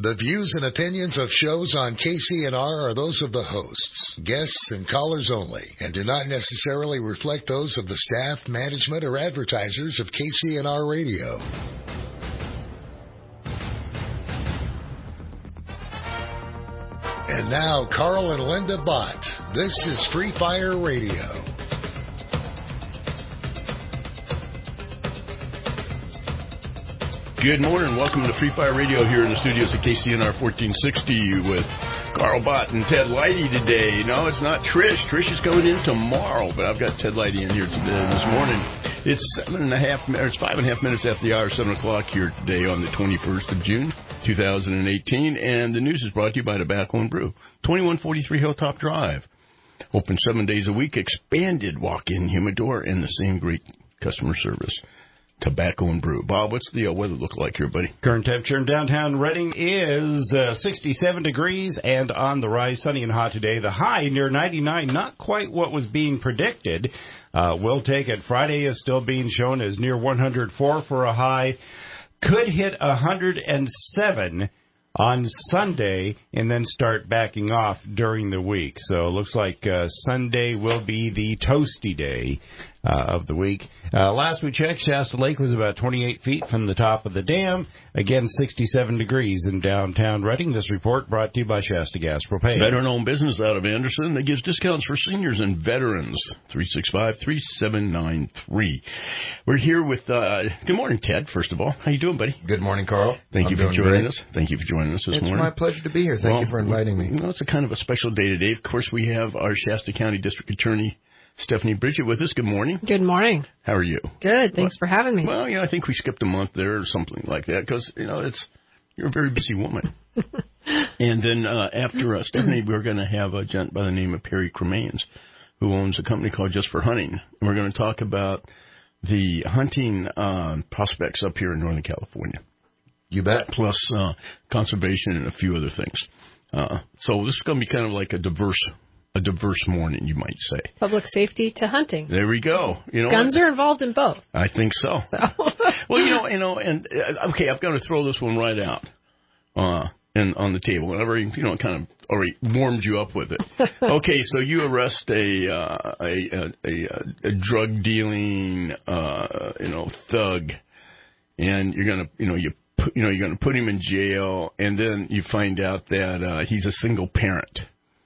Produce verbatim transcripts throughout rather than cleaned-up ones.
The views and opinions of shows on K C N R are those of the hosts, guests, and callers only, and do not necessarily reflect those of the staff, management, or advertisers of K C N R Radio. And now, Carl and Linda Bott. This is Free Fire Radio. Good morning. Welcome to Free Fire Radio here in the studios at K C N R fourteen sixty with Carl Bott and Ted Leidy today. No, it's not Trish. Trish is coming in tomorrow, but I've got Ted Leidy in here today this morning. It's seven and a half, or it's five and a half minutes after the hour, seven o'clock here today on the twenty-first of June, two thousand eighteen. And the news is brought to you by Tobacco and Brew, twenty-one forty-three Hilltop Drive. Open seven days a week, expanded walk-in humidor, and the same great customer service. Tobacco and Brew. Bob, what's the uh, weather look like here, buddy? Current temperature in downtown Reading is uh, sixty-seven degrees and on the rise, sunny and hot today. The high near ninety-nine, not quite what was being predicted. Uh, we'll take it. Friday is still being shown as near one hundred four for a high. Could hit one hundred seven on Sunday and then start backing off during the week. So it looks like uh, Sunday will be the toasty day uh, of the week. Uh, last we checked, Shasta Lake was about twenty-eight feet from the top of the dam. Again, sixty-seven degrees in downtown Reading. This report brought to you by Shasta Gas Propane. Veteran-owned business out of Anderson that gives discounts for seniors and veterans. three six five, three seven nine three. We're here with, uh, good morning, Ted, first of all. How you doing, buddy? Good morning, Carl. Thank I'm you for joining great. us. Thank you for joining us this it's morning. It's my pleasure to be here. Thank well, you for inviting me. You know, it's a kind of a special day today. Of course, we have our Shasta County District Attorney, Stephanie Bridget, with us. Good morning. Good morning. How are you? Good. Thanks well, for having me. Well, you know, I think we skipped a month there or something like that because, you know, it's you're a very busy woman. And then uh, after uh, Stephanie, we're going to have a gent by the name of Perry Cremains, who owns a company called Just for Hunting. And we're going to talk about the hunting uh, prospects up here in Northern California. You bet. Plus uh, conservation and a few other things. Uh, so this is going to be kind of like a diverse A diverse morning, you might say. Public safety to hunting. There we go. You know, guns what? are involved in both. I think so. so. Well, you know, you know, and uh, okay, I've got to throw this one right out, uh, and on the table. And I've already, you know, kind of already warmed you up with it. Okay, so you arrest a uh, a, a, a a drug dealing, uh, you know, thug, and you're gonna, you know, you. You know, you're going to put him in jail, and then you find out that uh, he's a single parent.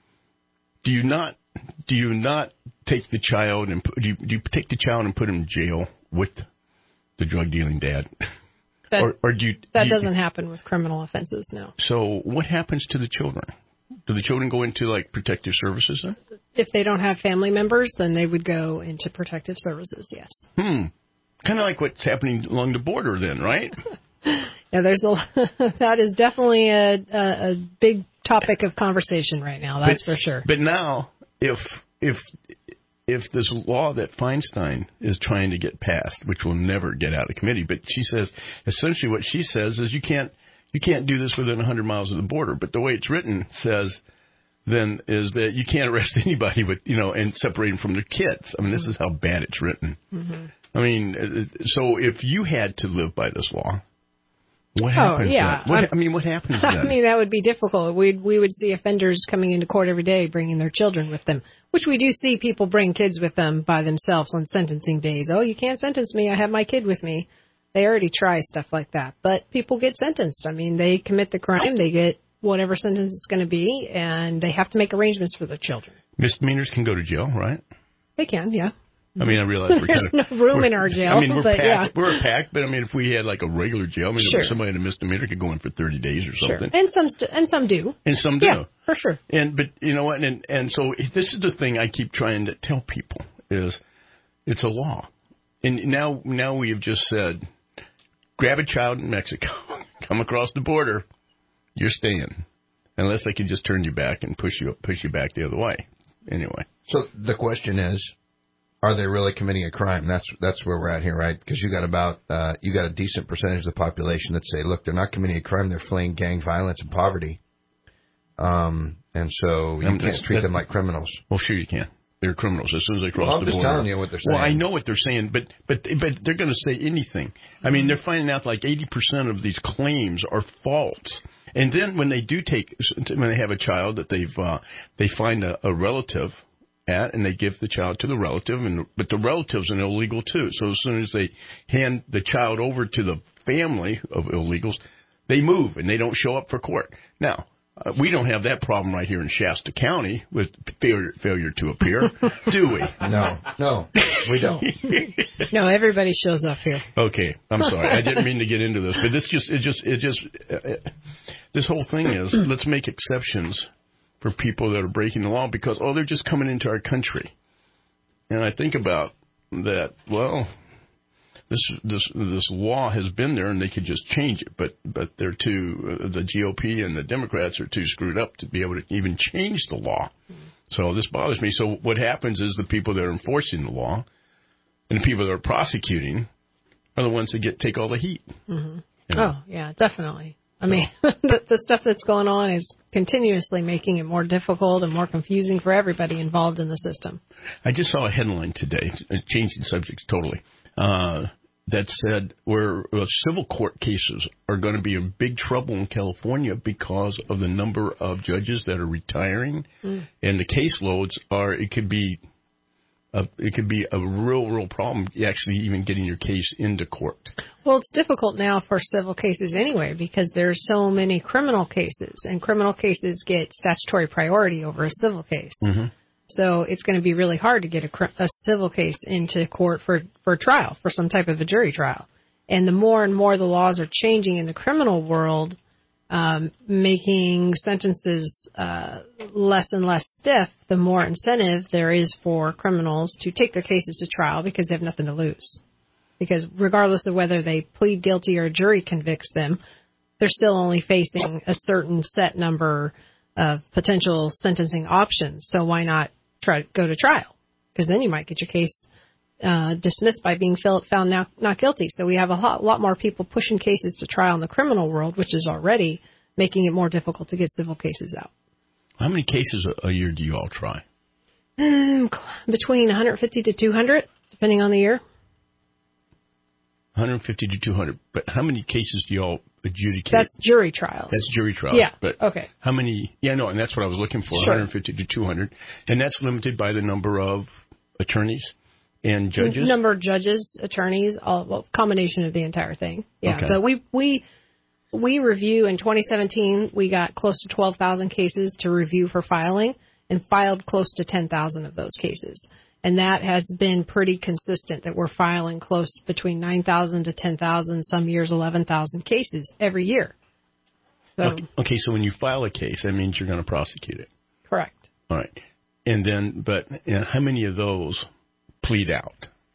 Do you not? Do you not take the child and put, do you, do you take the child and put him in jail with the drug dealing dad? That, or, or do you? That do you, doesn't happen with criminal offenses, no. So what happens to the children? Do the children go into like protective services then? If they don't have family members, then they would go into protective services. Yes. Hmm. Kind of like what's happening along the border, then, right? Yeah, there's a that is definitely a, a, a big topic of conversation right now. That's but, for sure. But now, if if if this law that Feinstein is trying to get passed, which will never get out of committee, but she says essentially what she says is you can't you can't do this within one hundred miles of the border. But the way it's written says then is that you can't arrest anybody with you know and separate them from their kids. I mean, this is how bad it's written. Mm-hmm. I mean, so if you had to live by this law. What happens? Oh, yeah. Then? What, I mean, what happens then? I mean, that would be difficult. We'd, we would see offenders coming into court every day bringing their children with them, which we do see people bring kids with them by themselves on sentencing days. Oh, you can't sentence me. I have my kid with me. They already try stuff like that. But people get sentenced. I mean, they commit the crime. They get whatever sentence it's going to be, and they have to make arrangements for their children. Misdemeanors can go to jail, right? They can, yeah. I mean, I realize we're There's kind of, no room in our jail. I mean, we're but packed. Yeah. We're a pack, but I mean, if we had like a regular jail, I mean, sure. somebody in a misdemeanor could go in for thirty days or something. Sure. And some st- and some do. And some do. Yeah, for sure. And but you know what? And and so this is the thing I keep trying to tell people is it's a law. And now now we have just said, grab a child in Mexico, come across the border, you're staying, unless they can just turn you back and push you push you back the other way. Anyway. So the question is, are they really committing a crime? That's that's where we're at here, right? Because you got about uh, you got a decent percentage of the population that say, look, they're not committing a crime; they're fleeing gang violence and poverty. Um, and so you um, can't treat them like criminals. Well, sure you can. They're criminals as soon as they cross well, I'm the just border. telling you what they're saying. Well, I know what they're saying, but but but they're going to say anything. I mean, they're finding out like eighty percent of these claims are false. And then when they do take, when they have a child that they've, uh, they find a, a relative at, and they give the child to the relative, and but the relative's an illegal too. So as soon as they hand the child over to the family of illegals, they move and they don't show up for court. Now, uh, we don't have that problem right here in Shasta County with failure, failure to appear, do we? No, no, we don't. No, everybody shows up here. Okay, I'm sorry. I didn't mean to get into this, but this just, it just, it just, uh, this whole thing is, let's make exceptions for people that are breaking the law because, oh, they're just coming into our country. And I think about that, well, this this this law has been there and they could just change it, but but they're too, uh, the G O P and the Democrats are too screwed up to be able to even change the law. So this bothers me. So what happens is the people that are enforcing the law and the people that are prosecuting are the ones that get take all the heat. Mm-hmm. You know? Oh, yeah, definitely. I mean, the, the stuff that's going on is continuously making it more difficult and more confusing for everybody involved in the system. I just saw a headline today, changing subjects totally, uh, that said where uh, civil court cases are going to be in big trouble in California because of the number of judges that are retiring, mm. and the caseloads are, it could be a, it could be a real, real problem actually even getting your case into court. Well, it's difficult now for civil cases anyway because there's so many criminal cases, and criminal cases get statutory priority over a civil case. Mm-hmm. So it's going to be really hard to get a, a civil case into court for, for trial, for some type of a jury trial. And the more and more the laws are changing in the criminal world, um, making sentences uh, less and less stiff, the more incentive there is for criminals to take their cases to trial because they have nothing to lose. Because regardless of whether they plead guilty or a jury convicts them, they're still only facing a certain set number of potential sentencing options. So why not try to go to trial? Because then you might get your case uh, dismissed by being found now not guilty. So we have a lot, lot more people pushing cases to trial in the criminal world, which is already making it more difficult to get civil cases out. How many cases a year do you all try? Mm, between one hundred fifty to two hundred, depending on the year. one hundred fifty to two hundred. But how many cases do y'all adjudicate? That's jury trials. That's jury trials. Yeah. But okay. How many? Yeah, no, and that's what I was looking for, sure. one hundred fifty to two hundred. And that's limited by the number of attorneys and judges? Number of judges, attorneys, all, well, combination of the entire thing. Yeah. Okay. But we, we, we review in twenty seventeen, we got close to twelve thousand cases to review for filing and filed close to ten thousand of those cases. And that has been pretty consistent, that we're filing close between nine thousand to ten thousand, some years eleven thousand cases every year. So, okay, okay, so when you file a case, that means you're going to prosecute it. Correct. All right. And then, but you know, how many of those plead out?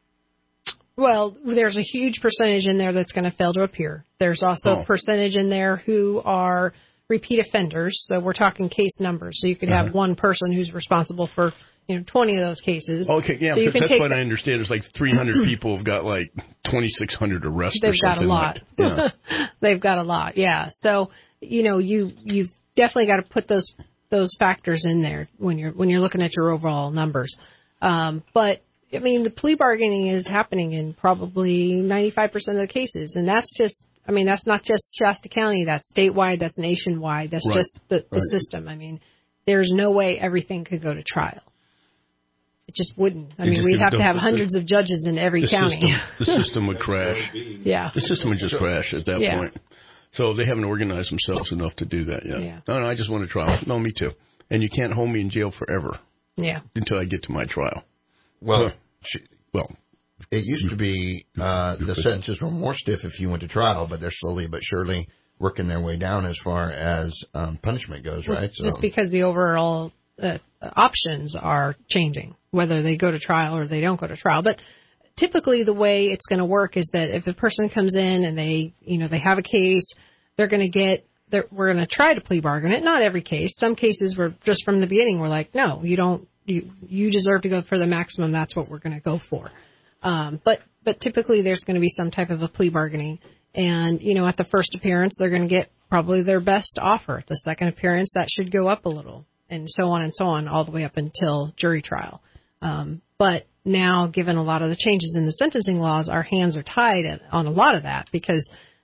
Well, there's a huge percentage in there that's going to fail to appear. There's also oh. a percentage in there who are repeat offenders. So we're talking case numbers. So you could have uh-huh. one person who's responsible for, you know, twenty of those cases. Okay, yeah, so because that's what that. I understand. It's like three hundred people have got like twenty-six hundred arrests They've or something. Got a lot. Like, yeah. They've got a lot, yeah. So, you know, you, you've definitely got to put those those factors in there when you're when you're looking at your overall numbers. Um, but, I mean, the plea bargaining is happening in probably ninety-five percent of the cases. And that's just, I mean, that's not just Shasta County. That's statewide. That's nationwide. That's right. just the, the right. system. I mean, there's no way everything could go to trial. It just wouldn't. I it mean, we'd have to have hundreds of judges in every the county. System, the system would crash. Yeah. The system would just crash at that yeah. point. So they haven't organized themselves enough to do that yet. Yeah. No, no, I just want a trial. No, me too. And you can't hold me in jail forever. Yeah. Until I get to my trial. Well, uh, well, it used to be uh, the sentences were more stiff if you went to trial, but they're slowly but surely working their way down as far as um, punishment goes, right? So, just because the overall uh, options are changing, whether they go to trial or they don't go to trial. But typically the way it's going to work is that if a person comes in and they, you know, they have a case, they're going to get, they're, we're going to try to plea bargain it. Not every case. Some cases were just from the beginning, we're like, no, you don't, you, you deserve to go for the maximum. That's what we're going to go for. Um, but, but typically there's going to be some type of a plea bargaining. And, you know, at the first appearance, they're going to get probably their best offer. At the second appearance, that should go up a little, and so on and so on, all the way up until jury trial. Um, but now, given a lot of the changes in the sentencing laws, our hands are tied on a lot of that, because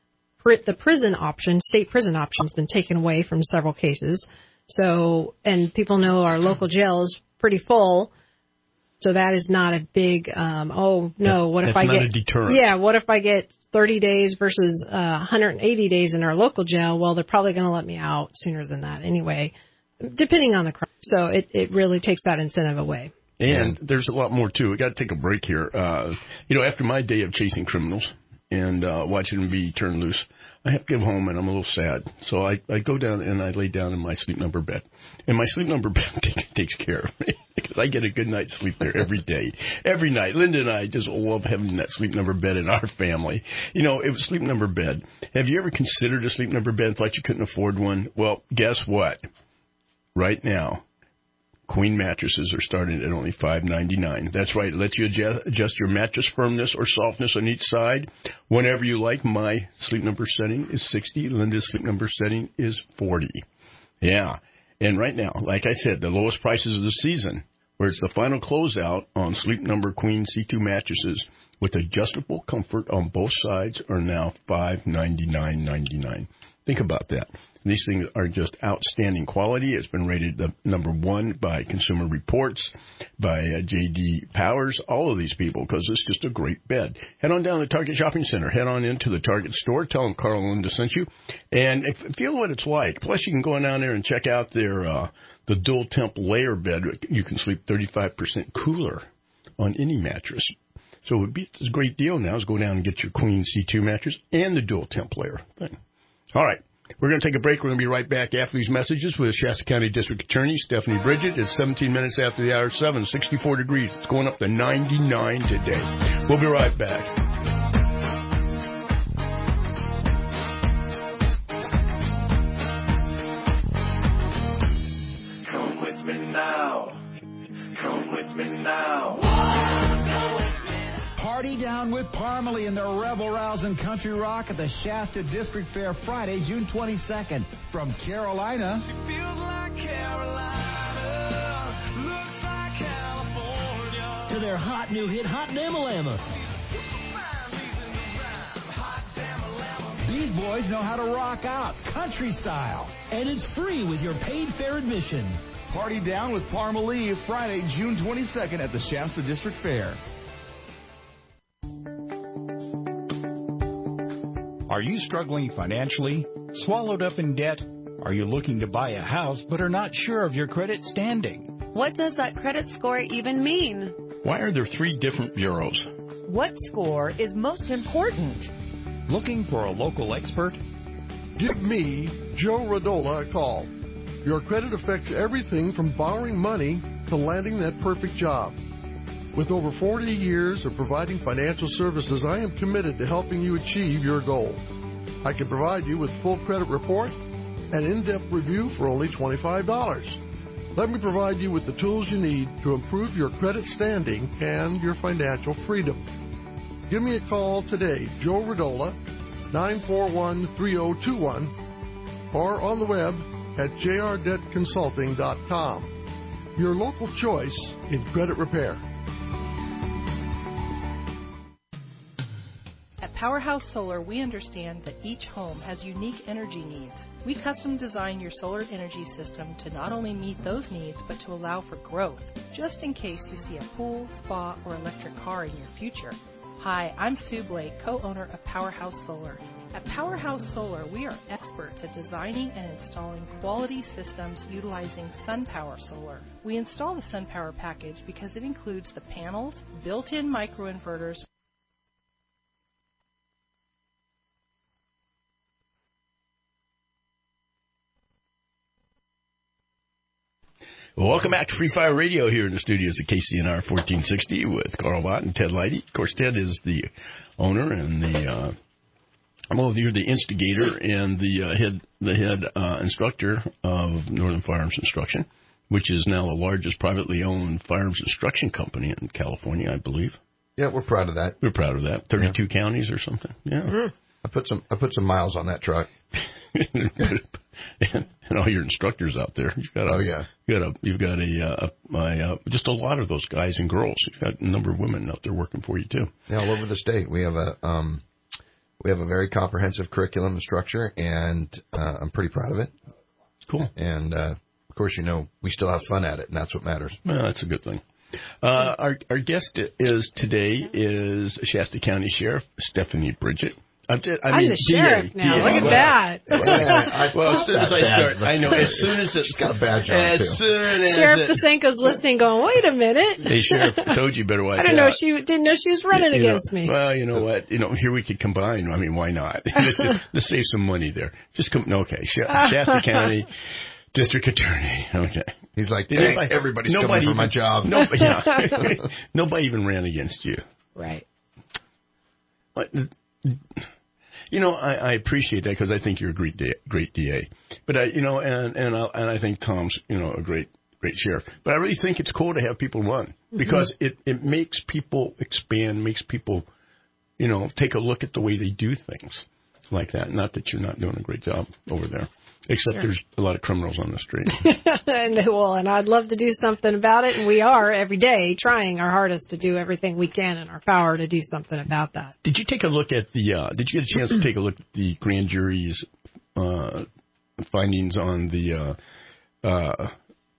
pri- the prison option, state prison option, has been taken away from several cases. So, and people know our local jail is pretty full. So that is not a big, um, oh no, what if I get, that's not a deterrent. Yeah, what if I get thirty days versus uh, one hundred eighty days in our local jail? Well, they're probably going to let me out sooner than that anyway, depending on the crime. So it, it really takes that incentive away. And there's a lot more, too. We got to take a break here. Uh, you know, after my day of chasing criminals and uh, watching them be turned loose, I have to go home, and I'm a little sad. So I, I go down, and I lay down in my Sleep Number bed. And my Sleep Number bed takes, takes care of me because I get a good night's sleep there every day. Every night. Linda and I just love having that Sleep Number bed in our family. You know, it was Sleep Number bed. Have you ever considered a Sleep Number bed? Thought you couldn't afford one? Well, guess what? Right now, Queen mattresses are starting at only five ninety-nine. That's right. It lets you adjust, adjust your mattress firmness or softness on each side whenever you like. My Sleep Number setting is sixty. Linda's Sleep Number setting is forty. Yeah. And right now, like I said, the lowest prices of the season, where it's the final closeout on Sleep Number Queen C two mattresses with adjustable comfort on both sides, are now five ninety-nine ninety-nine. Think about that. These things are just outstanding quality. It's been rated the number one by Consumer Reports, by uh, J D Powers, all of these people, because it's just a great bed. Head on down to the Target Shopping Center. Head on into the Target store. Tell them Carl and Linda sent you. And if, feel what it's like. Plus, you can go on down there and check out their uh, the dual temp layer bed. You can sleep thirty-five percent cooler on any mattress. So it would be a great deal now is go down and get your Queen C two mattress and the dual temp layer thing. All right. We're going to take a break. We're going to be right back after these messages with Shasta County District Attorney Stephanie Bridget. It's seventeen minutes after the hour seven, sixty-four degrees. It's going up to ninety-nine today. We'll be right back. Come with me now. Come with me now. Party down with Parmalee and their revel-rousing country rock at the Shasta District Fair Friday, June twenty-second. From Carolina, She feels like Carolina, looks like California. To their hot new hit, Hot Damn-a-Lamma. these boys know how to rock out, country style. And it's free with your paid fair admission. Party down with Parmalee Friday, June twenty-second at the Shasta District Fair. Are you struggling financially? Swallowed up in debt? Are you looking to buy a house but are not sure of your credit standing? What does that credit score even mean? Why are there three different bureaus? What score is most important? Looking for a local expert? Give me, Joe Radola, a call. Your credit affects everything from borrowing money to landing that perfect job. With over forty years of providing financial services, I am committed to helping you achieve your goal. I can provide you with full credit report and in-depth review for only twenty-five dollars. Let me provide you with the tools you need to improve your credit standing and your financial freedom. Give me a call today, Joe Radola, nine four one, three zero two one, or on the web at j r debt consulting dot com. Your local choice in credit repair. At Powerhouse Solar, we understand that each home has unique energy needs. We custom design your solar energy system to not only meet those needs, but to allow for growth, just in case you see a pool, spa, or electric car in your future. Hi, I'm Sue Blake, co-owner of Powerhouse Solar. At Powerhouse Solar, we are experts at designing and installing quality systems utilizing SunPower Solar. We install the SunPower package because it includes the panels, built-in microinverters. Well, welcome back to Free Fire Radio here in the studios at K C N R fourteen sixty with Carl Bott and Ted Leidy. Of course, Ted is the owner and the uh, well, you're the instigator and the uh, head the head uh, instructor of Northern Firearms Instruction, which is now the largest privately owned firearms instruction company in California, I believe. Yeah, we're proud of that. We're proud of that. Thirty-two yeah. counties or something. Yeah, mm-hmm. I put some I put some miles on that truck. and, and all your instructors out there. You've got a, oh yeah. You got a you've got a, a, a, a just a lot of those guys and girls. You've got a number of women out there working for you too. Yeah, all over the state. We have a um We have a very comprehensive curriculum and structure, and uh, I'm pretty proud of it. Cool. And, uh, of course, you know, we still have fun at it, and that's what matters. Well, that's a good thing. Uh, our, our guest is today is Shasta County Sheriff Stephanie Bridget. I'm, just, I I'm mean, the sheriff D A, now. D A. Look at that. Yeah, I, Well, as soon as I start, I know, as soon as it's got a badge on, as too. soon as Sheriff it, Pasenko's listening, going, "Wait a minute." Hey, Sheriff, I told you better watch I don't out. know. She didn't know she was running You know, against me. Well, you know what? You know, here we could combine. I mean, why not? let's, let's save some money there. Just come. Okay, Shasta County District Attorney. Okay. He's like, Did dang, anybody- everybody's nobody coming for my even- job. Nobody, yeah. Nobody even ran against you. Right. But, you know, I, I appreciate that because I think you're a great, D A, great D A. But I, you know, and and I, and I think Tom's, you know, a great, great sheriff. But I really think it's cool to have people run because mm-hmm. it it makes people expand, makes people, you know, take a look at the way they do things like that. Not that you're not doing a great job over there. Except sure. There's a lot of criminals on the street. and, well, and I'd love to do something about it, and we are every day trying our hardest to do everything we can in our power to do something about that. Did you take a look at the? Uh, did you get a chance to take a look at the grand jury's uh, findings on the uh, uh,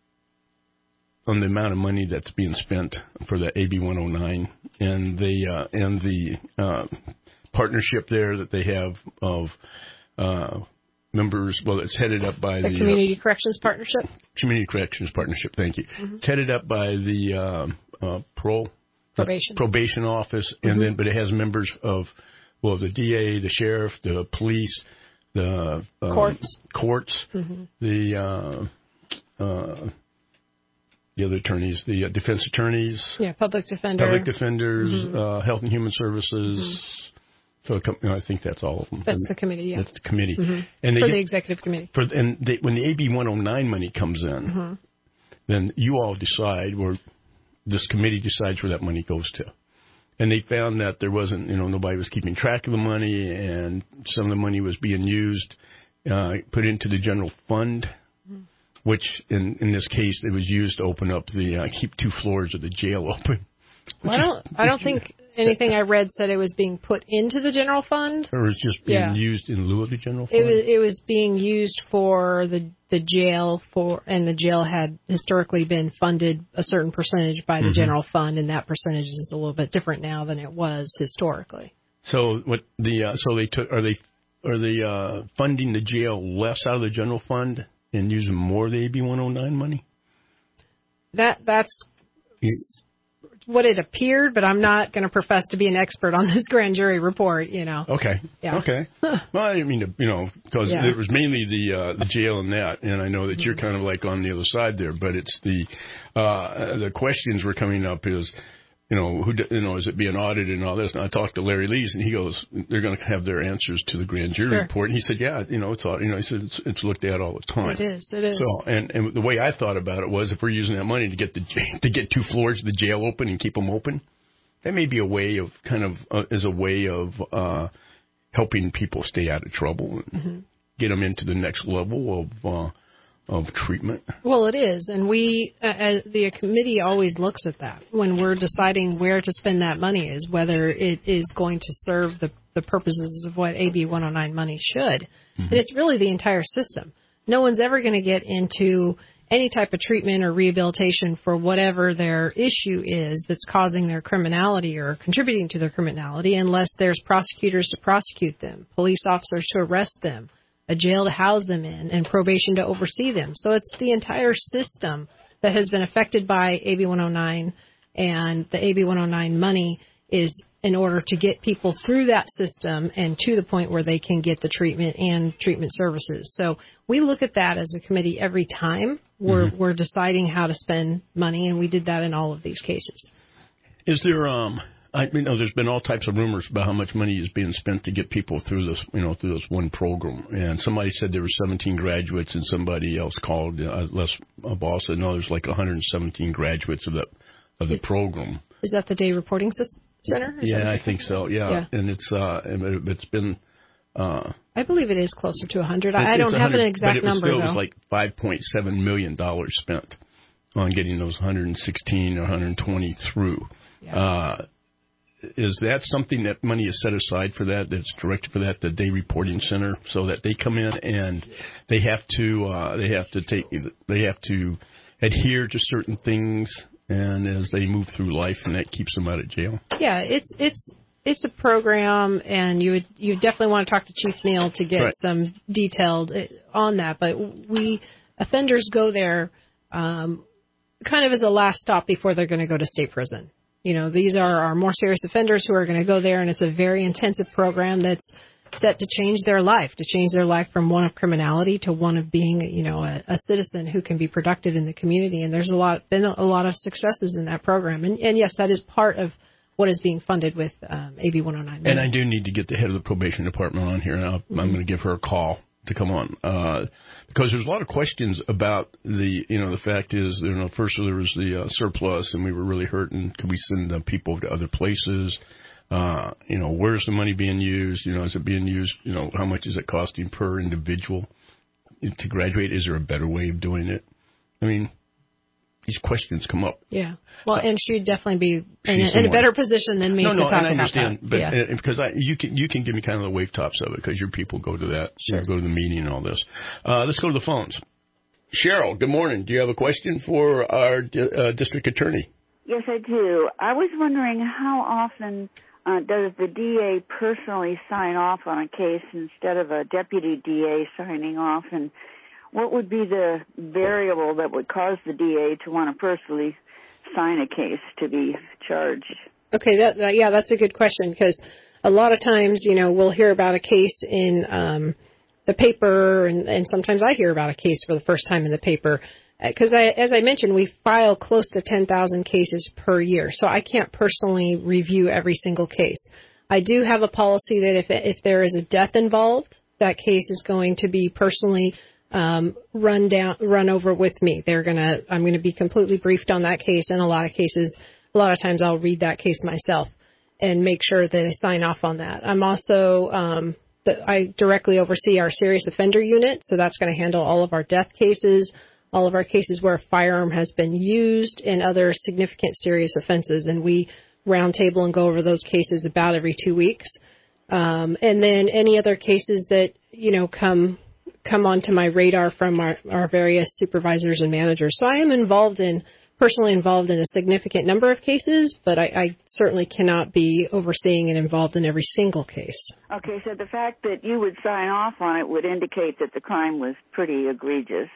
on the amount of money that's being spent for the A B one oh nine and the uh, and the uh, partnership there that they have of. Uh, Members, well, it's headed up by the, the Community uh, Corrections Partnership. Community Corrections Partnership, thank you. Mm-hmm. It's headed up by the uh, uh, parole probation probation office, mm-hmm. and then but it has members of well, the D A, the sheriff, the police, the um, courts, courts, mm-hmm. the uh, uh, the other attorneys, the uh, defense attorneys, yeah, public defender, public defenders, mm-hmm. uh, health and human services. Mm-hmm. So you know, I think that's all of them. That's and the committee, yeah. That's the committee. Mm-hmm. And they for get, the executive committee. For, and they, when the A B one oh nine money comes in, mm-hmm. then you all decide where this committee decides where that money goes to. And they found that there wasn't, you know, nobody was keeping track of the money, and some of the money was being used, uh, put into the general fund, mm-hmm. which in, in this case, it was used to open up the, uh, keep two floors of the jail open. Well, I don't, I don't think anything I read said it was being put into the general fund. Or it was just being yeah. used in lieu of the general fund? It was, it was being used for the, the jail for, and the jail had historically been funded a certain percentage by the mm-hmm. general fund, and that percentage is a little bit different now than it was historically. So what the, uh, so they took, are they, are they, uh, funding the jail less out of the general fund and using more of the A B one oh nine money? That, that's, you, what it appeared, but I'm not going to profess to be an expert on this grand jury report, you know. Okay. Yeah. Okay. Well, I didn't mean to, you know, because yeah. it was mainly the uh, the jail and that, and I know that mm-hmm. you're kind of like on the other side there, but it's the uh, the questions were coming up is, you know, who you know is it being audited and all this? And I talked to Larry Lees, and he goes, they're going to have their answers to the grand jury sure. report. And he said, yeah, you know, it's all, you know, he said it's, it's looked at all the time. It is. It is. So, and and the way I thought about it was, if we're using that money to get the to get two floors of the jail open and keep them open, that may be a way of kind of uh, as a way of uh, helping people stay out of trouble and mm-hmm. get them into the next level of. Uh, of treatment? Well, it is. And we, uh, the committee always looks at that when we're deciding where to spend that money, is whether it is going to serve the, the purposes of what A B one oh nine money should. Mm-hmm. And it's really the entire system. No one's ever going to get into any type of treatment or rehabilitation for whatever their issue is that's causing their criminality or contributing to their criminality unless there's prosecutors to prosecute them, police officers to arrest them, a jail to house them in, and probation to oversee them. So it's the entire system that has been affected by A B one oh nine, and the A B one oh nine money is in order to get people through that system and to the point where they can get the treatment and treatment services. So we look at that as a committee every time we're, mm-hmm. we're deciding how to spend money, and we did that in all of these cases. Is there... um? I you know there's been all types of rumors about how much money is being spent to get people through this, you know, through this one program. And somebody said there were seventeen graduates, and somebody else called, uh, Les, a boss said, no, there's like one hundred seventeen graduates of the of the is, program. Is that the Day Reporting Center? Yeah, I think so. Yeah, yeah. And it's uh, it's been. Uh, I believe it is closer to one hundred. I don't have an exact but it was number still, though. It was like five point seven million dollars spent on getting those one hundred sixteen or one hundred twenty through. Yeah. Uh, is that something that money is set aside for that? That's directed for that, the day reporting center, so that they come in and they have to uh, they have to take they have to adhere to certain things, and as they move through life, and that keeps them out of jail. Yeah, it's it's it's a program, and you would you definitely want to talk to Chief Neal to get right. some detailed on that. But we offenders go there um, kind of as a last stop before they're going to go to state prison. You know, these are our more serious offenders who are going to go there, and it's a very intensive program that's set to change their life, to change their life from one of criminality to one of being, you know, a, a citizen who can be productive in the community. And there's a lot been a lot of successes in that program. And, and yes, that is part of what is being funded with um, A B one oh nine. And I do need to get the head of the probation department on here, and I'll, mm-hmm. I'm going to give her a call to come on, uh, because there's a lot of questions about the, you know, the fact is, you know, first there was the uh, surplus, and we were really hurting. Could we send the people to other places? Uh, you know, where's the money being used? You know, is it being used? You know, how much is it costing per individual to graduate? Is there a better way of doing it? I mean, these questions come up. Yeah. Well, uh, and she'd definitely be in a, in a better position than me no, to no, talk and I about understand, that. But yeah. uh, because I, you can you can give me kind of the wave tops of it, because your people go to that, sure. you go to the meeting and all this. Uh, let's go to the phones. Cheryl, good morning. Do you have a question for our uh, district attorney? Yes, I do. I was wondering how often uh, does the D A personally sign off on a case instead of a deputy D A signing off, and what would be the variable that would cause the D A to want to personally sign a case to be charged? Okay, that, that yeah, that's a good question, because a lot of times, you know, we'll hear about a case in um, the paper, and, and sometimes I hear about a case for the first time in the paper. Because, I, as I mentioned, we file close to ten thousand cases per year, so I can't personally review every single case. I do have a policy that if if there is a death involved, that case is going to be personally um, run down, run over with me. They're gonna, I'm going to be completely briefed on that case. In a lot of cases, a lot of times I'll read that case myself and make sure that I sign off on that. I'm also, um, the, I directly oversee our serious offender unit, so that's going to handle all of our death cases, all of our cases where a firearm has been used, and other significant serious offenses. And we roundtable and go over those cases about every two weeks. Um, and then any other cases that, you know, come come onto my radar from our, our various supervisors and managers. So I am involved in, personally involved in a significant number of cases, but I, I certainly cannot be overseeing and involved in every single case. Okay, so the fact that you would sign off on it would indicate that the crime was pretty egregious.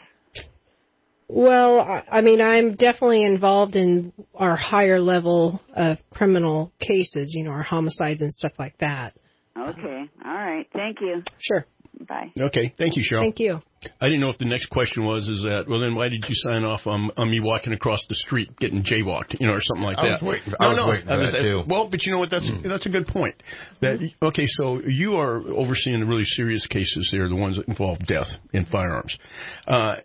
Well, I mean, I'm definitely involved in our higher level of criminal cases, you know, our homicides and stuff like that. Okay. All right. Thank you. Sure. Bye. Okay. Thank you, Cheryl. Thank you. I didn't know if the next question was, is that, well, then why did you sign off on, on me walking across the street getting jaywalked, you know, or something like I that? Was waiting, no, I was no, waiting for I was, that, too. Well, but you know what? That's mm. that's a good point. That Okay, so you are overseeing the really serious cases here, the ones that involve death in firearms. Uh,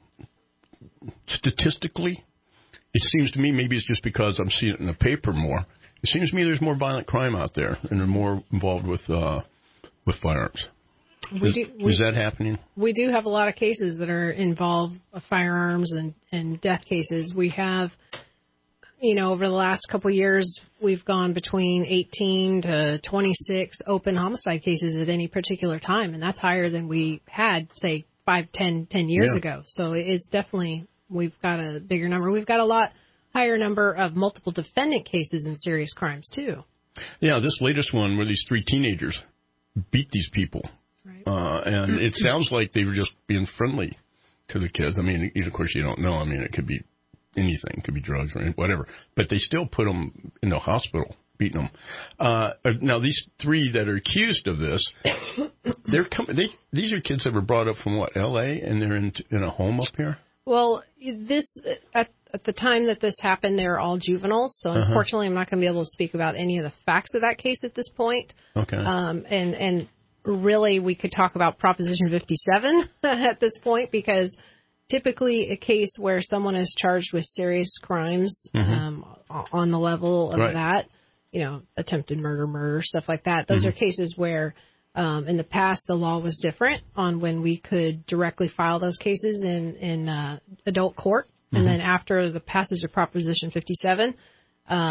statistically, it seems to me, maybe it's just because I'm seeing it in the paper more, it seems to me there's more violent crime out there, and they're more involved with uh, with firearms. We is, do, we, is that happening? We do have a lot of cases that are involved with firearms and, and death cases. We have, you know, over the last couple of years, we've gone between eighteen to twenty-six open homicide cases at any particular time, and that's higher than we had, say, five, ten, ten years yeah. ago. So it's definitely, we've got a bigger number. We've got a lot higher number of multiple defendant cases in serious crimes, too. Yeah, this latest one where these three teenagers beat these people. Right. Uh, and it sounds like they were just being friendly to the kids. I mean, of course, you don't know. I mean, it could be anything. It could be drugs or whatever. But they still put them in the hospital, beating them. Uh, now, these three that are accused of this, they're coming. They, these are kids that were brought up from, what, L A, and they're in, in a home up here? Well, this at, at the time that this happened, they were all juveniles. So, uh-huh. unfortunately, I'm not going to be able to speak about any of the facts of that case at this point. Okay. Um, and, and really, we could talk about Proposition fifty-seven at this point, because typically a case where someone is charged with serious crimes mm-hmm. um, on the level of right. that, you know, attempted murder, murder, stuff like that, those mm-hmm. are cases where um, in the past the law was different on when we could directly file those cases in, in uh, adult court. Mm-hmm. And then after the passage of Proposition fifty-seven, um,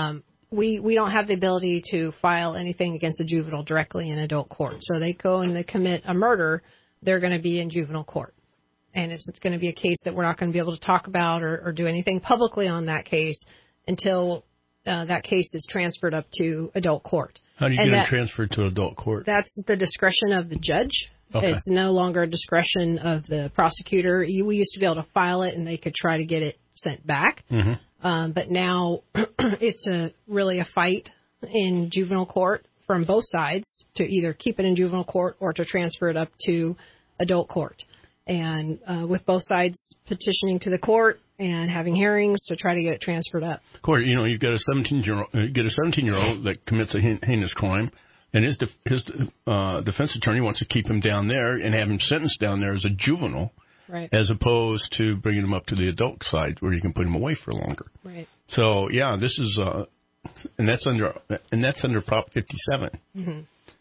we, we don't have the ability to file anything against a juvenile directly in adult court. So they go and they commit a murder, they're going to be in juvenile court. And it's, it's going to be a case that we're not going to be able to talk about or, or do anything publicly on that case until uh, that case is transferred up to adult court. How do you and get that, it transferred to adult court? That's the discretion of the judge. Okay. It's no longer a discretion of the prosecutor. You, we used to be able to file it, and they could try to get it sent back. Mm-hmm. Um, but now it's a really a fight in juvenile court from both sides to either keep it in juvenile court or to transfer it up to adult court. And uh, with both sides petitioning to the court and having hearings to try to get it transferred up. Court, you know, you've got a seventeen-year-old, you get a seventeen-year-old that commits a heinous crime. And his def- his uh, defense attorney wants to keep him down there and have him sentenced down there as a juvenile, right, as opposed to bringing him up to the adult side where you can put him away for longer. Right. So yeah, this is uh, and that's under and that's under Prop fifty-seven. Mm-hmm.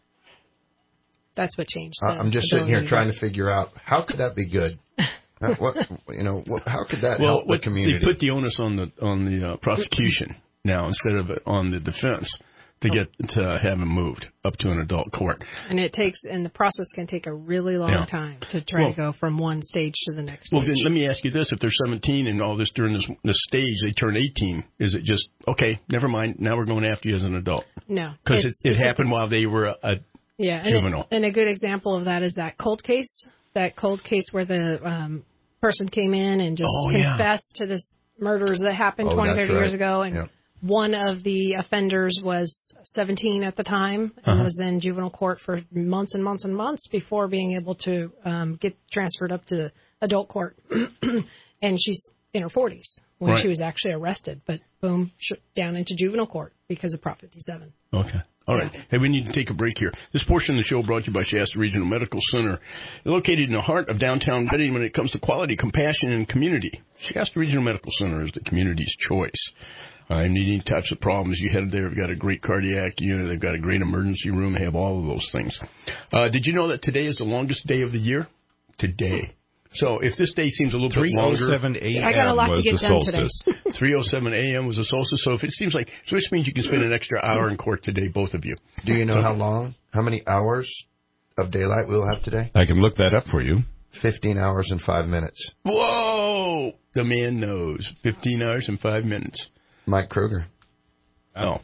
That's what changed. Uh, I'm just sitting here trying to figure out how could that be good. uh, what you know? What, how could that well, help the community? They put the onus on the on the uh, prosecution now instead of on the defense. To get to have him moved up to an adult court. And it takes, and the process can take a really long yeah. time to try well, to go from one stage to the next well, stage. Well, then let me ask you this. If they're seventeen and all this during this, this stage, they turn eighteen, is it just, okay, never mind, now we're going after you as an adult? No. Because it, it happened while they were a, a yeah, juvenile. And, it, and a good example of that is that cold case, that cold case where the um, person came in and just oh, confessed yeah. to this murders that happened oh, twenty, thirty right. years ago. And yeah. one of the offenders was seventeen at the time and uh-huh. was in juvenile court for months and months and months before being able to um, get transferred up to adult court. And she's in her forties when right. she was actually arrested, but boom, sh- down into juvenile court because of Prop fifty-seven. Okay. All right. Yeah. Hey, we need to take a break here. This portion of the show brought to you by Shasta Regional Medical Center, located in the heart of downtown Reading when it comes to quality, compassion, and community. Shasta Regional Medical Center is the community's choice. Uh, and any types of problems you head there, they've got a great cardiac unit, they've got a great emergency room, they have all of those things. Uh, did you know that today is the longest day of the year? Today. So if this day seems a little bit longer. three oh seven a.m. I got a lot was to get the done solstice. today. three oh seven a.m. was the solstice. So if it seems like, so this means you can spend an extra hour in court today, both of you. Do you know so, how long, how many hours of daylight we'll have today? I can look that up for you. fifteen hours and five minutes. Whoa! The man knows. fifteen hours and five minutes. Mike Kruger. Oh.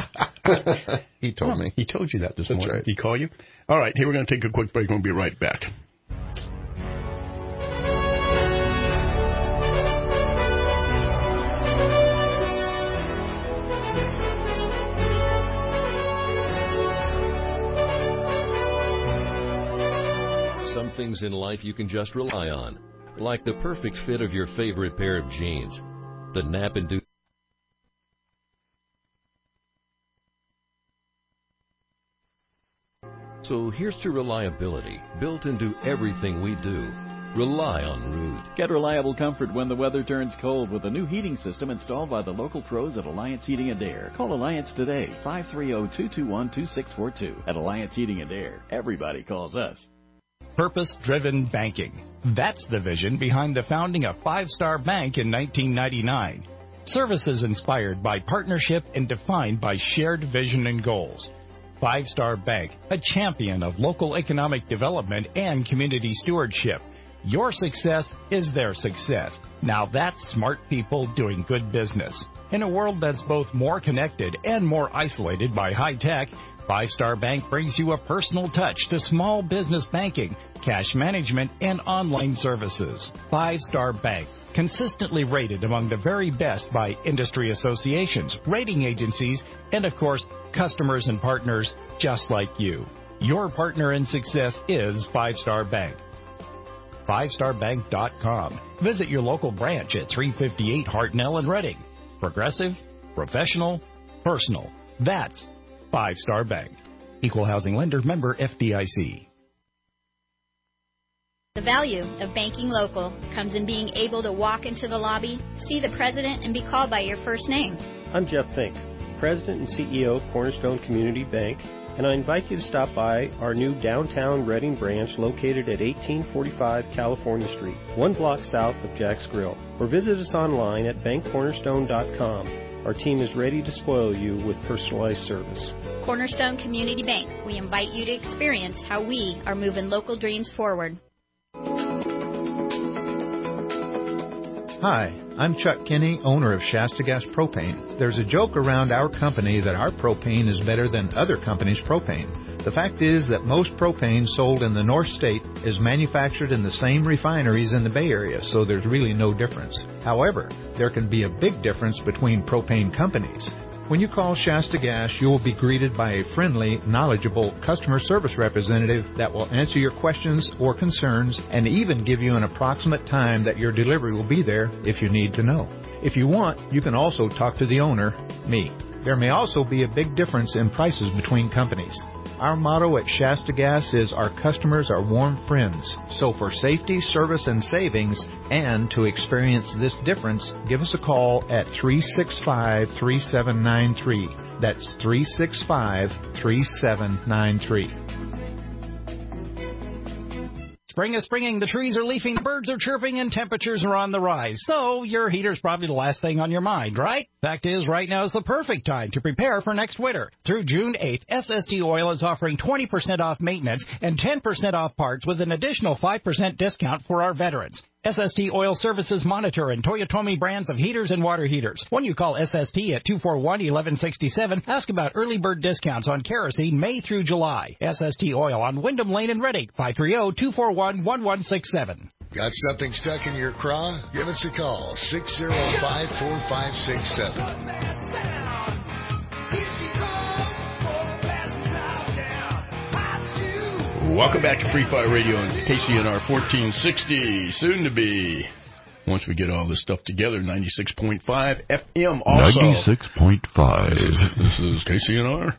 He told oh, me. He told you that this That's morning. right. Did he call you? All right. Hey, we're going to take a quick break. We'll be right back. Some things in life you can just rely on, like the perfect fit of your favorite pair of jeans. The Nap and Do. So here's to reliability, built into everything we do. Rely on Rude. Get reliable comfort when the weather turns cold with a new heating system installed by the local pros at Alliance Heating and Air. Call Alliance today, five three zero, two two one, two six four two. At Alliance Heating and Air, everybody calls us. Purpose-driven banking. That's the vision behind the founding of Five Star Bank in nineteen ninety-nine. Services inspired by partnership and defined by shared vision and goals. Five Star Bank, a champion of local economic development and community stewardship. Your success is their success. Now that's smart people doing good business. In a world that's both more connected and more isolated by high tech, Five Star Bank brings you a personal touch to small business banking, cash management, and online services. Five Star Bank, consistently rated among the very best by industry associations, rating agencies, and of course, customers and partners just like you. Your partner in success is Five Star Bank. five star bank dot com. Visit your local branch at three fifty-eight Hartnell in Reading. Progressive, professional, personal. That's Five Star Bank. Equal housing lender, member F D I C. The value of banking local comes in being able to walk into the lobby, see the president, and be called by your first name. I'm Jeff Fink, President and C E O of Cornerstone Community Bank, and I invite you to stop by our new downtown Reading branch located at eighteen forty-five California Street, one block south of Jack's Grill, or visit us online at bank cornerstone dot com. Our team is ready to spoil you with personalized service. Cornerstone Community Bank. We invite you to experience how we are moving local dreams forward. Hi, I'm Chuck Kinney, owner of Shasta Gas Propane. There's a joke around our company that our propane is better than other companies' propane. The fact is that most propane sold in the North State is manufactured in the same refineries in the Bay Area, so there's really no difference. However, there can be a big difference between propane companies. When you call Shasta Gas, you will be greeted by a friendly, knowledgeable customer service representative that will answer your questions or concerns and even give you an approximate time that your delivery will be there if you need to know. If you want, you can also talk to the owner, me. There may also be a big difference in prices between companies. Our motto at Shasta Gas is our customers are warm friends. So for safety, service, and savings, and to experience this difference, give us a call at three six five, three seven nine three. That's three six five, three seven nine three. Spring is springing, the trees are leafing, the birds are chirping, and temperatures are on the rise. So your heater's probably the last thing on your mind, right? Fact is, right now is the perfect time to prepare for next winter. Through June eighth, S S T Oil is offering twenty percent off maintenance and ten percent off parts with an additional five percent discount for our veterans. S S T Oil Services Monitor and Toyotomi brands of heaters and water heaters. When you call S S T at two four one, one one six seven, ask about early bird discounts on kerosene May through July. S S T Oil on Wyndham Lane in Reading, five three zero, two four one, one one six seven. Got something stuck in your craw? Give us a call, six zero five, four five six seven. Welcome back to Free Fire Radio on K C N R fourteen sixty, soon to be, once we get all this stuff together, ninety-six point five F M also. ninety-six point five. This is, this is K C N R,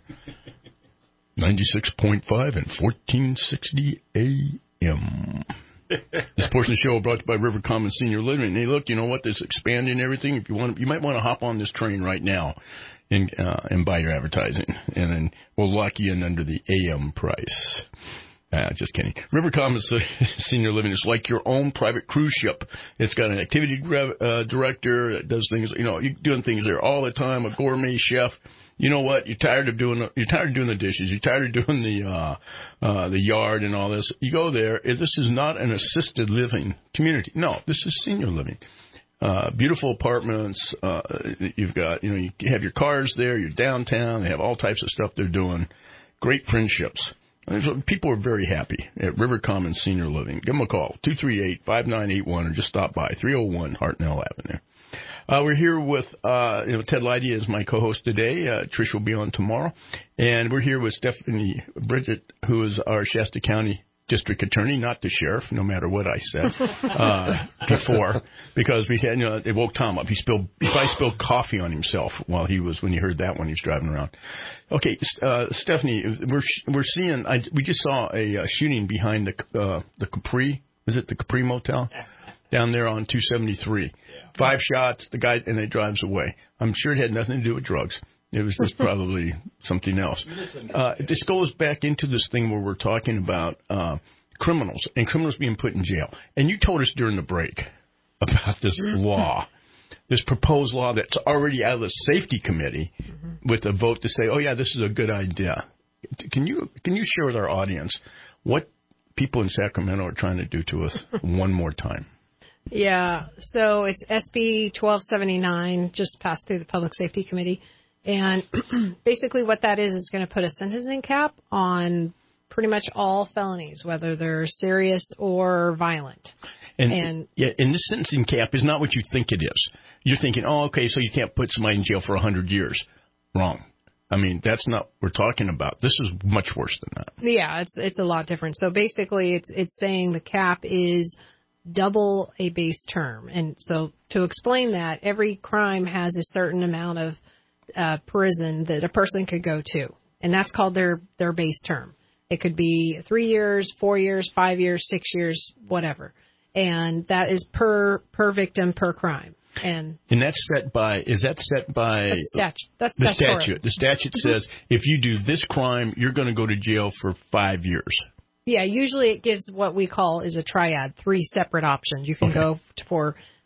ninety-six point five and fourteen sixty A M. This portion of the show brought to you by River Common Senior Living. Hey, look, you know what? This expanding everything. If you want, you might want to hop on this train right now and uh, and buy your advertising, and then we'll lock you in under the A M price. Uh, just kidding. River Common Senior Living is like your own private cruise ship. It's got an activity uh, director that does things. You know, you're doing things there all the time. A gourmet chef. You know what? You're tired of doing. You're tired of doing the dishes. You're tired of doing the uh, uh, the yard and all this. You go there. This is not an assisted living community. No, this is senior living. Uh, beautiful apartments. Uh, you've got. You know, you have your cars there. You're downtown. They have all types of stuff they're doing. Great friendships. People are very happy at River Common Senior Living. Give them a call, two three eight, five nine eight one, or just stop by, three oh one Hartnell Avenue. Uh, we're here with uh, you know, Ted Leidy is my co-host today. Uh, Trish will be on tomorrow. And we're here with Stephanie Bridget, who is our Shasta County District Attorney, not the sheriff, no matter what I said uh, before, because we had, you know, it woke Tom up. He spilled, he probably spilled coffee on himself while he was, when he heard that when he was driving around. Okay, uh, Stephanie, we're we're seeing, I, we just saw a uh, shooting behind the uh, the Capri, is it the Capri Motel? Down there on two seventy-three. Yeah. Five shots, the guy, and it drives away. I'm sure it had nothing to do with drugs. It was just probably something else. Uh, this goes back into this thing where we're talking about uh, criminals and criminals being put in jail. And you told us during the break about this law, this proposed law that's already out of the safety committee mm-hmm. with a vote to say, oh, yeah, this is a good idea. Can you can you share with our audience what people in Sacramento are trying to do to us one more time? Yeah, so it's S B twelve seventy-nine, just passed through the Public Safety Committee. And basically what that is is going to put a sentencing cap on pretty much all felonies, whether they're serious or violent. And, and yeah, and this sentencing cap is not what you think it is. You're thinking, oh, okay, so you can't put somebody in jail for one hundred years. Wrong. I mean, that's not what we're talking about. This is much worse than that. Yeah, it's it's a lot different. So basically it's it's saying the cap is double a base term. And so to explain that, every crime has a certain amount of uh, prison that a person could go to. And that's called their, their base term. It could be three years, four years, five years, six years, whatever. And that is per per victim, per crime. And and that's set by, is that set by that's statute. That's the statute. The statute says if you do this crime, you're going to go to jail for five years. Yeah, usually it gives what we call is a triad, three separate options. You can okay. go for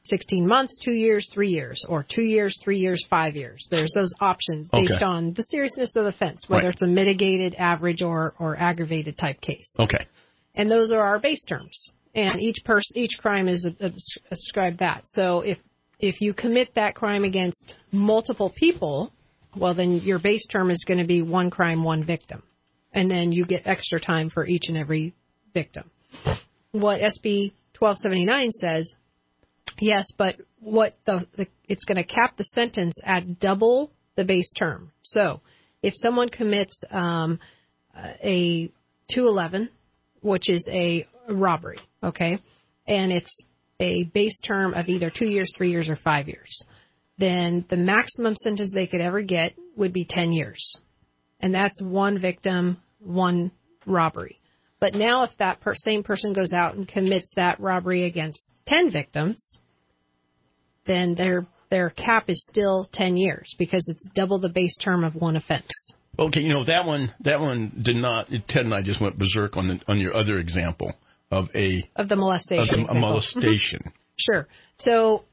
sixteen months, two years, three years, or two years, three years, five years. There's those options based Okay. on the seriousness of the offense, whether Right. it's a mitigated, average, or, or aggravated type case. Okay. And those are our base terms. And each person, each crime is a, a, ascribed that. So if if you commit that crime against multiple people, well, then your base term is going to be one crime, one victim. And then you get extra time for each and every victim. What S B twelve seventy-nine says, yes, but what the, the it's going to cap the sentence at double the base term. So if someone commits um, a two eleven, which is a robbery, okay, and it's a base term of either two years, three years, or five years, then the maximum sentence they could ever get would be ten years. And that's one victim, one robbery. But now if that per- same person goes out and commits that robbery against ten victims, then their their cap is still ten years because it's double the base term of one offense. Okay, you know, that one that one did not, Ted and I just went berserk on the, on your other example of a... Of the molestation. Of the, a example. molestation. Mm-hmm. Sure. So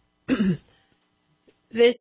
this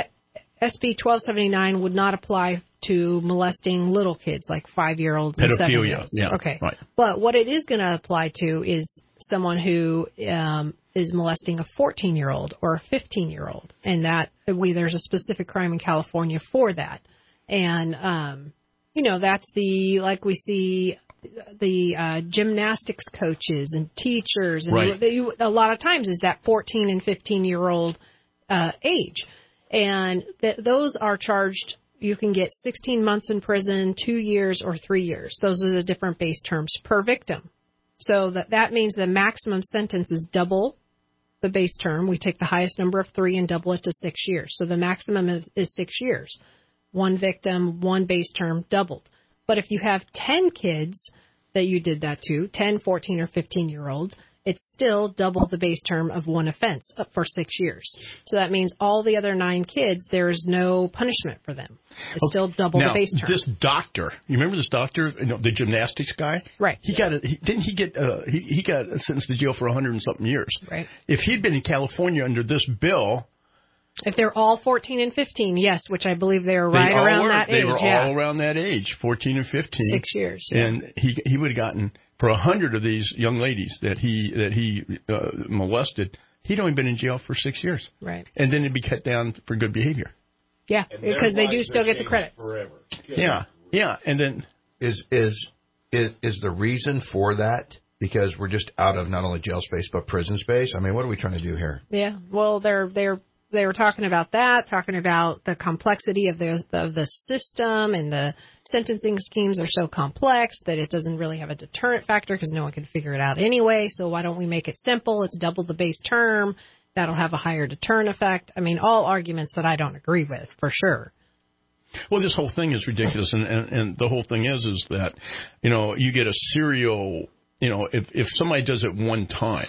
S B twelve seventy-nine would not apply to molesting little kids, like five-year-olds and Pedophilia, seven-year-olds. yeah, Okay. right. But what it is going to apply to is someone who um, is molesting a fourteen-year-old or a fifteen-year-old, and that we there's a specific crime in California for that. And, um, you know, that's the, like we see the uh, gymnastics coaches and teachers. And Right. they, a lot of times is that fourteen and fifteen-year-old uh, age. And th- those are charged, you can get sixteen months in prison, two years, or three years. Those are the different base terms per victim. So that, that means the maximum sentence is double the base term. We take the highest number of three and double it to six years. So the maximum is, is six years. One victim, one base term, doubled. But if you have ten kids that you did that to, ten, fourteen, or fifteen-year-olds, it's still double the base term of one offense up for six years. So that means all the other nine kids, there is no punishment for them. It's Okay. still double now, the base term. This doctor, you remember this doctor, you know, the gymnastics guy? Right. He got a, he, didn't he get uh, he he got sentenced to jail for a hundred and something years. Right. If he'd been in California under this bill, If they're all fourteen and fifteen, yes, which I believe they're they right all around were, that they age. were yeah. all around that age, fourteen and fifteen. Six years. Yeah. And he he would have gotten for a hundred of these young ladies that he that he uh, molested. He'd only been in jail for six years. Right. And then it'd be cut down for good behavior. Yeah, because they do still get the credit. Forever. Yeah, yeah, and then is is is is the reason for that because we're just out of not only jail space but prison space? I mean, what are we trying to do here? Yeah, well, they're they're they were talking about that, talking about the complexity of the of the system, and the sentencing schemes are so complex that it doesn't really have a deterrent factor because no one can figure it out anyway. So why don't we make it simple? It's double the base term. That'll have a higher deterrent effect. I mean, all arguments that I don't agree with, for sure. Well, this whole thing is ridiculous, and, and, and the whole thing is is that, you know, you get a serial, you know, if, if somebody does it one time,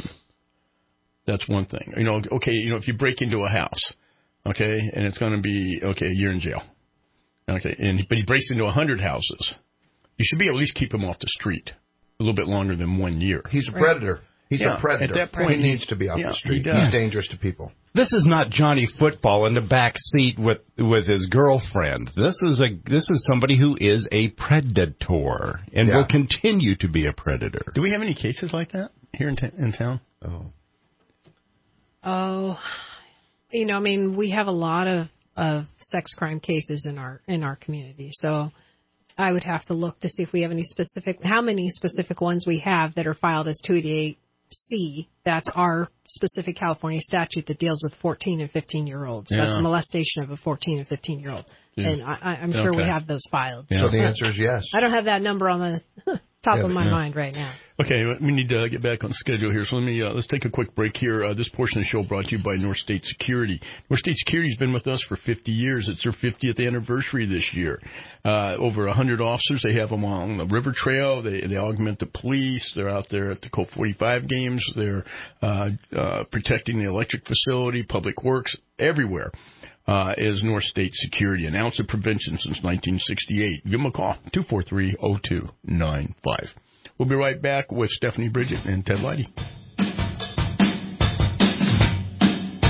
that's one thing. You know, okay, you know, if you break into a house, okay, and it's going to be, okay, you're in jail. Okay, and but he breaks into a hundred houses. You should be at least keep him off the street a little bit longer than one year. He's a predator. He's Yeah, a predator. at that point, he needs to be off yeah, the street. he does. He's dangerous to people. This is not Johnny Football in the back seat with with his girlfriend. This is a this is somebody who is a predator and Yeah. will continue to be a predator. Do we have any cases like that here in, t- in town? Oh. Oh, you know, I mean, we have a lot of, of sex crime cases in our in our community. So I would have to look to see if we have any specific, how many specific ones we have that are filed as two eighty-eight C. That's our specific California statute that deals with fourteen and fifteen year olds. Yeah. That's molestation of a fourteen and fifteen year old. Yeah. And I, I- I'm sure we Okay. have those filed. So the answer is yes. I don't have that number on the top Yeah, of my yeah. mind right now. Okay, we need to get back on schedule here, so let me uh, let's take a quick break here. Uh, this portion of the show brought to you by North State Security. North State Security has been with us for fifty years. It's their fiftieth anniversary this year. Uh, over one hundred officers. They have them along the River Trail. They they augment the police. They're out there at the Colt forty-five games. They're uh, uh, protecting the electric facility, public works, everywhere. Uh, is North State Security, an ounce of prevention since nineteen sixty-eight. Give them a call, two four three, oh two nine five. We'll be right back with Stephanie Bridget and Ted Leidy.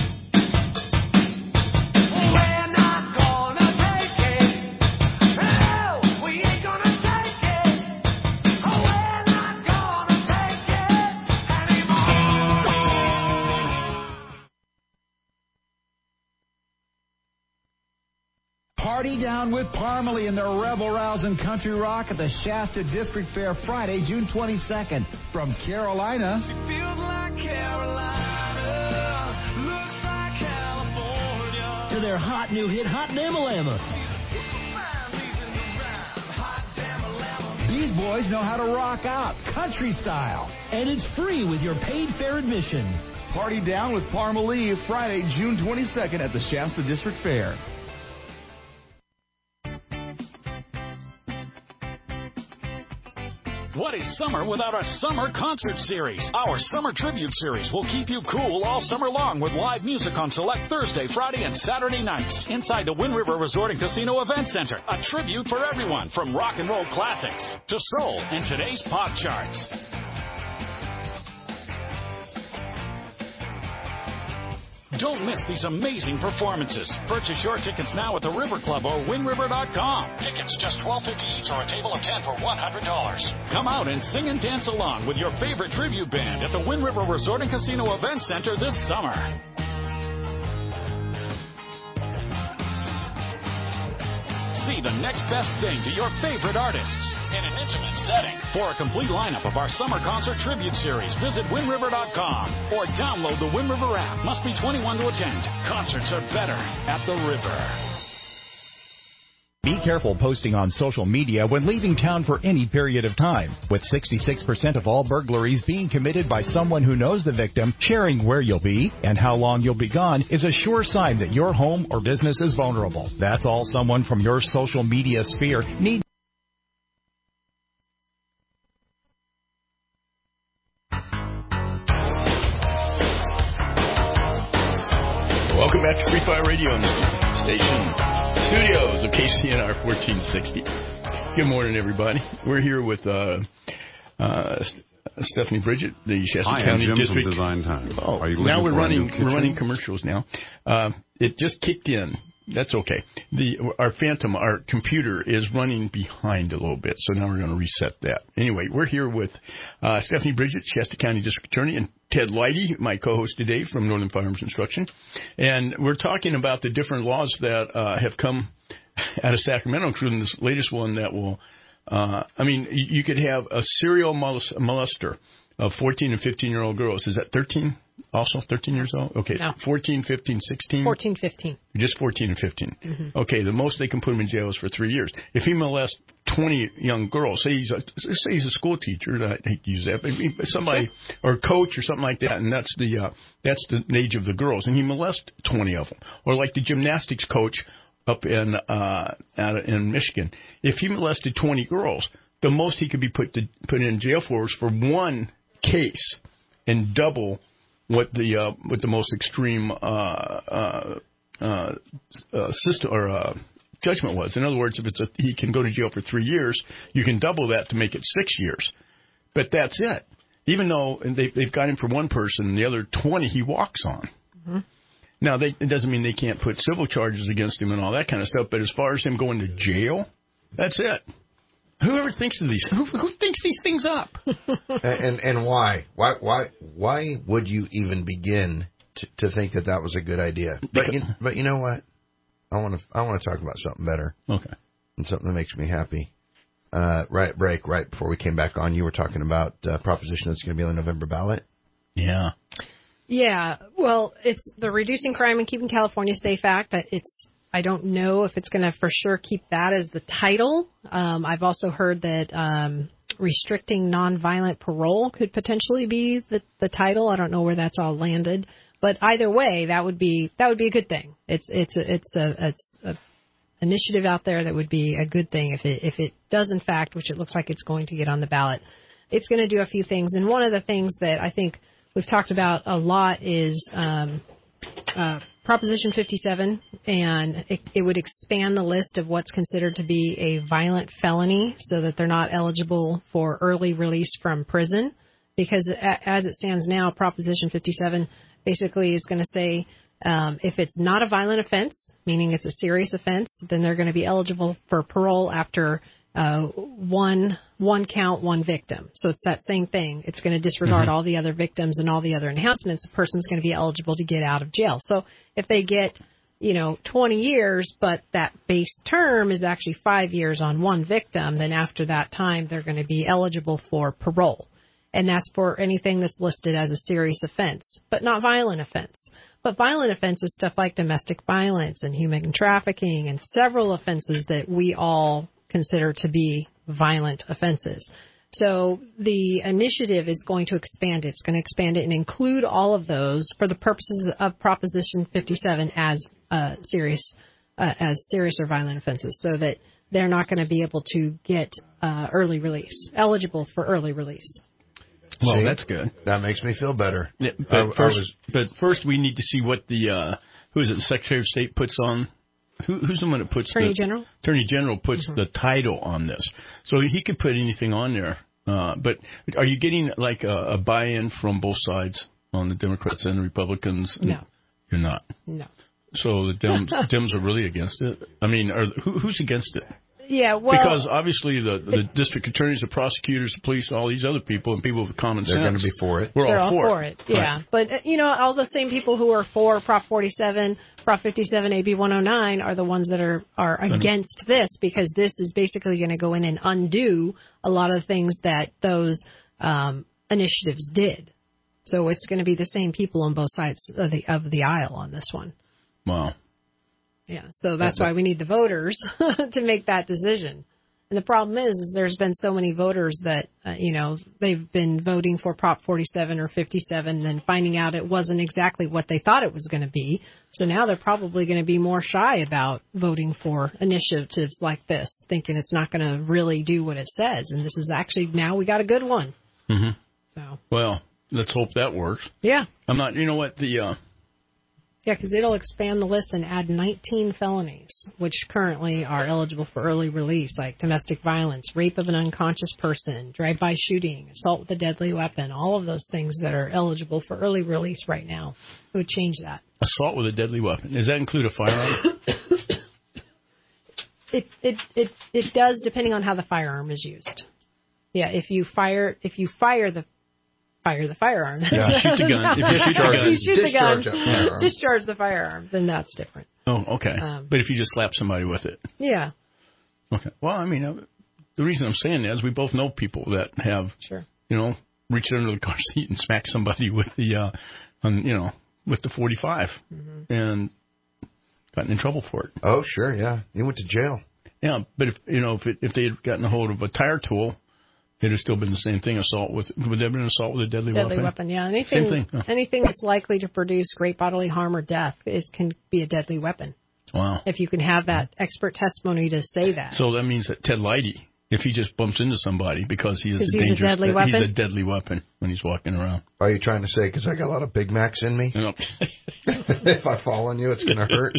Party down with Parmalee and their rebel-rousing country rock at the Shasta District Fair Friday, June twenty-second. From Carolina. It feels like Carolina, looks like California. To their hot new hit, Hot Damn-a-Llama. These boys know how to rock out, country style. And it's free with your paid fair admission. Party down with Parmalee Friday, June twenty-second at the Shasta District Fair. What is summer without a summer concert series? Our Summer Tribute Series will keep you cool all summer long with live music on select Thursday, Friday, and Saturday nights inside the Wind River Resort and Casino Event Center. A tribute for everyone from rock and roll classics to soul and today's pop charts. Don't miss these amazing performances. Purchase your tickets now at the River Club or win river dot com. Tickets just twelve fifty each or a table of ten for one hundred dollars. Come out and sing and dance along with your favorite tribute band at the Wind River Resort and Casino Event Center this summer. See the next best thing to your favorite artists in an intimate setting. For a complete lineup of our summer concert tribute series, visit win river dot com or download the Wind River app. Must be twenty-one to attend. Concerts are better at the River. Be careful posting on social media when leaving town for any period of time. With sixty-six percent of all burglaries being committed by someone who knows the victim, sharing where you'll be and how long you'll be gone is a sure sign that your home or business is vulnerable. That's all someone from your social media sphere needs. Welcome back to Free Fire Radio Station. Studios of K C N R fourteen sixty. Good morning, everybody. We're here with uh, uh, Stephanie Bridget, the Shasta Hi, County I'm Jim District. From Design Time. Oh, Are you now we're for running. A new we're running commercials now. Uh, it just kicked in. That's okay. The our Phantom, our computer is running behind a little bit, so now we're going to reset that. Anyway, we're here with uh, Stephanie Bridget, Shasta County District Attorney, and Ted Leidy, my co-host today from Northern Firearms Instruction, and we're talking about the different laws that uh, have come out of Sacramento, including this latest one that will. Uh, I mean, you could have a serial molester of fourteen and fifteen year old girls. Is that thirteen? Also thirteen years old? Okay. No. fourteen, fifteen, sixteen? fourteen, fifteen. Just fourteen and fifteen. Mm-hmm. Okay, the most they can put him in jail is for three years. If he molests twenty young girls, say he's a, say he's a school teacher, I hate to use that, but somebody, or a coach or something like that, and that's the, uh, that's the age of the girls, and he molests twenty of them. Or like the gymnastics coach up in, uh, out in Michigan. If he molested twenty girls, the most he could be put to, put in jail for is for one case and double what the uh, what the most extreme uh, uh, uh, uh, system or uh, judgment was. In other words, if it's a, he can go to jail for three years, you can double that to make it six years. But that's it. Even though they, they've got him for one person, and the other twenty he walks on. Mm-hmm. Now, they, it doesn't mean they can't put civil charges against him and all that kind of stuff. But as far as him going to jail, that's it. Whoever thinks of these, who, who thinks these things up? and and why? Why why why would you even begin to, to think that that was a good idea? But you, but you know what? I want to I want to talk about something better. Okay. And something that makes me happy. Uh, right at break, right before we came back on, you were talking about uh, proposition that's going to be on the November ballot. Yeah. Yeah. Well, it's the Reducing Crime and Keeping California Safe Act. It's I don't know if it's going to for sure keep that as the title. Um, I've also heard that um, restricting nonviolent parole could potentially be the, the title. I don't know where that's all landed, but either way, that would be that would be a good thing. It's it's a, it's a it's a initiative out there that would be a good thing if it if it does in fact, which it looks like it's going to get on the ballot. It's going to do a few things, and one of the things that I think we've talked about a lot is um, uh, Proposition fifty-seven, and it, it would expand the list of what's considered to be a violent felony so that they're not eligible for early release from prison. Because as it stands now, Proposition fifty-seven basically is going to say um, if it's not a violent offense, meaning it's a serious offense, then they're going to be eligible for parole after uh, one one count, one victim. So it's that same thing. It's going to disregard mm-hmm. all the other victims and all the other enhancements. A person's going to be eligible to get out of jail. So if they get you know, twenty years, but that base term is actually five years on one victim, then after that time, they're going to be eligible for parole. And that's for anything that's listed as a serious offense, but not violent offense. But violent offenses, stuff like domestic violence and human trafficking and several offenses that we all consider to be violent offenses. So the initiative is going to expand it. It's going to expand it and include all of those for the purposes of Proposition fifty-seven as uh, serious, uh, as serious or violent offenses, so that they're not going to be able to get uh, early release, eligible for early release. Well, See, that's good. That makes me feel better. Yeah, but, I, first, I was, but first, we need to see what the uh, who is it? The Secretary of State puts on. Who, who's the one that puts Attorney the General? Attorney General puts Mm-hmm. the title on this, so he could put anything on there. Uh, but are you getting like a, a buy-in from both sides on the Democrats and the Republicans? No, you're not. No. So the Dems, Dems are really against it. I mean, are who, who's against it? Yeah, well, because obviously the, the district attorneys, the prosecutors, the police, all these other people and people with common they're sense. going to be for it. We're They're all, all for, for it. it. Yeah, Right. but uh, you know, all the same people who are for Prop forty-seven, Prop fifty-seven, A B one oh nine are the ones that are are against this, because this is basically going to go in and undo a lot of things that those um, initiatives did. So it's going to be the same people on both sides of the of the aisle on this one. Wow. Yeah, so that's why we need the voters to make that decision. And the problem is, is there's been so many voters that, uh, you know, they've been voting for Prop forty-seven or fifty-seven and then finding out it wasn't exactly what they thought it was going to be. So now they're probably going to be more shy about voting for initiatives like this, thinking it's not going to really do what it says. And this is actually, now we got a good one. Mm-hmm. So. Well, let's hope that works. Yeah. I'm not, you know what, the... Uh, Yeah, because it'll expand the list and add nineteen felonies, which currently are eligible for early release, like domestic violence, rape of an unconscious person, drive-by shooting, assault with a deadly weapon, all of those things that are eligible for early release right now. It would change that. Assault with a deadly weapon. Does that include a firearm? it, it it it does, depending on how the firearm is used. Yeah, if you fire if you fire the Fire the firearm. Yeah, shoot the gun. If you shoot the gun, if you shoot the gun, discharge, discharge the firearm, then that's different. Oh, okay. Um, but if you just slap somebody with it. Yeah. Okay. Well, I mean, uh, the reason I'm saying that is we both know people that have, sure. you know, reached under the car seat and smacked somebody with the, uh, on, you know, with the forty-five mm-hmm. and gotten in trouble for it. Oh, sure, yeah. You went to jail. Yeah, but if you know if it, if they had gotten a hold of a tire tool, it'd have still been the same thing. Assault with would there have been an assault with a deadly, deadly weapon? weapon, yeah. Anything, same thing. Oh. Anything that's likely to produce great bodily harm or death is can be a deadly weapon. Wow. If you can have that expert testimony to say that. So that means that Ted Leidy, if he just bumps into somebody because he is a he's dangerous, a deadly weapon? he's a deadly weapon when he's walking around. Are you trying to say because I got a lot of Big Macs in me? No. If I fall on you, it's going to hurt.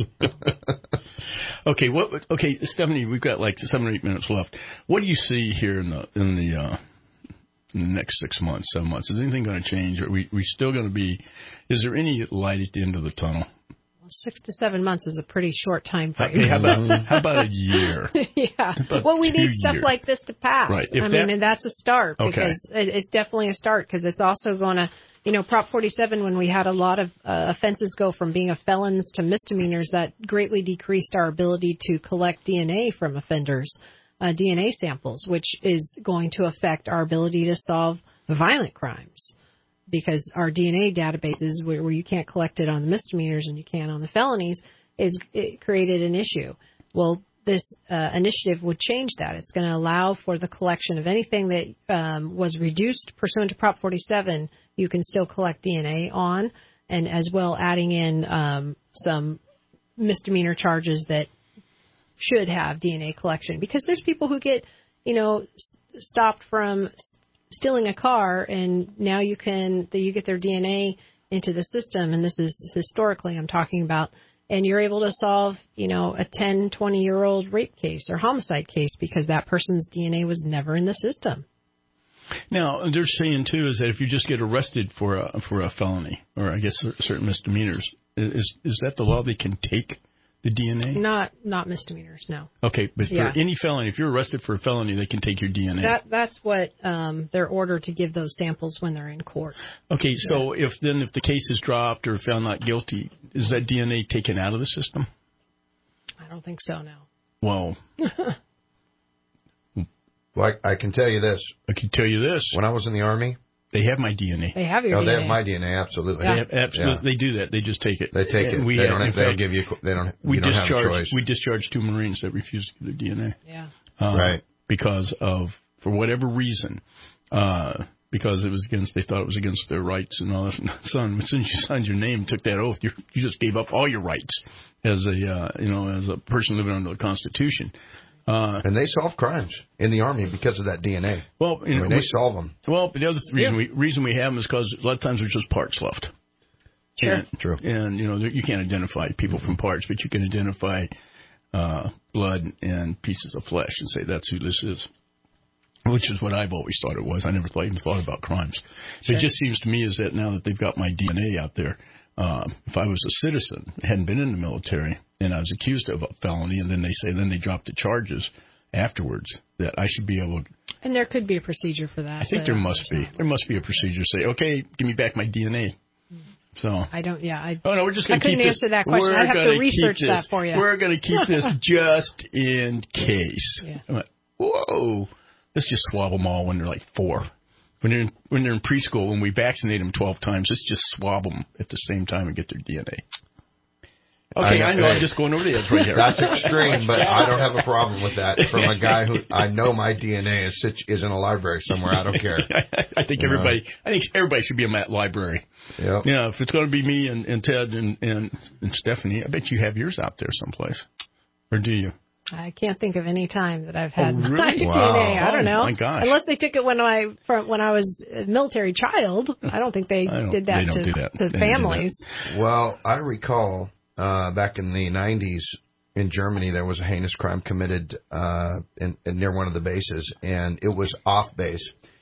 Okay, what? Okay, Stephanie, we've got like seven or eight minutes left. What do you see here in the in the uh, in the next six months, seven months? Is anything going to change? Are we we still going to be? Is there any light at the end of the tunnel? Well, six to seven months is a pretty short time frame. Okay, how about how about a year? Yeah. About Well, we need stuff years? like this to pass. Right. If I that- mean, and that's a start Okay. because it, it's definitely a start because it's also going to. You know, Prop forty-seven, when we had a lot of uh, offenses go from being a felons to misdemeanors, that greatly decreased our ability to collect D N A from offenders, uh, D N A samples, which is going to affect our ability to solve violent crimes because our D N A databases, where, where you can't collect it on the misdemeanors and you can on the felonies, is it created an issue. Well, this uh, initiative would change that. It's going to allow for the collection of anything that um, was reduced pursuant to Prop forty-seven. You can still collect D N A on, and as well adding in um, some misdemeanor charges that should have D N A collection. Because there's people who get, you know, s- stopped from s- stealing a car, and now you can you get their D N A into the system, and this is historically I'm talking about. And you're able to solve, you know, a ten, twenty-year-old rape case or homicide case because that person's D N A was never in the system. Now, they're saying, too, is that if you just get arrested for a for a felony, or I guess certain misdemeanors, is is that the law? They can take the D N A? Not not misdemeanors, no. Okay, but Yeah. for any felony, if you're arrested for a felony, they can take your D N A. That that's what um, they're ordered to give those samples when they're in court. Okay, so if then if the case is dropped or found not guilty, is that D N A taken out of the system? I don't think so, no. Well, well I, I can tell you this. I can tell you this. When I was in the Army, they have my D N A. They have your oh, D N A. they have my D N A, absolutely. Yeah. They have, absolutely, Yeah. they do that. They just take it. They take And it. We they have, don't. in They don't fact, give you. They don't. We you don't have a discharge. choice. We discharged two Marines that refused to give their D N A. Yeah. Uh, right. Because of for whatever reason, uh, because it was against. They thought it was against their rights and all that. Son, as soon as you signed your name, took that oath, you you just gave up all your rights as a uh, you know as a person living under the Constitution. Uh, and they solve crimes in the Army because of that D N A. Well, you know, I mean, they we, solve them. Well, but the other reason Yeah. we reason we have them is because a lot of times there's just parts left. Sure. And, True. And you know you can't identify people from parts, but you can identify uh, blood and pieces of flesh and say that's who this is. Which is what I've always thought it was. I never thought, even thought about crimes. Sure. It just seems to me is that now that they've got my D N A out there, uh, if I was a citizen, hadn't been in the military, and I was accused of a felony, and then they say, then they drop the charges afterwards, that I should be able to. And there could be a procedure for that. I think but, there uh, must be. There must be a procedure. Say, okay, give me back my D N A. So. I don't, yeah. I, oh, no, we're just I going to keep couldn't this. answer that question. We're I'd have to gonna research keep that this, for you. We're going to keep this just in case. Yeah. I'm like, whoa. Let's just swab them all when they're like four. When they're in, when they're in preschool, when we vaccinate them twelve times, let's just swab them at the same time and get their D N A. Okay, I know, I know I'm just going over the edge right here. That's extreme, but I don't have a problem with that. From a guy who I know my D N A is is in a library somewhere. I don't care. I think you everybody. know? I think everybody should be in that library. Yep. You know, if it's going to be me and, and Ted and, and and Stephanie, I bet you have yours out there someplace, or do you? I can't think of any time that I've had Oh, really? my D N A. Wow. I don't know. Oh, my gosh. Unless they took it when I from when I was a military child. I don't think they I don't- did that, they don't to, do that. to They don't do families. Well, I recall uh, back in the nineties in Germany, there was a heinous crime committed uh, in, in near one of the bases, and it was off base.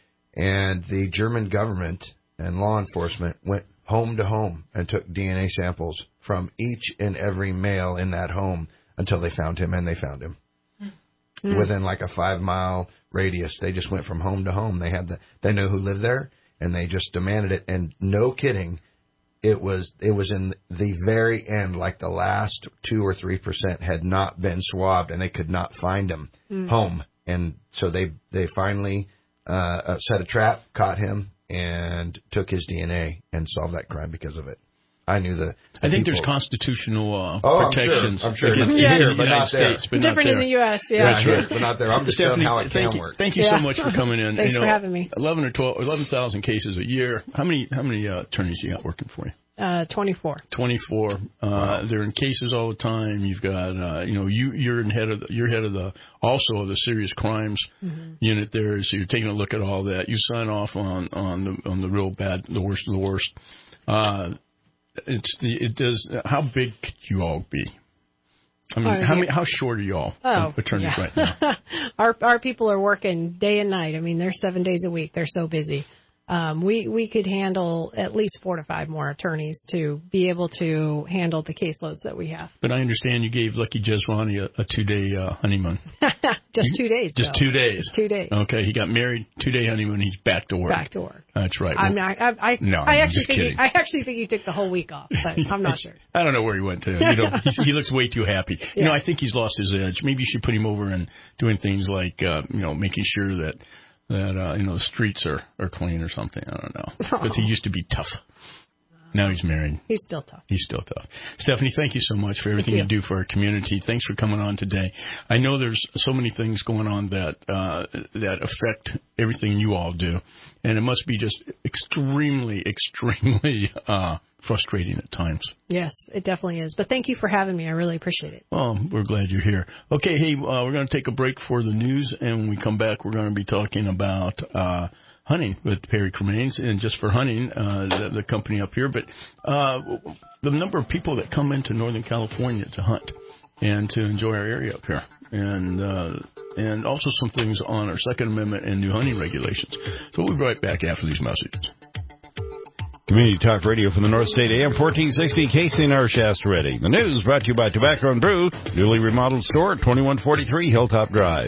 And the German government and law enforcement went home to home and took D N A samples from each and every male in that home until they found him, and they found him. Mm. Within like a five-mile radius. They just went from home to home. They had the, they knew who lived there, and they just demanded it. And no kidding, it was it was in the very end, like the last two or three percent had not been swabbed, and they could not find him mm. home. And so they they finally uh, set a trap, caught him, and took his D N A and solved that crime because of it. I knew the. the I think people. there's constitutional uh, oh, protections. I'm sure. I'm sure. Against Yeah. here, Here, but not there. States, but Different not in there. the U S, yeah. Yeah, here, but not there. I'm just telling Stephanie, how it thank can you, work. Thank you Yeah. so much for coming in. Thanks you know, for having me. Eleven or twelve, eleven thousand cases a year. How many? How many uh, attorneys you got working for you? Uh, twenty-four. Twenty-four. Uh, wow. They're in cases all the time. You've got, uh, you know, you you're in head of the, you're head of the also of the serious crimes mm-hmm. unit there. So you're taking a look at all that. You sign off on on the on the real bad, the worst of the worst. Uh, it's the it does. How big could you all be? I mean, oh, how yeah. many? How short are you all oh, attorneys yeah. right now? our our people are working day and night. I mean, they're seven days a week. They're so busy. Um, we, we could handle at least four to five more attorneys to be able to handle the caseloads that we have. But I understand you gave Lucky Jezrani a, a two-day uh, honeymoon. Just two days. Just though. two days. Just two days. Okay, he got married, two-day honeymoon. He's back to work. Back to work. That's right. I'm well, not. I, I, no, I I'm actually just think. kidding. He, I actually think he took the whole week off, but I'm not sure. I don't know where he went to. You know, he, he looks way too happy. You yeah. know, I think he's lost his edge. Maybe you should put him over and doing things like, uh, you know, making sure that. That, uh, you know, the streets are, are clean or something. I don't know. Because oh. he used to be tough. Now he's married. He's still tough. He's still tough. Stephanie, thank you so much for everything you. you do for our community. Thanks for coming on today. I know there's so many things going on that uh, that affect everything you all do. And it must be just extremely, extremely uh, frustrating at times. Yes, it definitely is. But thank you for having me. I really appreciate it. Well, we're glad you're here. Okay, hey, uh, we're going to take a break for the news, and when we come back, we're going to be talking about uh, hunting with Perry Cremains, and just for hunting, uh, the, the company up here, but uh, the number of people that come into Northern California to hunt and to enjoy our area up here, and uh, and also some things on our Second Amendment and new hunting regulations. So we'll be right back after these messages. Community Talk Radio from the North State, A M fourteen sixty, K C N R Shasta Ready. The news brought to you by Tobacco and Brew, newly remodeled store at twenty-one forty-three Hilltop Drive.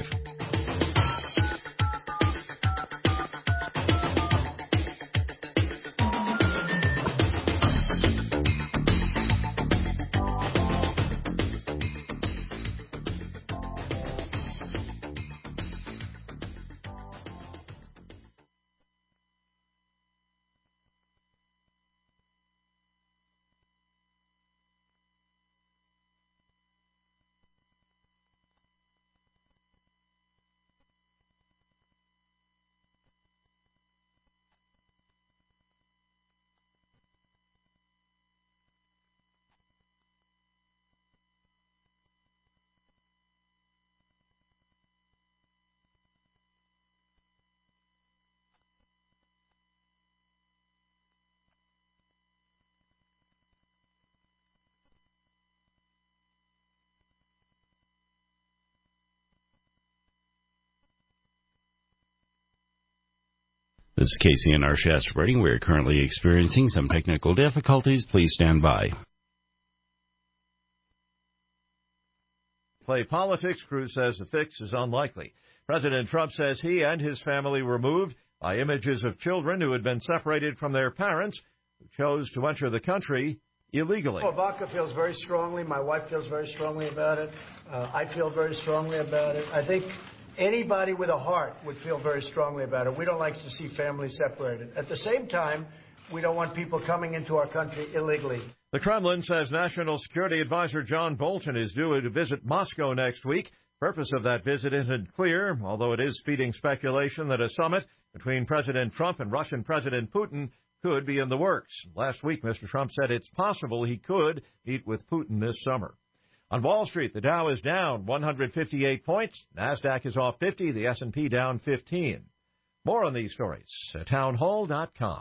This is K C N R Shasta Ready. We're currently experiencing some technical difficulties. Please stand by. Play politics, Cruz says the fix is unlikely. President Trump says he and his family were moved by images of children who had been separated from their parents who chose to enter the country illegally. Ivanka feels very strongly. My wife feels very strongly about it. Uh, I feel very strongly about it. I think anybody with a heart would feel very strongly about it. We don't like to see families separated. At the same time, we don't want people coming into our country illegally. The Kremlin says National Security Advisor John Bolton is due to visit Moscow next week. Purpose of that visit isn't clear, although it is feeding speculation that a summit between President Trump and Russian President Putin could be in the works. Last week, Mister Trump said it's possible he could meet with Putin this summer. On Wall Street, the Dow is down one hundred fifty-eight points. NASDAQ is off fifty. The S and P down fifteen. More on these stories at townhall dot com.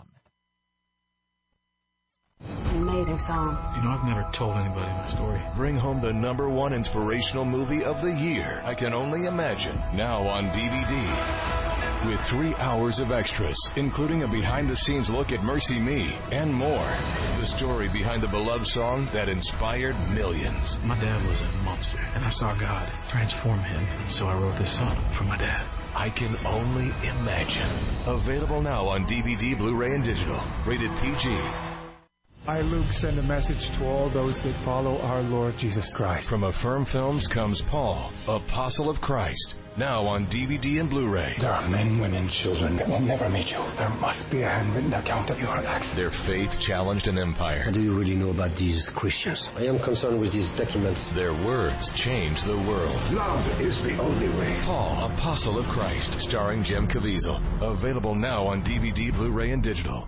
Amazing song. You know, I've never told anybody my story. Bring home the number one inspirational movie of the year. I Can Only Imagine. Now on D V D. With three hours of extras, including a behind-the-scenes look at Mercy Me and more. The story behind the beloved song that inspired millions. My dad was a monster, and I saw God transform him, and so I wrote this song for my dad. I Can Only Imagine. Available now on D V D, Blu-ray, and digital. Rated P G. I, Luke, send a message to all those that follow our Lord Jesus Christ. From Affirm Films comes Paul, Apostle of Christ. Now on D V D and Blu-ray. There are men, women, children that will never meet you. There must be a handwritten account of your acts. Their faith challenged an empire. What do you really know about these Christians? I am concerned with these documents. Their words changed the world. Love is the only way. Paul, Apostle of Christ, starring Jim Caviezel. Available now on D V D, Blu-ray, and digital.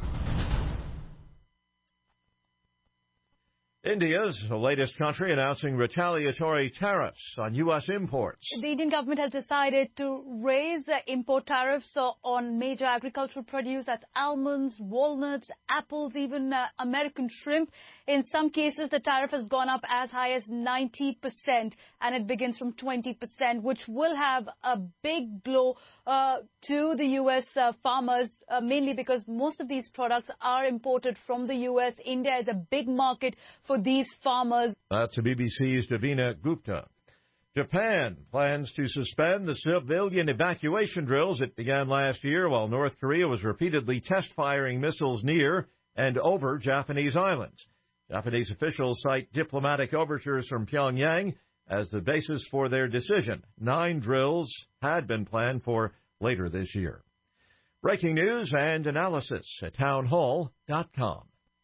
India's the latest country announcing retaliatory tariffs on U S imports. The Indian government has decided to raise the import tariffs on major agricultural produce, that's almonds, walnuts, apples, even uh, American shrimp. In some cases, the tariff has gone up as high as ninety percent, and it begins from twenty percent, which will have a big blow uh, to the U S uh, farmers, uh, mainly because most of these products are imported from the U S. India is a big market for these farmers. That's B B C's Davina Gupta. Japan plans to suspend the civilian evacuation drills it began last year while North Korea was repeatedly test-firing missiles near and over Japanese islands. Japanese officials cite diplomatic overtures from Pyongyang as the basis for their decision. Nine drills had been planned for later this year. Breaking news and analysis at townhall dot com.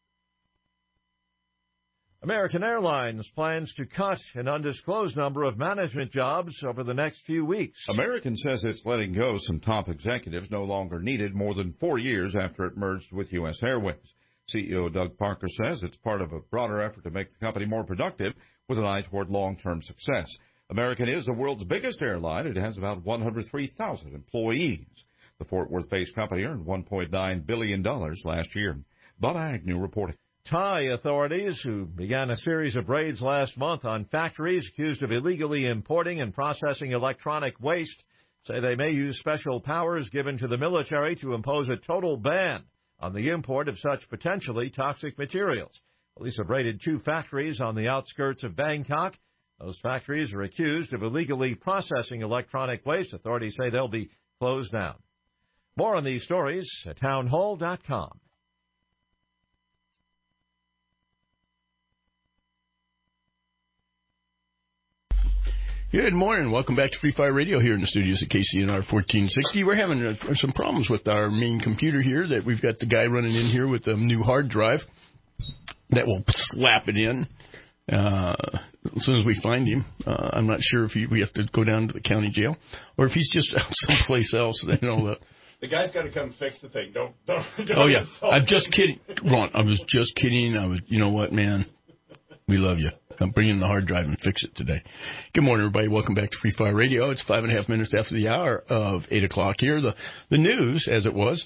American Airlines plans to cut an undisclosed number of management jobs over the next few weeks. American says it's letting go some top executives no longer needed more than four years after it merged with U S Airways. C E O Doug Parker says it's part of a broader effort to make the company more productive with an eye toward long-term success. American is the world's biggest airline. It has about one hundred three thousand employees. The Fort Worth-based company earned one point nine billion dollars last year. Bud Agnew reporting. Thai authorities, who began a series of raids last month on factories accused of illegally importing and processing electronic waste, say they may use special powers given to the military to impose a total ban on the import of such potentially toxic materials. Police have raided two factories on the outskirts of Bangkok. Those factories are accused of illegally processing electronic waste. Authorities say they'll be closed down. More on these stories at townhall dot com. Good morning. Welcome back to Free Fire Radio here in the studios at K C N R fourteen sixty. We're having uh, some problems with our main computer here. That we've got the guy running in here with a new hard drive that will slap it in uh, as soon as we find him. Uh, I'm not sure if he, we have to go down to the county jail or if he's just out someplace else. You know, uh, the guy's got to come fix the thing. Don't, don't. don't oh yeah, I'm just kidding, Ron. I was just kidding. I was. You know what, man? We love you. I'm bringing the hard drive and fix it today. Good morning, everybody. Welcome back to Free Fire Radio. It's five and a half minutes after the hour of eight o'clock here. The the news, as it was,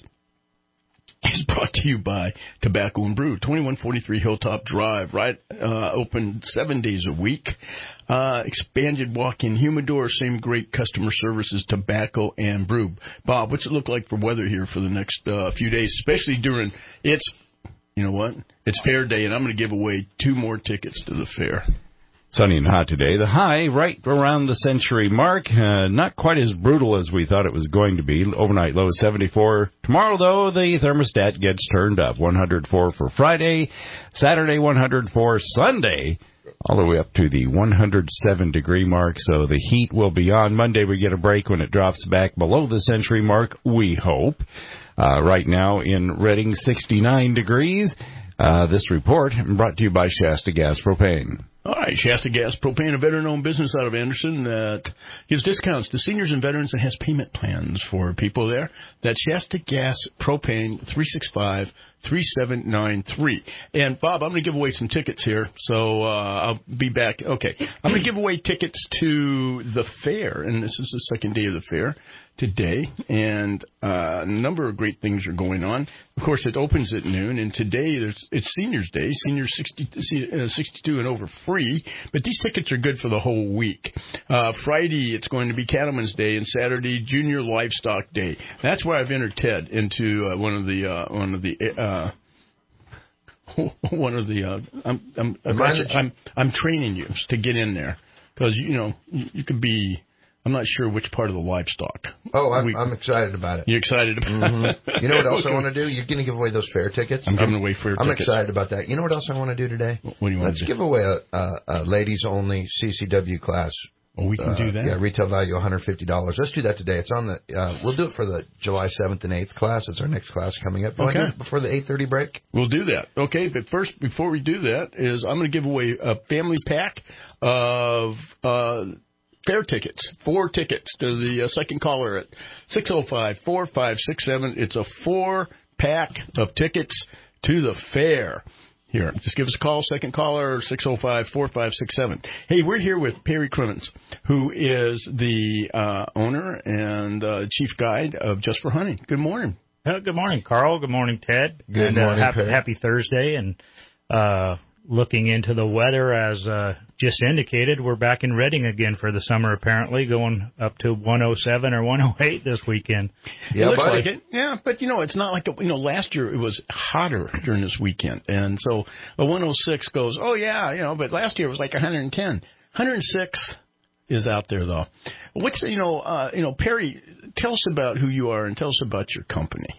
is brought to you by Tobacco and Brew, twenty-one forty-three Hilltop Drive, right? Uh, open seven days a week. Uh, expanded walk-in humidor, same great customer service as Tobacco and Brew. Bob, what's it look like for weather here for the next uh, few days, especially during it's, you know what? It's Fair Day, and I'm going to give away two more tickets to the fair. Sunny and hot today. The high right around the century mark. Uh, not quite as brutal as we thought it was going to be. Overnight low seventy-four. Tomorrow, though, the thermostat gets turned up. one hundred four for Friday. Saturday, one hundred four. Sunday, all the way up to the one hundred seven degree mark. So the heat will be on. Monday, we get a break when it drops back below the century mark, we hope. Uh, right now in Redding, sixty-nine degrees. Uh, this report brought to you by Shasta Gas Propane. All right, Shasta Gas Propane, a veteran-owned business out of Anderson that gives discounts to seniors and veterans and has payment plans for people there. That's Shasta Gas Propane, three six five, three seven nine three. And, Bob, I'm going to give away some tickets here, so uh, I'll be back. Okay, I'm going to give away tickets to the fair, and this is the second day of the fair today, and uh, a number of great things are going on. Of course, it opens at noon, and today there's, it's Seniors Day, seniors sixty, uh, sixty-two and over free, but these tickets are good for the whole week. Uh, Friday, it's going to be Cattleman's Day, and Saturday, Junior Livestock Day. That's why I've entered Ted into uh, one of the uh, one of the uh, one of the. Uh, I'm I'm I'm, I'm I'm training you to get in there because you know you, you could be. I'm not sure which part of the livestock. Oh, I'm, we, I'm excited about it. You're excited about mm-hmm. it? You know what else I want to do? You're going to give away those fair tickets? I'm giving away fair I'm tickets. I'm excited about that. You know what else I want to do today? What do you want Let's to do? give away a, a, a ladies-only C C W class. Oh, we can uh, do that? Yeah, retail value one hundred fifty dollars. Let's do that today. It's on the. Uh, we'll do it for the July seventh and eighth class. It's our next class coming up. Do okay. I do it before the eight thirty break? We'll do that. Okay, but first, before we do that, is I'm going to give away a family pack of uh, fair tickets, four tickets to the uh, second caller at six oh five, four five six seven. It's a four-pack of tickets to the fair. Here, just give us a call, second caller, six oh five, four five six seven. Hey, we're here with Perry Crimmins, who is the uh, owner and uh, chief guide of Just for Hunting. Good morning. Uh, good morning, Carl. Good morning, Ted. Good and, morning, uh, happy, Perry. happy Thursday. And uh, looking into the weather, as uh, just indicated, we're back in Redding again for the summer, apparently, going up to one oh seven or one oh eight this weekend. Yeah, it looks buddy. like it. Yeah, but, you know, it's not like, a, you know, last year it was hotter during this weekend. And so a one oh six goes, oh, yeah, you know, but last year it was like one hundred ten. one hundred six is out there, though. What's, you know, uh, you know, Perry, tell us about who you are and tell us about your company.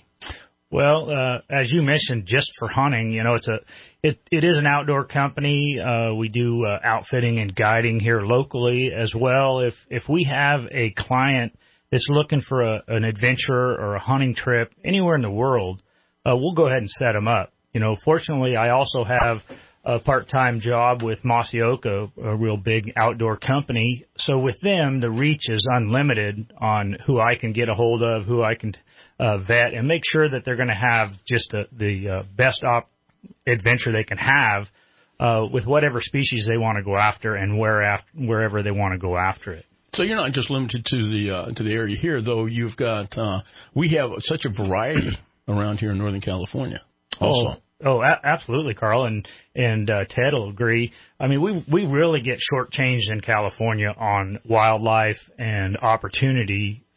Well, uh, as you mentioned, Just for Hunting, you know, it's a it it is an outdoor company. Uh, we do uh, outfitting and guiding here locally as well. If if we have a client that's looking for a, an adventure or a hunting trip anywhere in the world, uh, we'll go ahead and set them up. You know, fortunately, I also have a part-time job with Mossy Oak, a, a real big outdoor company. So with them, the reach is unlimited on who I can get a hold of, who I can uh, vet, and make sure that they're going to have just a, the uh, best op- adventure they can have uh, with whatever species they want to go after and where af- wherever they want to go after it. So you're not just limited to the uh, to the area here, though. You've got uh, we have such a variety around here in Northern California. Also. Oh. Oh, a- absolutely, Carl, and and uh, Ted will agree. I mean, we we really get shortchanged in California on wildlife and opportunity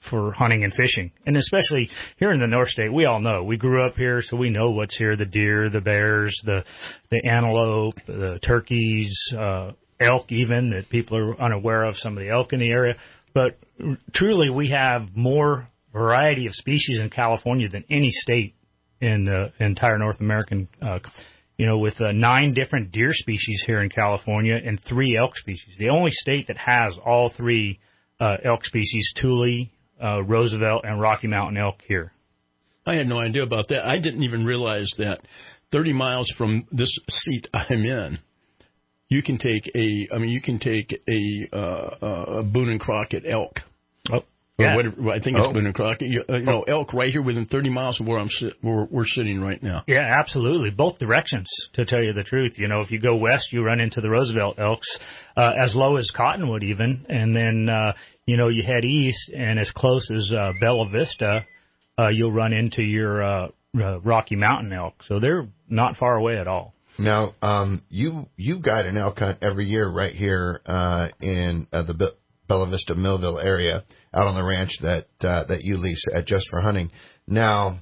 for hunting and fishing. And especially here in the North State, we all know. We grew up here, so we know what's here, the deer, the bears, the the antelope, the turkeys, uh, elk even, that people are unaware of, some of the elk in the area. But truly, we have more variety of species in California than any state in the entire North American, uh, you know, with uh, nine different deer species here in California and three elk species. The only state that has all three uh, elk species, Thule, uh, Roosevelt, and Rocky Mountain elk here. I had no idea about that. I didn't even realize that thirty miles from this seat I'm in, you can take a, I mean, you can take a, uh, a Boone and Crockett elk. Oh. Or Yeah. whatever, I think it's Oh. Boone and Crockett. You, uh, you know, elk right here within thirty miles of where I'm sit, where we're sitting right now. Yeah, absolutely. Both directions, to tell you the truth. You know, if you go west, you run into the Roosevelt elks, uh, as low as Cottonwood even. And then, uh, you know, you head east and as close as uh, Bella Vista, uh, you'll run into your uh, uh, Rocky Mountain elk. So they're not far away at all. Now, um, you you guide an elk hunt every year right here uh, in uh, the Be- Bella Vista Millville area, out on the ranch that uh, that you lease at Just for Hunting. Now,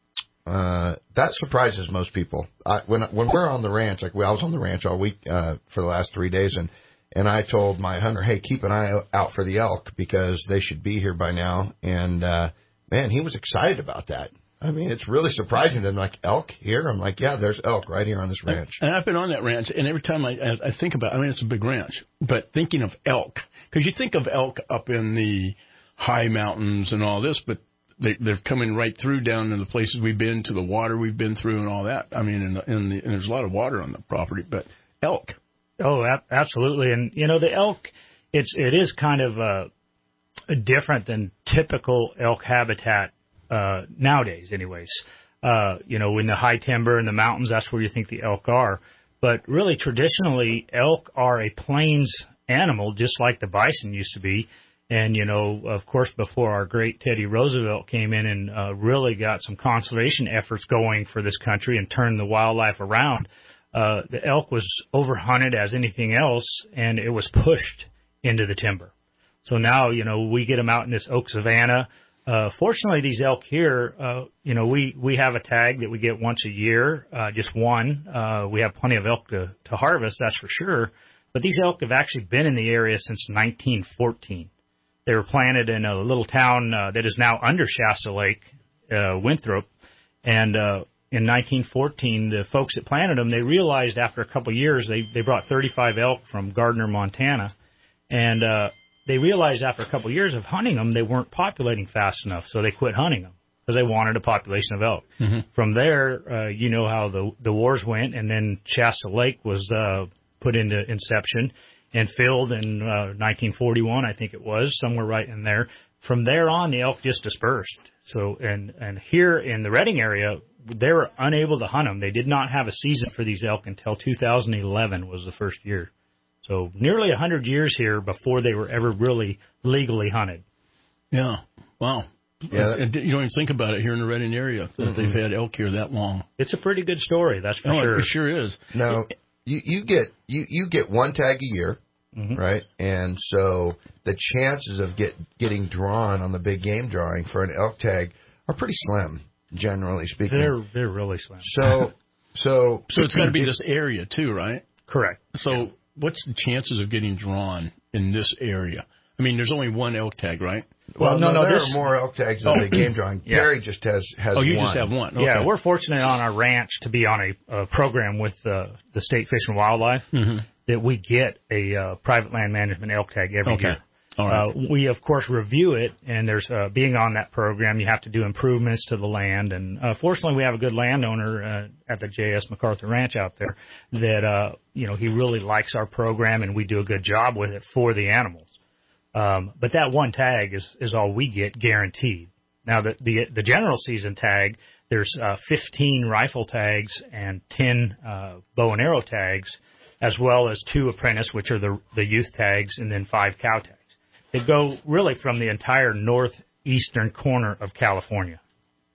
uh, that surprises most people. I, when when we're on the ranch, like well, I was on the ranch all week uh, for the last three days, and and I told my hunter, hey, keep an eye out for the elk because they should be here by now. And uh, man, he was excited about that. I mean, it's really surprising to them, like, elk here? I'm like, yeah, there's elk right here on this ranch. And I've been on that ranch, and every time I, I think about, I mean, it's a big ranch, but thinking of elk, because you think of elk up in the high mountains and all this, but they, they're coming right through down to the places we've been, to the water we've been through and all that. I mean, in the, in the, and there's a lot of water on the property, but elk. Oh, ab- absolutely. And, you know, the elk, it's it is kind of uh, different than typical elk habitat. Uh, nowadays, anyways, uh, you know, in the high timber and the mountains, that's where you think the elk are. But really, traditionally, elk are a plains animal, just like the bison used to be. And, you know, of course, before our great Teddy Roosevelt came in and uh, really got some conservation efforts going for this country and turned the wildlife around, uh, the elk was overhunted as anything else, and it was pushed into the timber. So now, you know, we get them out in this oak savanna. Uh, fortunately, these elk here, uh, you know, we, we have a tag that we get once a year, uh, just one. Uh, we have plenty of elk to, to harvest, that's for sure. But these elk have actually been in the area since nineteen fourteen. They were planted in a little town uh, that is now under Shasta Lake, uh, Winthrop. And uh, in nineteen fourteen, the folks that planted them, they realized after a couple of years, they, they brought thirty-five elk from Gardner, Montana. And uh they realized after a couple of years of hunting them, they weren't populating fast enough, so they quit hunting them because they wanted a population of elk. Mm-hmm. From there, uh, you know how the the wars went, and then Shasta Lake was uh, put into inception and filled in uh, nineteen forty-one, I think it was, somewhere right in there. From there on, the elk just dispersed. So, and and here in the Redding area, they were unable to hunt them. They did not have a season for these elk until two thousand eleven was the first year. So nearly a hundred years here before they were ever really legally hunted. Yeah. Wow. Yeah, that, you don't even think about it here in the Redding area that mm-hmm. they've had elk here that long. It's a pretty good story, that's for oh, sure. It sure is. Now, you, you get you, you get one tag a year, mm-hmm. right? And so the chances of get getting drawn on the big game drawing for an elk tag are pretty slim, generally speaking. They're they're really slim. So so so it's got to be this area too, right? Correct. So. Yeah. What's the chances of getting drawn in this area? I mean, there's only one elk tag, right? Well, well no, no, there this... are more elk tags than oh. the game drawing. yeah. Gary just has has Oh, you one. just have one. Okay. Yeah, we're fortunate on our ranch to be on a, a program with uh, the State Fish and Wildlife mm-hmm. that we get a uh, private land management elk tag every okay. year. All right. Uh, we, of course, review it, and there's uh, being on that program, you have to do improvements to the land. And uh, fortunately, we have a good landowner uh, at the J S. MacArthur Ranch out there that, uh, you know, he really likes our program, and we do a good job with it for the animals. Um, but that one tag is, is all we get guaranteed. Now, the, the, the general season tag, there's uh, fifteen rifle tags and ten uh, bow and arrow tags, as well as two apprentice, which are the, the youth tags, and then five cow tags. They go really from the entire northeastern corner of California.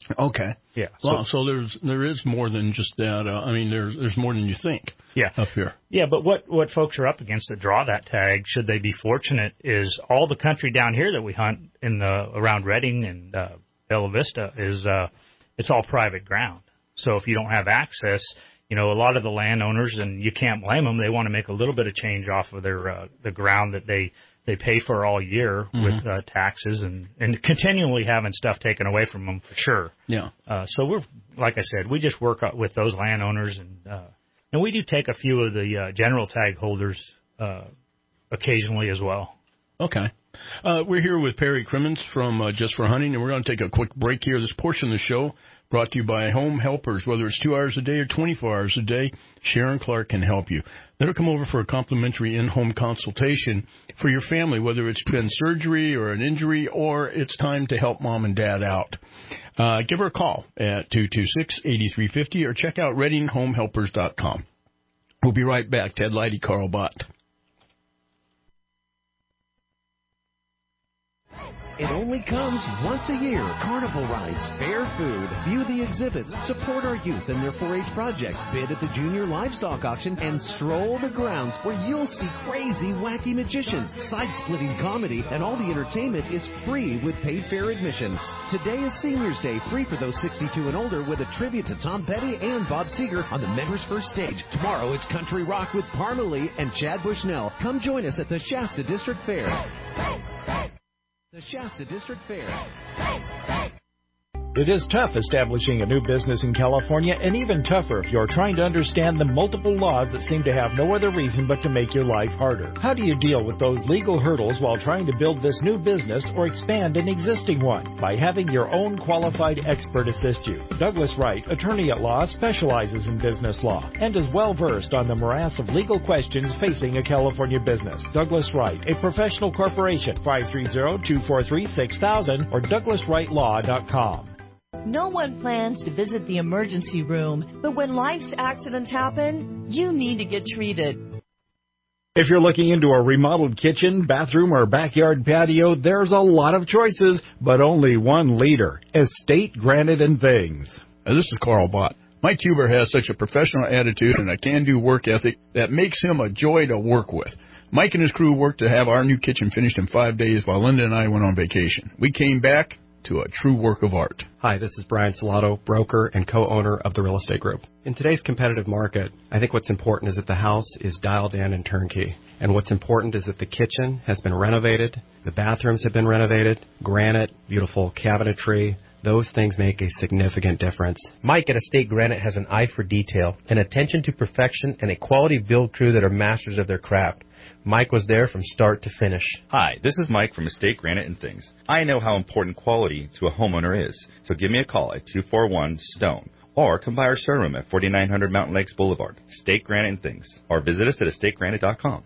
Okay. Yeah. Well, so, so there's there is more than just that. Uh, I mean, there's there's more than you think. Yeah. Up here. Yeah, but what what folks are up against that draw that tag, should they be fortunate, is all the country down here that we hunt in the around Redding and uh, Bella Vista is uh, it's all private ground. So if you don't have access, you know, a lot of the landowners, and you can't blame them, they want to make a little bit of change off of their uh, the ground that they. They pay for all year mm-hmm. with uh, taxes and, and continually having stuff taken away from them for sure. Yeah. Uh, so we're, like I said, we just work with those landowners, and uh, and we do take a few of the uh, general tag holders uh, occasionally as well. Okay. Uh, we're here with Perry Crimmins from uh, Just for Hunting, and we're going to take a quick break here. This portion of the show brought to you by Home Helpers. Whether it's two hours a day or twenty-four hours a day, Sharon Clark can help you. Let her come over for a complimentary in-home consultation for your family, whether it's been surgery or an injury or it's time to help mom and dad out. Uh, give her a call at two two six, eight three five zero or check out redding home helpers dot com. We'll be right back. Ted Leidy, Carl Bott. It only comes once a year. Carnival rides, fair food, view the exhibits, support our youth and their four H projects, bid at the Junior Livestock Auction, and stroll the grounds where you'll see crazy, wacky magicians, side-splitting comedy, and all the entertainment is free with paid fair admission. Today is Seniors Day, free for those sixty-two and older, with a tribute to Tom Petty and Bob Seger on the Members First Stage. Tomorrow it's Country Rock with Parma Lee and Chad Bushnell. Come join us at the Shasta District Fair. The Shasta District Fair. It is tough establishing a new business in California, and even tougher if you're trying to understand the multiple laws that seem to have no other reason but to make your life harder. How do you deal with those legal hurdles while trying to build this new business or expand an existing one? By having your own qualified expert assist you. Douglas Wright, attorney at law, specializes in business law and is well versed on the morass of legal questions facing a California business. Douglas Wright, a professional corporation, five three zero, two four three, six thousand or douglas wright law dot com. No one plans to visit the emergency room, but when life's accidents happen, you need to get treated. If you're looking into a remodeled kitchen, bathroom, or backyard patio, there's a lot of choices, but only one leader, Estate Granite and Things. Now, this is Carl Bott. Mike Huber has such a professional attitude and a can-do work ethic that makes him a joy to work with. Mike and his crew worked to have our new kitchen finished in five days while Linda and I went on vacation. We came back to a true work of art. Hi, this is Brian Salato, broker and co-owner of the Real Estate Group. In today's competitive market, I think what's important is that the house is dialed in and turnkey. And what's important is that the kitchen has been renovated, the bathrooms have been renovated, granite, beautiful cabinetry. Those things make a significant difference. Mike at Estate Granite has an eye for detail, an attention to perfection, and a quality build crew that are masters of their craft. Mike was there from start to finish. Hi, this is Mike from Estate Granite and Things. I know how important quality to a homeowner is, so give me a call at two four one, STONE or come by our showroom at forty-nine hundred Mountain Lakes Boulevard, Estate Granite and Things, or visit us at estate granite dot com.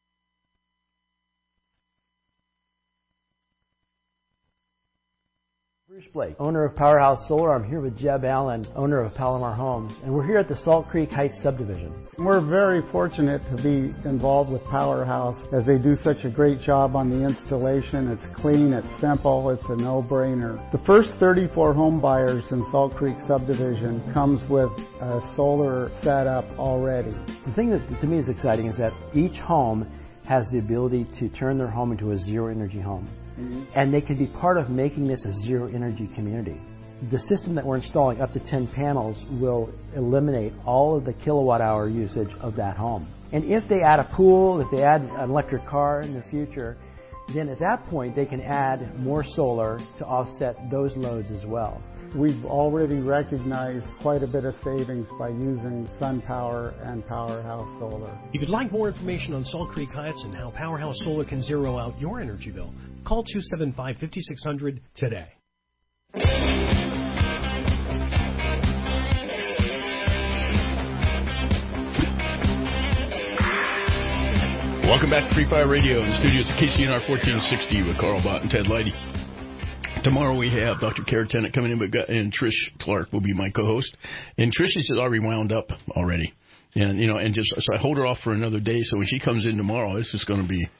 Bruce Blake, owner of Powerhouse Solar. I'm here with Jeb Allen, owner of Palomar Homes, and we're here at the Salt Creek Heights subdivision. We're very fortunate to be involved with Powerhouse as they do such a great job on the installation. It's clean, it's simple, it's a no-brainer. The first thirty-four home buyers in Salt Creek subdivision comes with a solar setup already. The thing that to me is exciting is that each home has the ability to turn their home into a zero-energy home. Mm-hmm. And they can be part of making this a zero-energy community. The system that we're installing, up to ten panels, will eliminate all of the kilowatt-hour usage of that home. And if they add a pool, if they add an electric car in the future, then at that point they can add more solar to offset those loads as well. We've already recognized quite a bit of savings by using SunPower and Powerhouse Solar. If you'd like more information on Salt Creek Heights and how Powerhouse Solar can zero out your energy bill, call two seven five, five six zero zero today. Welcome back to Free Fire Radio in the studios of K C N R fourteen sixty with Carl Bott and Ted Leidy. Tomorrow we have Doctor Kara Tennant coming in, and Trish Clark will be my co-host. And Trish is already wound up already, and you know, and just so I hold her off for another day. So when she comes in tomorrow, it's just going to be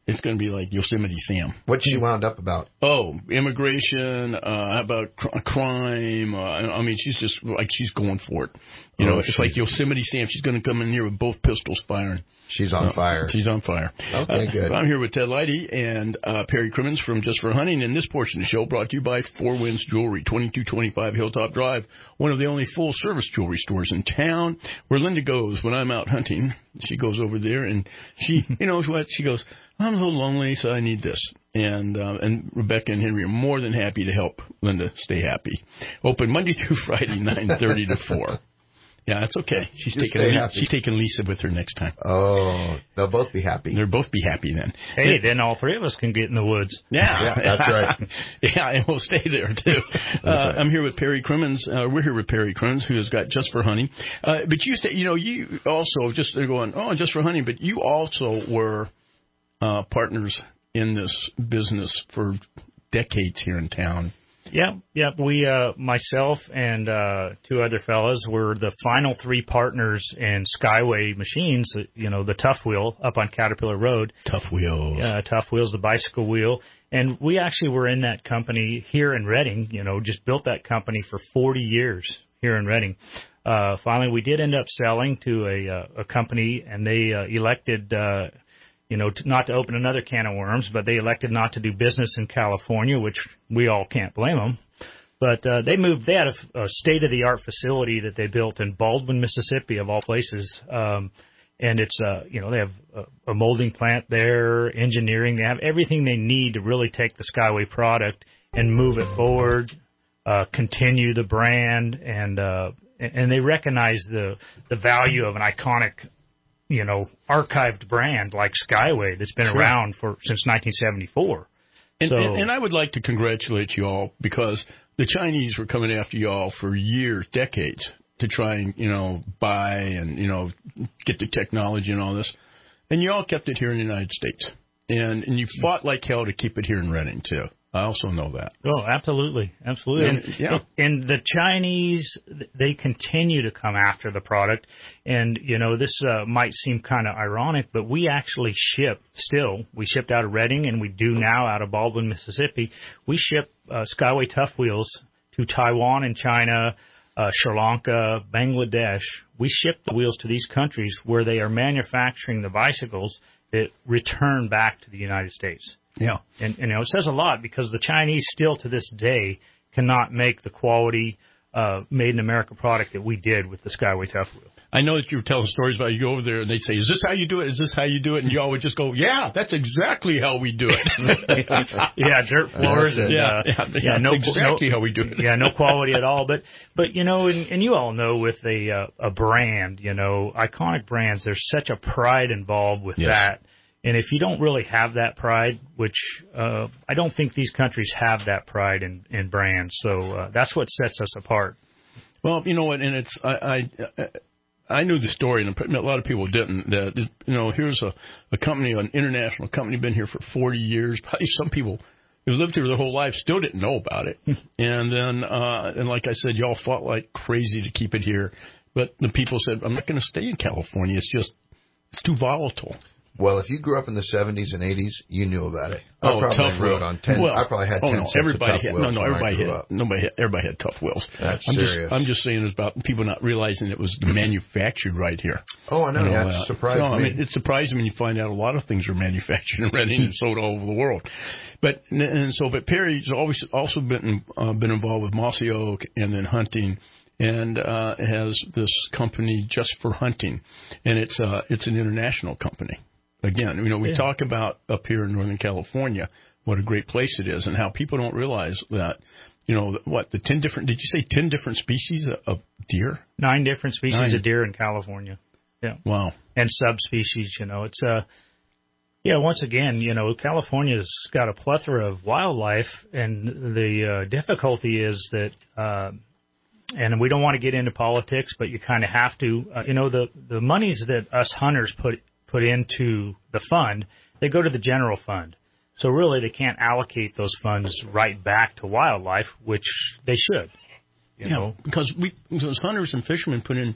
It's going to be like Yosemite Sam. What's she wound up about? Oh, immigration, uh, about cr- crime. Uh, I mean, she's just like she's going for it. You know, Oh, it's she's- like Yosemite Sam. She's going to come in here with both pistols firing. She's on Uh, fire. She's on fire. Okay, Uh, good. I'm here with Ted Leidy and uh, Perry Crimmins from Just for Hunting, and this portion of the show brought to you by Four Winds Jewelry, twenty-two twenty-five Hilltop Drive, one of the only full-service jewelry stores in town, where Linda goes when I'm out hunting. She goes over there, and she, you know what, she goes, I'm a little lonely, so I need this. And uh, and Rebecca and Henry are more than happy to help Linda stay happy. Open Monday through Friday, nine thirty to four. Yeah, that's okay. She's Just taking stay Lisa, happy. she's taking Lisa with her next time. Oh, they'll both be happy. They'll both be happy then. Hey, then all three of us can get in the woods. Yeah, Yeah, that's right. yeah, and we'll stay there too. Uh, right. I'm here with Perry Crimmins. Uh, we're here with Perry Crimmins, who has got Just for Hunting. Uh, but you, stay, you know, you also just they're going, oh, Just for Hunting. But you also were uh, partners in this business for decades here in town. Yep, yep. We, uh, myself and uh, two other fellas were the final three partners in Skyway Machines, you know, the Tough Wheel up on Caterpillar Road. Tough Wheels. Uh, Tough Wheels, the bicycle wheel. And we actually were in that company here in Reading, you know, just built that company for forty years here in Reading. Uh, finally, we did end up selling to a, uh, a company, and they uh, elected uh you know, to, not to open another can of worms, but they elected not to do business in California, which we all can't blame them. But uh, they moved. They had a, a state-of-the-art facility that they built in Baldwin, Mississippi, of all places. Um, and it's, uh, you know, they have a, a molding plant there, engineering. They have everything they need to really take the Skyway product and move it forward, uh, continue the brand, and uh, and they recognize the the value of an iconic, you know, archived brand like Skyway that's been Sure. around for since nineteen seventy-four. And, so, and, and I would like to congratulate you all because the Chinese were coming after you all for years, decades, to try and, you know, buy and, you know, get the technology and all this. And you all kept it here in the United States. And, and you fought like hell to keep it here in Reading, too. I also know that. Oh, absolutely. Absolutely. And, yeah. and the Chinese, they continue to come after the product. And, you know, this uh, might seem kind of ironic, but we actually ship still. We shipped out of Reading, and we do now out of Baldwin, Mississippi. We ship uh, Skyway Tough Wheels to Taiwan and China, uh, Sri Lanka, Bangladesh. We ship the wheels to these countries where they are manufacturing the bicycles that return back to the United States. Yeah. And, and, you know, it says a lot because the Chinese still to this day cannot make the quality uh, made in America product that we did with the Skyway Tough Wheel. I know that you were telling stories about you go over there and they say, is this how you do it? Is this how you do it? And you all would just go, yeah, that's exactly how we do it. yeah, dirt floors. And, yeah, uh, yeah, yeah, yeah, no, that's exactly no, how we do it. yeah, no quality at all. But, but you know, and, and you all know with a, uh, a brand, you know, iconic brands, there's such a pride involved with Yes. that. And if you don't really have that pride, which uh, I don't think these countries have that pride in, in brands, so uh, that's what sets us apart. Well, you know what, and it's I I, I knew the story, and a lot of people didn't. That you know, here's a, a company, an international company, been here for forty years. Probably some people who've lived here their whole life still didn't know about it. and then, uh, and like I said, y'all fought like crazy to keep it here. But the people said, I'm not going to stay in California. It's just it's too volatile. Well, if you grew up in the seventies and eighties, you knew about it. I Oh, probably Tough rode Wheel. on ten. Well, I probably had oh, ten no, sets everybody of Tough had, Wheels. No, no, when I everybody grew had. up. Nobody had. Everybody had Tough Wheels. That's I'm serious. Just, I'm just saying it's about people not realizing it was manufactured right here. Oh, I know. You Yeah, uh, it surprised so, me. I mean, it surprised me when you find out a lot of things are manufactured in Reading and sold all over the world. But and so, but Perry's always also been uh, been involved with Mossy Oak and then hunting. And uh, has this company Just for Hunting, and it's uh, it's an international company. Again, you know, we Yeah. talk about up here in Northern California what a great place it is, and how people don't realize that. You know what? The ten different. Did you say ten different species of deer? Nine different species Nine. of deer in California. Yeah. Wow. And subspecies, you know, it's uh yeah, once again, you know, California's got a plethora of wildlife, and the uh, difficulty is that, uh, and we don't want to get into politics, but you kind of have to, uh, you know, the, the monies that us hunters put put into the fund, they go to the general fund. So really they can't allocate those funds right back to wildlife, which they should. You yeah, know? because we, those hunters and fishermen put in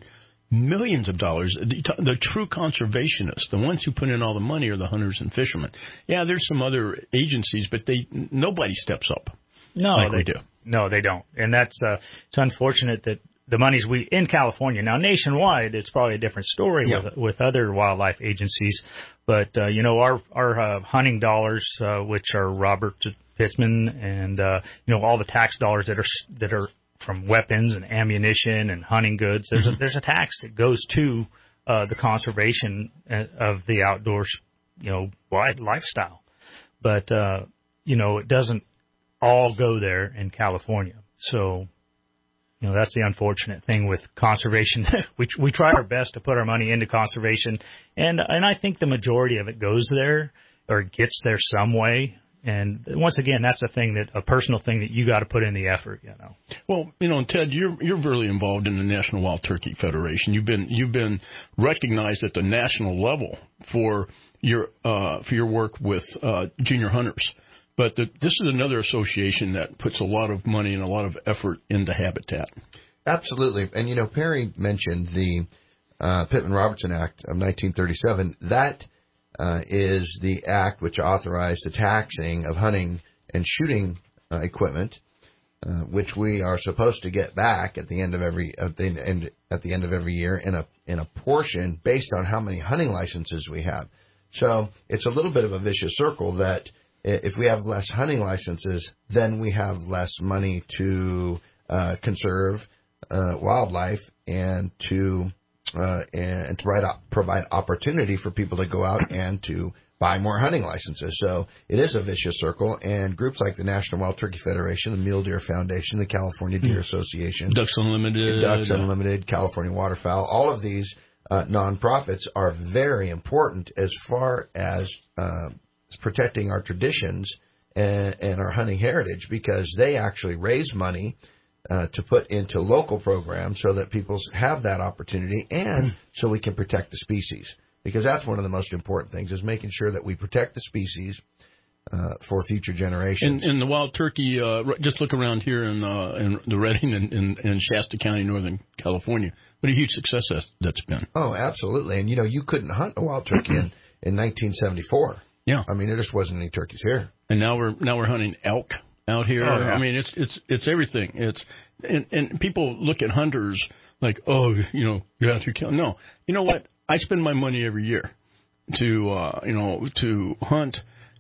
millions of dollars. The, the true conservationists, the ones who put in all the money, are the hunters and fishermen. Yeah, there's some other agencies, but they nobody steps up. No, like they we do. No, they don't, and that's uh, it's unfortunate that the monies we in California now nationwide, it's probably a different story yeah. with with other wildlife agencies, but uh, you know our our uh, hunting dollars, uh, which are Robert Pittman, and uh, you know all the tax dollars that are that are from weapons and ammunition and hunting goods. There's a, there's a tax that goes to uh, the conservation of the outdoors, you know, wild lifestyle, but uh, you know it doesn't all go there in California. So, you know, that's the unfortunate thing with conservation. we we try our best to put our money into conservation, and and I think the majority of it goes there or gets there some way. And once again, that's a thing that a personal thing that you got to put in the effort, you know. Well, you know, Ted, you're you're really involved in the National Wild Turkey Federation. You've been you've been recognized at the national level for your uh, for your work with uh, junior hunters. But the, this is another association that puts a lot of money and a lot of effort into habitat. Absolutely, and you know, Perry mentioned the uh, Pittman-Robertson Act of nineteen thirty-seven. That Uh, is the act which authorized the taxing of hunting and shooting uh, equipment, uh, which we are supposed to get back at the end of every at the end at the end of every year in a in a portion based on how many hunting licenses we have. So it's a little bit of a vicious circle that if we have less hunting licenses, then we have less money to uh, conserve uh, wildlife and to Uh, and to provide, provide opportunity for people to go out and to buy more hunting licenses. So it is a vicious circle, and groups like the National Wild Turkey Federation, the Mule Deer Foundation, the California Deer Association, Ducks Unlimited, Ducks Unlimited, California Waterfowl, all of these uh, nonprofits are very important as far as uh, protecting our traditions and, and our hunting heritage, because they actually raise money Uh, to put into local programs so that people have that opportunity, and so we can protect the species. Because that's one of the most important things, is making sure that we protect the species uh, for future generations. In, in the wild turkey, uh, just look around here in, uh, in the Redding and in, in Shasta County, Northern California. What a huge success that's, that's been. Oh, absolutely. And, you know, you couldn't hunt a wild turkey in, in nineteen seventy-four. Yeah. I mean, there just wasn't any turkeys here. And now we're now we're hunting elk out here. Oh, yeah. I mean, it's it's it's everything. It's and, and people look at hunters like, oh, you know, you're out here killing. No, you know what? I spend my money every year to uh, you know to hunt,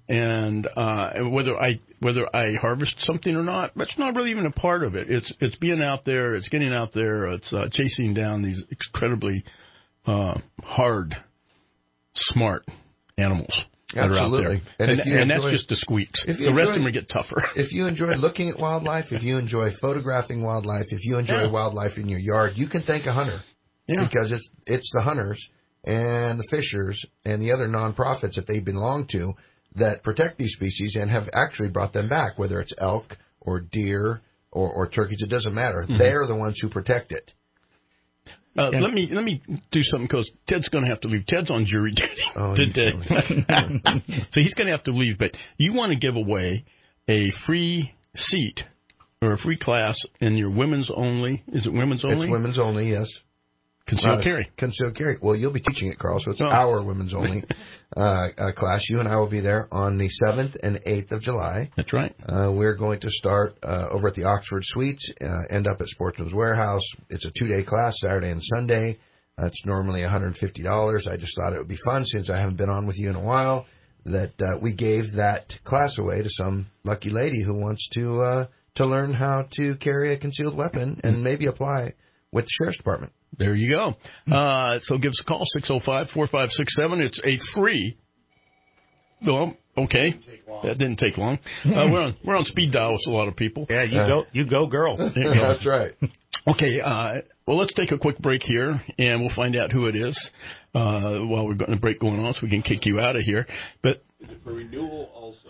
and uh, whether I whether I harvest something or not, that's not really even a part of it. It's it's being out there, it's getting out there, it's uh, chasing down these incredibly uh, hard, smart animals. Absolutely. And, and, and enjoy, that's just the squeaks. The enjoy, rest of them get tougher. If you enjoy looking at wildlife, if you enjoy photographing wildlife, if you enjoy yeah. wildlife in your yard, you can thank a hunter. Yeah. Because it's it's the hunters and the fishers and the other nonprofits that they belong to that protect these species and have actually brought them back, whether it's elk or deer or, or turkeys. It doesn't matter. Mm-hmm. They're the ones who protect it. Uh, yeah. Let me let me do something, because Ted's going to have to leave. Ted's on jury duty oh, today, so he's going to have to leave. But you want to give away a free seat or a free class in your women's only. Is it women's only? It's women's only, yes. Concealed uh, carry. Concealed carry. Well, you'll be teaching it, Carl, so it's oh. our women's only uh, uh, class. You and I will be there on the seventh and eighth of July. That's right. Uh, we're going to start uh, over at the Oxford Suites, uh, end up at Sportsman's Warehouse. It's a two-day class, Saturday and Sunday. Uh, it's normally one hundred fifty dollars. I just thought it would be fun, since I haven't been on with you in a while, that uh, we gave that class away to some lucky lady who wants to uh, to learn how to carry a concealed weapon and maybe apply with the Sheriff's Department. There you go. Uh, so give us a call, six oh five, four five six seven. It's a free. Well, okay. That didn't take long. Uh, we're on we're on speed dial with a lot of people. Yeah, you uh, go, you go, girl. You go. That's right. Okay. Uh, well, let's take a quick break here, and we'll find out who it is uh, while we're got a break going on, so we can kick you out of here. But is it for renewal also?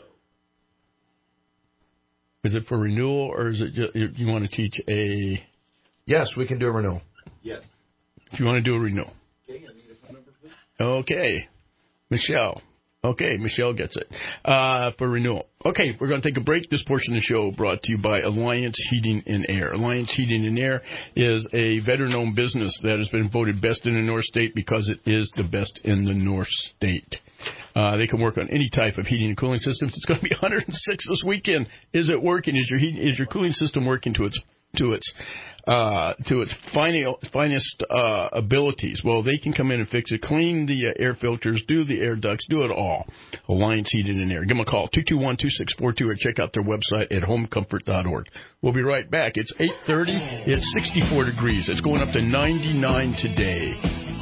Is it for renewal, or is it just, you want to teach a? Yes, we can do a renewal. Yes. If you want to do a renewal. Okay, I need a phone number, please. Okay. Michelle, Okay, Michelle gets it uh, for renewal. Okay, we're going to take a break. This portion of the show brought to you by Alliance Heating and Air. Alliance Heating and Air is a veteran-owned business that has been voted best in the North State because it is the best in the North State. Uh, they can work on any type of heating and cooling systems. It's going to be one hundred six this weekend. Is it working? Is your heat, is your cooling system working to its to its uh, to its final, finest uh, abilities? Well, they can come in and fix it, clean the uh, air filters, do the air ducts, do it all. Alliance Heating and Air. Give them a call, two two one, two six four two, or check out their website at home comfort dot org. We'll be right back. It's eight thirty. It's sixty-four degrees. It's going up to ninety-nine today.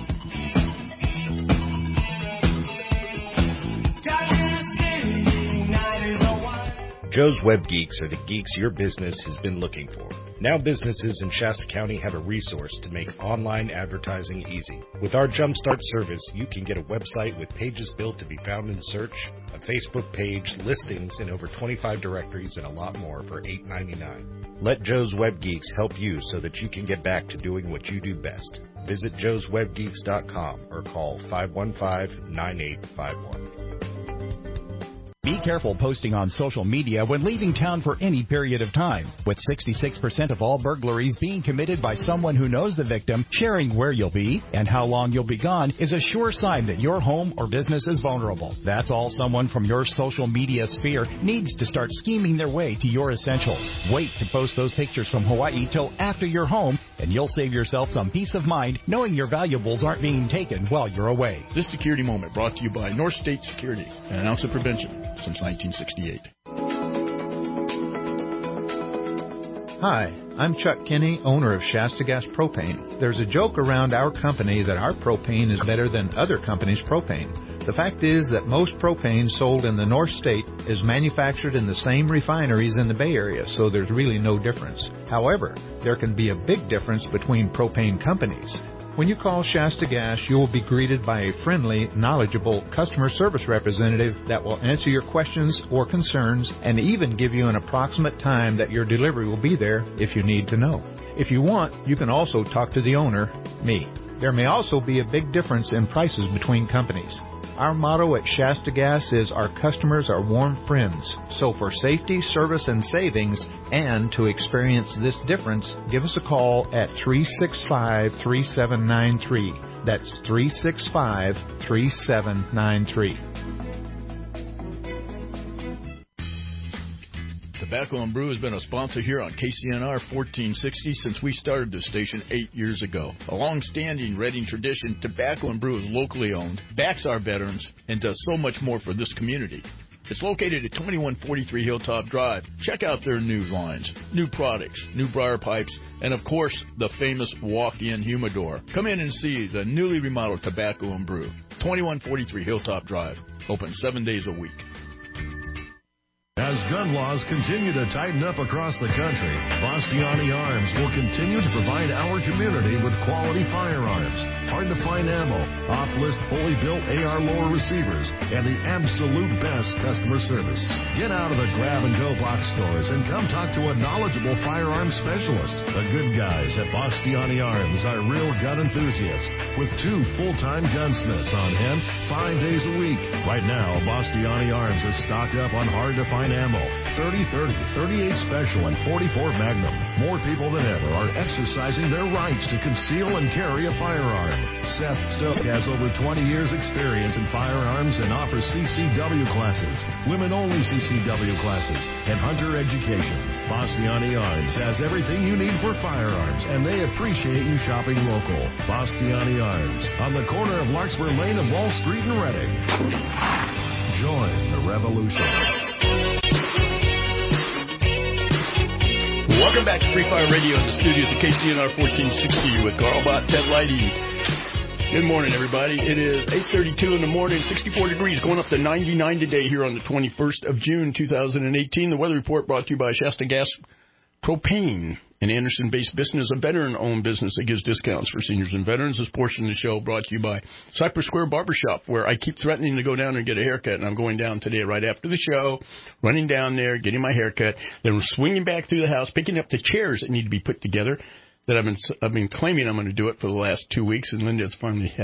Joe's Web Geeks are the geeks your business has been looking for. Now businesses in Shasta County have a resource to make online advertising easy. With our Jumpstart service, you can get a website with pages built to be found in search, a Facebook page, listings in over twenty-five directories, and a lot more for eight ninety-nine. Let Joe's Web Geeks help you so that you can get back to doing what you do best. Visit joes web geeks dot com or call five one five, nine eight five one. Be careful posting on social media when leaving town for any period of time. With sixty-six percent of all burglaries being committed by someone who knows the victim, sharing where you'll be and how long you'll be gone is a sure sign that your home or business is vulnerable. That's all someone from your social media sphere needs to start scheming their way to your essentials. Wait to post those pictures from Hawaii till after you're home, and you'll save yourself some peace of mind knowing your valuables aren't being taken while you're away. This security moment brought to you by North State Security, an ounce of prevention since nineteen sixty-eight. Hi, I'm Chuck Kinney, owner of Shasta Gas Propane. There's a joke around our company that our propane is better than other companies' propane. The fact is that most propane sold in the North State is manufactured in the same refineries in the Bay Area, so there's really no difference. However, there can be a big difference between propane companies. When you call Shasta Gas, you will be greeted by a friendly, knowledgeable customer service representative that will answer your questions or concerns and even give you an approximate time that your delivery will be there if you need to know. If you want, you can also talk to the owner, me. There may also be a big difference in prices between companies. Our motto at Shasta Gas is our customers are warm friends. So for safety, service, and savings, and to experience this difference, give us a call at three six five, three seven nine three. That's three six five, three seven nine three. Tobacco and Brew has been a sponsor here on K C N R fourteen sixty since we started this station eight years ago. A long-standing Reading tradition, Tobacco and Brew is locally owned, backs our veterans, and does so much more for this community. It's located at twenty-one forty-three Hilltop Drive. Check out their new lines, new products, new briar pipes, and of course, the famous walk-in humidor. Come in and see the newly remodeled Tobacco and Brew, twenty-one forty-three Hilltop Drive, open seven days a week. As gun laws continue to tighten up across the country, Bastiani Arms will continue to provide our community with quality firearms, hard-to-find ammo, off-list fully built A R lower receivers, and the absolute best customer service. Get out of the grab-and-go box stores and come talk to a knowledgeable firearms specialist. The good guys at Bastiani Arms are real gun enthusiasts with two full-time gunsmiths on hand five days a week. Right now, Bastiani Arms is stocked up on hard-to-find ammo, thirty thirty, thirty-eight Special, and forty-four Magnum. More people than ever are exercising their rights to conceal and carry a firearm. Seth Stoke has over twenty years experience in firearms and offers C C W classes, women-only C C W classes, and hunter education. Bastiani Arms has everything you need for firearms, and they appreciate you shopping local. Bastiani Arms, on the corner of Larkspur Lane and Wall Street in Reading. Join the revolution. Welcome back to Free Fire Radio in the studios of K C N R fourteen sixty with Carl Bott, Ted Lighty. Good morning, everybody. It is eight thirty-two in the morning, sixty-four degrees, going up to ninety-nine today here on the twenty-first of June, two thousand eighteen. The weather report brought to you by Shasta Gas Propane, an Anderson-based business, a veteran-owned business that gives discounts for seniors and veterans. This portion of the show brought to you by Cypress Square Barbershop, where I keep threatening to go down and get a haircut, and I'm going down today right after the show, running down there, getting my haircut, then swinging back through the house, picking up the chairs that need to be put together. That I've been I've been claiming I'm going to do it for the last two weeks, and Linda has finally had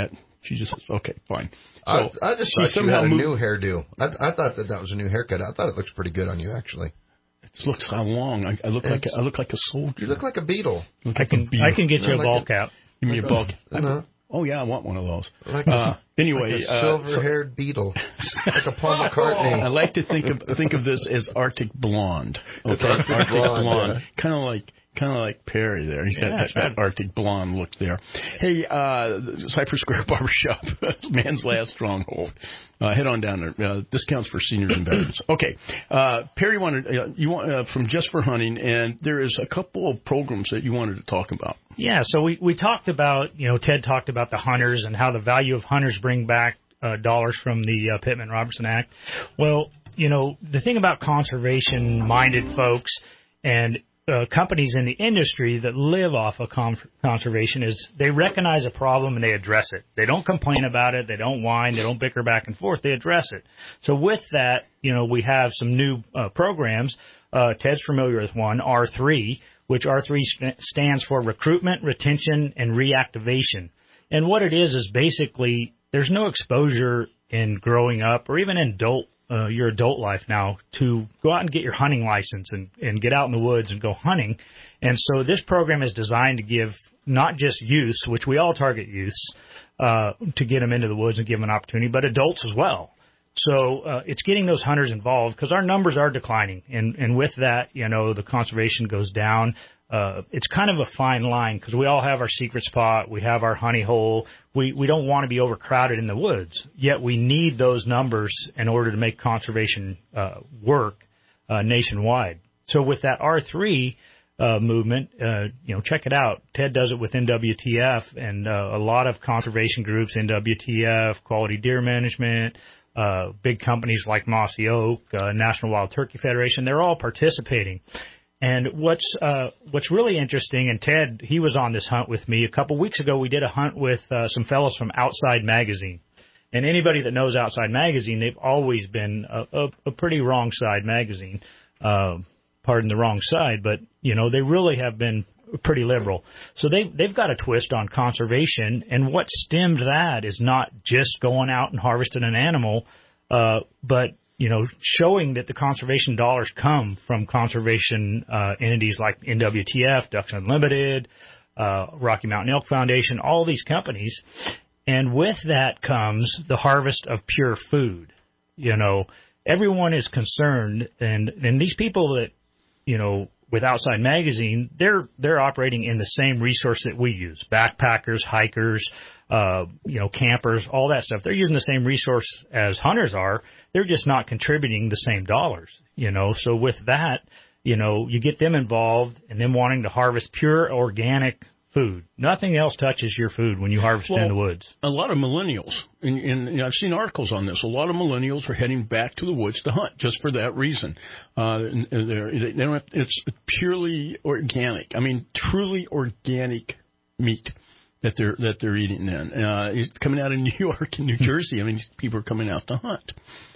She just says, okay, fine. So I, I just she thought you somehow had a moved- new hairdo. I, I thought that that was a new haircut. I thought it looks pretty good on you, actually. It looks how long. I, I look like a, I look like a soldier. You look like a beetle. Look I like can a beetle. I can get you a Like ball a- cap. Give me like a ball. a- no. Oh yeah, I want one of those. Like uh, a, anyway, like a uh, silver-haired so, beetle, like a Paul McCartney. I like to think of think of this as Arctic Blonde. Okay, It's Arctic Arctic Blonde, Blonde, kind of like kind of like Perry there. He's got Yeah, that, sure. that Arctic Blonde look there. Hey, uh, Cypress Square Barbershop, man's last stronghold. Uh, head on down there. Uh, discounts for seniors and veterans. Okay, uh, Perry wanted uh, you want uh, from Just for Hunting, and there is a couple of programs that you wanted to talk about. Yeah, so we, we talked about, you know, Ted talked about the hunters and how the value of hunters bring back uh, dollars from the uh, Pittman-Robertson Act. Well, you know, the thing about conservation-minded folks and uh, companies in the industry that live off of com- conservation is they recognize a problem and they address it. They don't complain about it. They don't whine. They don't bicker back and forth. They address it. So with that, you know, we have some new uh, programs. Uh, Ted's familiar with one, R three, which R three st- stands for Recruitment, Retention, and Reactivation. And what it is is basically there's no exposure in growing up or even in adult uh, your adult life now to go out and get your hunting license and, and get out in the woods and go hunting. And so this program is designed to give not just youths, which we all target youths, uh, to get them into the woods and give them an opportunity, but adults as well. So uh, it's getting those hunters involved because our numbers are declining. And, and with that, you know, the conservation goes down. Uh, it's kind of a fine line because we all have our secret spot. We have our honey hole. We, we don't want to be overcrowded in the woods, yet we need those numbers in order to make conservation uh, work uh, nationwide. So with that R three uh, movement, uh, you know, check it out. Ted does it with N W T F and uh, a lot of conservation groups, N W T F, Quality Deer Management, uh, big companies like Mossy Oak, uh, National Wild Turkey Federation. They're all participating. And what's uh, what's really interesting, and Ted, he was on this hunt with me a couple weeks ago. We did a hunt with uh, some fellows from Outside Magazine. And anybody that knows Outside Magazine, they've always been a, a, a pretty wrong side magazine. Uh, pardon the wrong side, but, you know, they really have been pretty liberal. So they, they've got a twist on conservation. And what stemmed that is not just going out and harvesting an animal, uh, but you know, showing that the conservation dollars come from conservation uh, entities like N W T F, Ducks Unlimited, uh, Rocky Mountain Elk Foundation, all these companies. And with that comes the harvest of pure food. You know, everyone is concerned, and, and these people that, you know, with Outside Magazine, they're they're operating in the same resource that we use. Backpackers, hikers, uh, you know, campers, all that stuff. They're using the same resource as hunters are. They're just not contributing the same dollars, you know. So with that, you know, you get them involved and them wanting to harvest pure organic food. Nothing else touches your food when you harvest well, in the woods. A lot of millennials, and, and you know, I've seen articles on this, a lot of millennials are heading back to the woods to hunt just for that reason. Uh, and they're, they don't have, it's purely organic. I mean, truly organic meat that they're that they're eating then. Uh, it's coming out of New York and New Jersey. I mean, these people are coming out to hunt.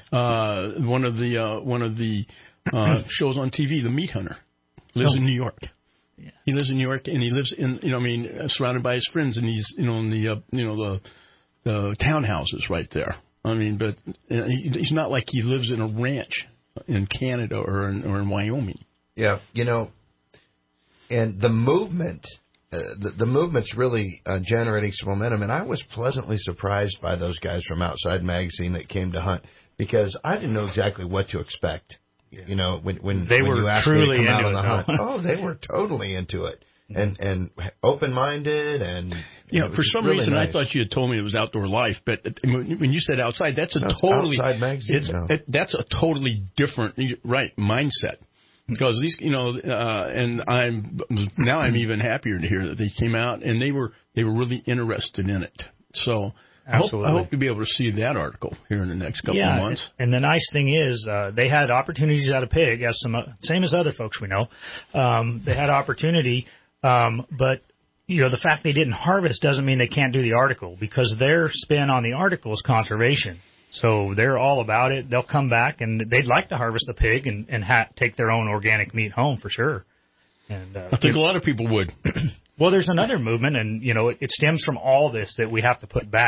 Uh, one of the uh, one of the uh, shows on T V, The Meat Hunter, lives oh. in New York. Yeah. He lives in New York, and he lives in, you know, I mean, uh, surrounded by his friends, and he's, you know, in the, uh, you know, the, the townhouses right there. I mean, but uh, he, he's not like he lives in a ranch in Canada or in, or in Wyoming. Yeah, you know, and the movement, uh, the, the movement's really uh, generating some momentum, and I was pleasantly surprised by those guys from Outside Magazine that came to hunt because I didn't know exactly what to expect. You know, when when, they when were you asked truly me to come out on it, the hunt, oh, they were totally into it and and open minded and you know, for some really reason nice. I thought you had told me it was Outdoor Life, but when you said outside, that's a no, it's totally Outside Magazine. It's, no. it, that's a totally different right mindset because these, you know, uh, and I'm now I'm even happier to hear that they came out and they were they were really interested in it. So. I hope, I hope to be able to see that article here in the next couple yeah, of months. And the nice thing is uh, they had opportunities at a pig, as some uh, same as other folks we know. Um, they had opportunity, um, but you know the fact they didn't harvest doesn't mean they can't do the article because their spin on the article is conservation. So they're all about it. They'll come back and they'd like to harvest the pig and, and ha- take their own organic meat home for sure. And uh, I think a lot of people would. Well, there's another movement, and, you know, it, it stems from all this that we have to put back,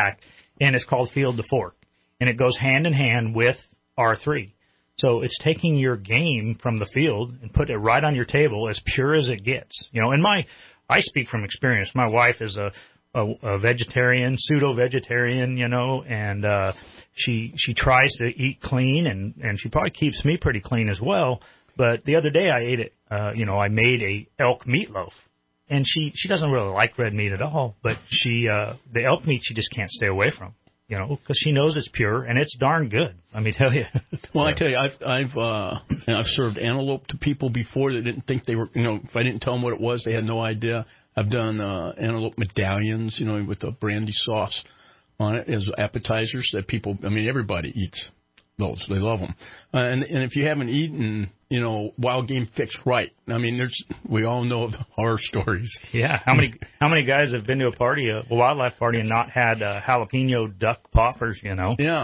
and it's called Field to Fork, and it goes hand in hand with R three. So it's taking your game from the field and put it right on your table as pure as it gets. You know, and my, I speak from experience. My wife is a, a, a vegetarian, pseudo-vegetarian, you know, and uh, she she tries to eat clean, and, and she probably keeps me pretty clean as well. But the other day I ate it, uh, you know, I made a elk meatloaf. And she, she doesn't really like red meat at all, but she uh, the elk meat she just can't stay away from. You know, because she knows it's pure and it's darn good. Let me tell you. Well, I tell you, I've I've uh, and I've served antelope to people before that didn't think they were. You know, if I didn't tell them what it was, they had no idea. I've done uh, antelope medallions, you know, with the brandy sauce on it as appetizers that people. I mean, everybody eats those. They love them. Uh, and and if you haven't eaten, you know, wild game fixed right, I mean, there's we all know the horror stories. Yeah, how many how many guys have been to a party, a wildlife party, and not had uh, jalapeno duck poppers? You know. Yeah.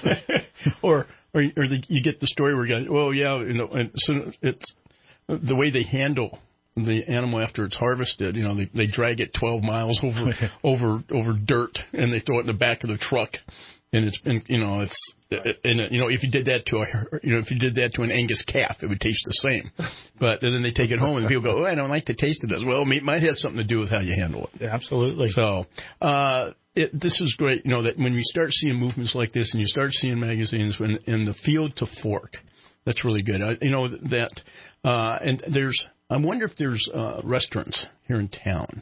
or or or the, you get the story where you go, well, yeah, you know, and so it's the way they handle the animal after it's harvested. You know, they they drag it twelve miles over over over dirt, and they throw it in the back of the truck. And it's been, you know, it's, and you know, if you did that to a, you know, if you did that to an Angus calf, it would taste the same. But and then they take it home, and people go, "Oh, I don't like the taste of this." Well, it might have something to do with how you handle it. Absolutely. So, uh, it, this is great. You know, that when we start seeing movements like this, and you start seeing magazines when in the field to fork, that's really good. I, you know that, uh, and there's, I wonder if there's uh, restaurants here in town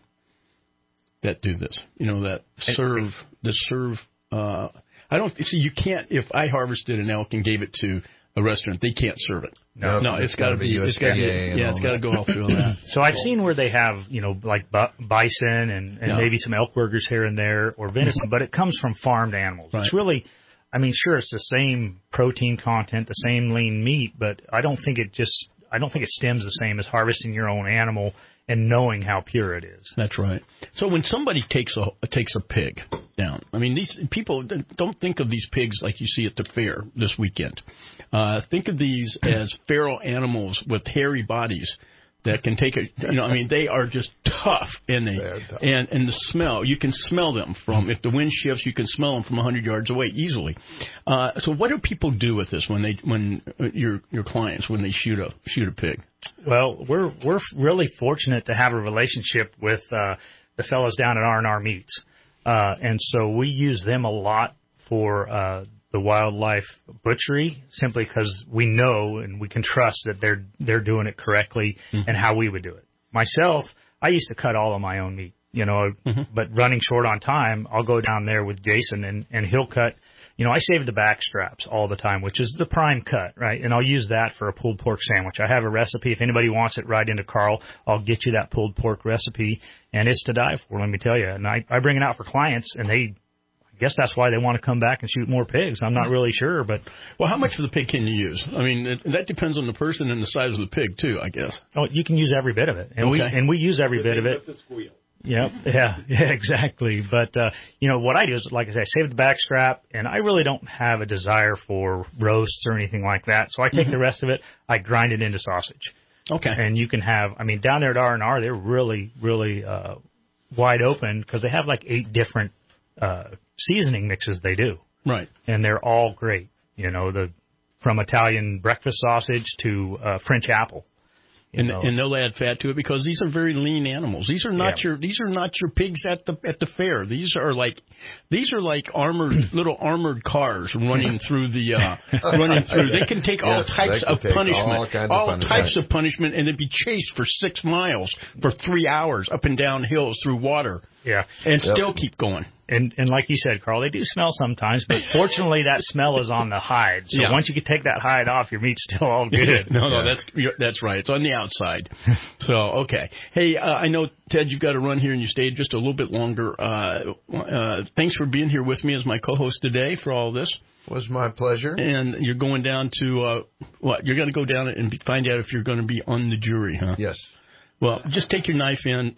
that do this. You know, that serve that serve. Uh, I don't see. You can't. If I harvested an elk and gave it to a restaurant, they can't serve it. No, no, it's, it's got to be. It's got to be. Yeah, it's got to go all through that. So I've seen where they have, you know, like bison and, and yeah. maybe some elk burgers here and there, or venison, but it comes from farmed animals. Right. It's really, I mean, sure, it's the same protein content, the same lean meat, but I don't think it just. I don't think it stems the same as harvesting your own animal and knowing how pure it is. That's right. So when somebody takes a takes a pig down, I mean, these people don't think of these pigs like you see at the fair this weekend. Uh, think of these as feral animals with hairy bodies that can take a, you know, I mean, they are just tough, and they, tough. and and the smell, you can smell them from, if the wind shifts, you can smell them from a hundred yards away easily. Uh, so what do people do with this when they, when your your clients when they shoot a shoot a pig? Well, we're we're really fortunate to have a relationship with uh, the fellows down at R and R Meats, uh, and so we use them a lot for uh, the wildlife butchery, simply because we know and we can trust that they're they're doing it correctly mm-hmm. and how we would do it. Myself, I used to cut all of my own meat, you know, mm-hmm. but running short on time, I'll go down there with Jason and, and he'll cut. You know, I save the back straps all the time, which is the prime cut, right? And I'll use that for a pulled pork sandwich. I have a recipe. If anybody wants it, write into Carl. I'll get you that pulled pork recipe, and it's to die for, let me tell you. And I, I bring it out for clients, and they, I guess that's why they want to come back and shoot more pigs. I'm not really sure, but... Well, how much of the pig can you use? I mean, it, that depends on the person and the size of the pig, too, I guess. Oh, you can use every bit of it. And, okay. we, and we use every bit of it. Yep. Yeah. Yeah. Exactly. But uh, you know what I do is, like I said, I save the back strap, and I really don't have a desire for roasts or anything like that. So I take mm-hmm. the rest of it, I grind it into sausage. Okay. And you can have, I mean, down there at R and R, they're really, really uh, wide open because they have like eight different uh, seasoning mixes they do. Right. And they're all great. You know, the from Italian breakfast sausage to uh, French apple. And, and they'll add fat to it because these are very lean animals. These are not yeah. your these are not your pigs at the at the fair. These are like these are like armored little armored cars running through the uh, running through. They can take all yes, types of punishment, all, all of punishment. types of punishment, and then be chased for six miles for three hours up and down hills through water. Yeah, and yep. still keep going. And and like you said, Carl, they do smell sometimes, but fortunately that smell is on the hide. So yeah. once you can take that hide off, your meat's still all good. no, no, yeah. that's that's right. It's on the outside. So okay. Hey, uh, I know Ted, you've got to run here, and you stayed just a little bit longer. Uh, uh, thanks for being here with me as my co-host today for all this. It was my pleasure. And you're going down to uh, what? You're going to go down and find out if you're going to be on the jury, huh? Yes. Well, just take your knife in.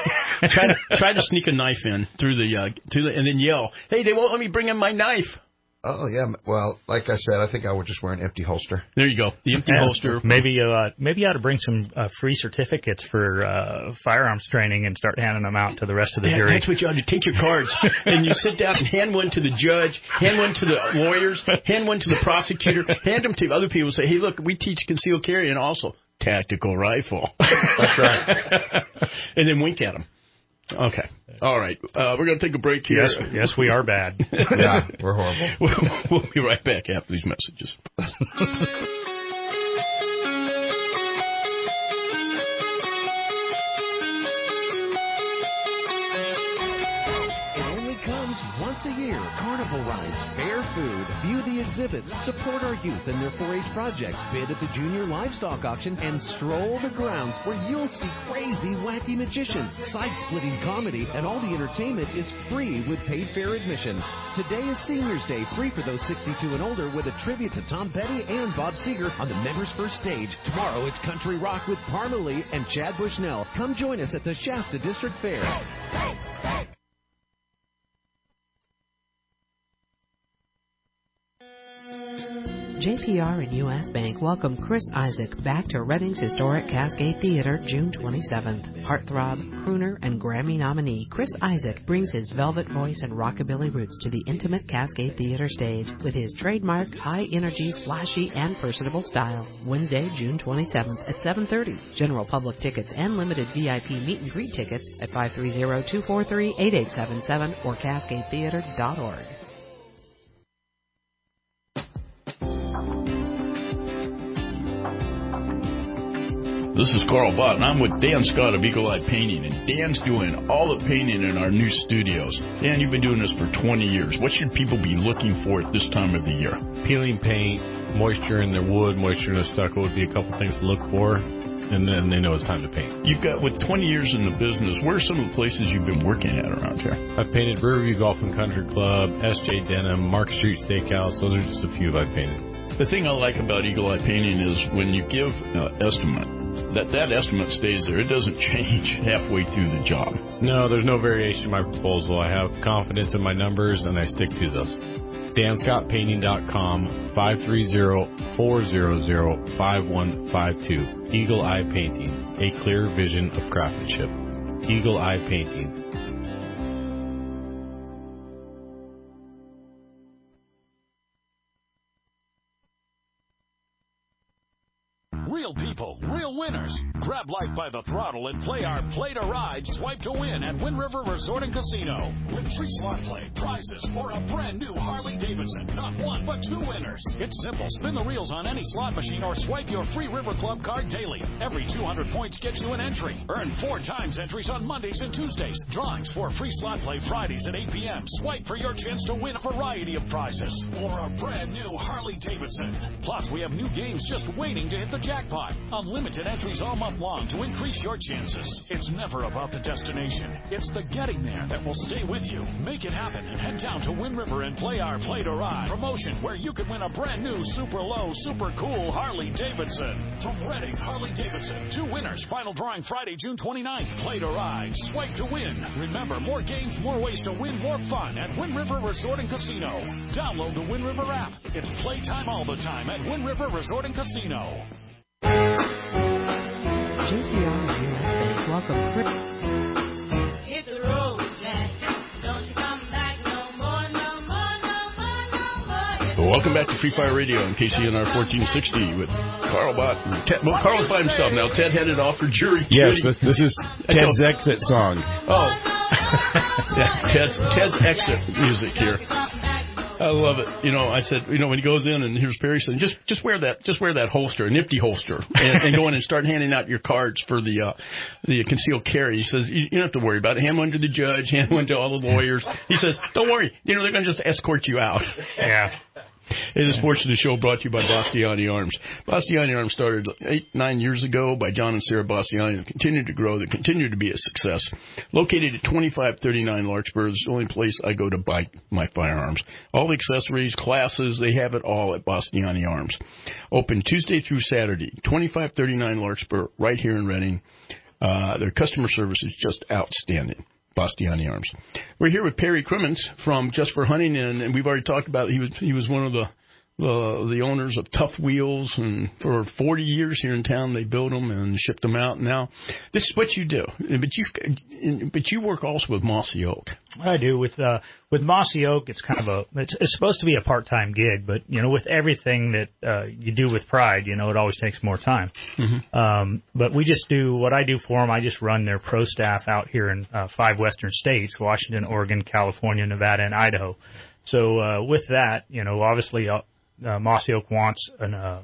try to try to sneak a knife in through the uh, to the, and then yell, "Hey, they won't let me bring in my knife." Oh, yeah. Well, like I said, I think I would just wear an empty holster. There you go. The empty Yeah. holster. Maybe uh, maybe you ought to bring some uh, free certificates for uh, firearms training and start handing them out to the rest of the Yeah, jury. that's what you ought to take your cards and you sit down and hand one to the judge, hand one to the lawyers, hand one to the prosecutor, hand them to other people and say, hey, look, we teach concealed carry and also tactical rifle. That's right. And then wink at them. Okay. All right. Uh, we're going to take a break here. Yes, yes, we are bad. Yeah, we're horrible. We'll, we'll be right back after these messages. Once a year, Carnival rides, fair food, view the exhibits, support our youth and their four H projects, bid at the Junior Livestock Auction, and stroll the grounds where you'll see crazy, wacky magicians, side-splitting comedy, and all the entertainment is free with paid fare admission. Today is Seniors Day, free for those sixty-two and older, with a tribute to Tom Petty and Bob Seger on the Members First Stage. Tomorrow, it's Country Rock with Parma Lee and Chad Bushnell. Come join us at the Shasta District Fair. Hey, hey, hey. J P R and U S Bank welcome Chris Isaac back to Reading's historic Cascade Theater June twenty-seventh. Heartthrob, crooner, and Grammy nominee Chris Isaac brings his velvet voice and rockabilly roots to the intimate Cascade Theater stage with his trademark high-energy, flashy, and personable style. Wednesday, June twenty-seventh at seven thirty. General public tickets and limited V I P meet and greet tickets at five three zero, two four three, eight eight seven seven or cascade theater dot org. This is Carl Bott, and I'm with Dan Scott of Eagle Eye Painting, and Dan's doing all the painting in our new studios. Dan, you've been doing this for twenty years. What should people be looking for at this time of the year? Peeling paint, moisture in their wood, moisture in their stucco would be a couple things to look for, and then they know it's time to paint. You've got, with twenty years in the business, where are some of the places you've been working at around here? I've painted Riverview Golf and Country Club, S J Denham, Market Street Steakhouse. Those are just a few I've painted. The thing I like about Eagle Eye Painting is when you give an estimate, that that estimate stays there. It doesn't change halfway through the job. No, there's no variation in my proposal. I have confidence in my numbers, and I stick to those. Dan Scott Painting dot com, five three zero, four zero zero, five one five two. Eagle Eye Painting, a clear vision of craftsmanship. Eagle Eye Painting. Real people, real winners. Grab life by the throttle and play our Play to Ride, Swipe to Win at Wind River Resort and Casino. With free slot play, prizes, or a brand new Harley Davidson. Not one, but two winners. It's simple. Spin the reels on any slot machine or swipe your free River Club card daily. Every two hundred points gets you an entry. Earn four times entries on Mondays and Tuesdays. Drawings for free slot play Fridays at eight p.m. Swipe for your chance to win a variety of prizes. Or a brand new Harley Davidson. Plus, we have new games just waiting to hit the jackpot. Unlimited entries all month long to increase your chances. It's never about the destination. It's the getting there that will stay with you. Make it happen and head down to Wind River and play our Play to Ride promotion where you could win a brand new super low, super cool Harley Davidson. From Reading, Harley Davidson. Two winners. Final drawing Friday, June twenty-ninth. Play to Ride. Swipe to win. Remember, more games, more ways to win, more fun at Wind River Resort and Casino. Download the Wind River app. It's playtime all the time at Wind River Resort and Casino. J P R and U S Bank welcome Chris. Hit the road, Jack. Don't you come back no more, no more, no more, no more. Well, welcome back to Free Fire Radio on K C N R fourteen sixty with Carl Bott. And Ted, well, Carl's by himself now. Ted headed off for jury Yes, duty. this, this is Ted's exit song. Oh. Yeah, Ted's, Ted's exit music here. I love it. You know, I said, you know, when he goes in and here's Perry saying, just just wear that, just wear that holster, an empty holster, and, and go in and start handing out your cards for the uh, the concealed carry. He says, you, you don't have to worry about it. Hand one to the judge, hand one to all the lawyers. He says, don't worry. You know, they're going to just escort you out. Yeah. It is Portion of the Show brought to you by Bastiani Arms. Bastiani Arms started eight, nine years ago by John and Sarah Bastiani. They continue to grow. They continue to be a success. Located at twenty-five thirty-nine Larkspur, is the only place I go to buy my firearms. All the accessories, classes, they have it all at Bastiani Arms. Open Tuesday through Saturday, twenty-five thirty-nine Larkspur, right here in Reading. Uh, their customer service is just outstanding. Bastiani Arms. We're here with Perry Crimmins from Just for Hunting, and, and we've already talked about he was he was one of the the the owners of Tough Wheels, and for forty years here in town they built them and shipped them out. Now this is what you do, but you but you work also with Mossy Oak. I do with uh, with Mossy Oak. It's kind of a it's, it's supposed to be a part time gig, but you know, with everything that uh, you do with Pride, you know, it always takes more time. Mm-hmm. Um, but we just do what I do for them. I just run their pro staff out here in uh, five western states: Washington, Oregon, California, Nevada, and Idaho. So uh, with that, you know, obviously. Uh, Uh, Mossy Oak wants an, uh,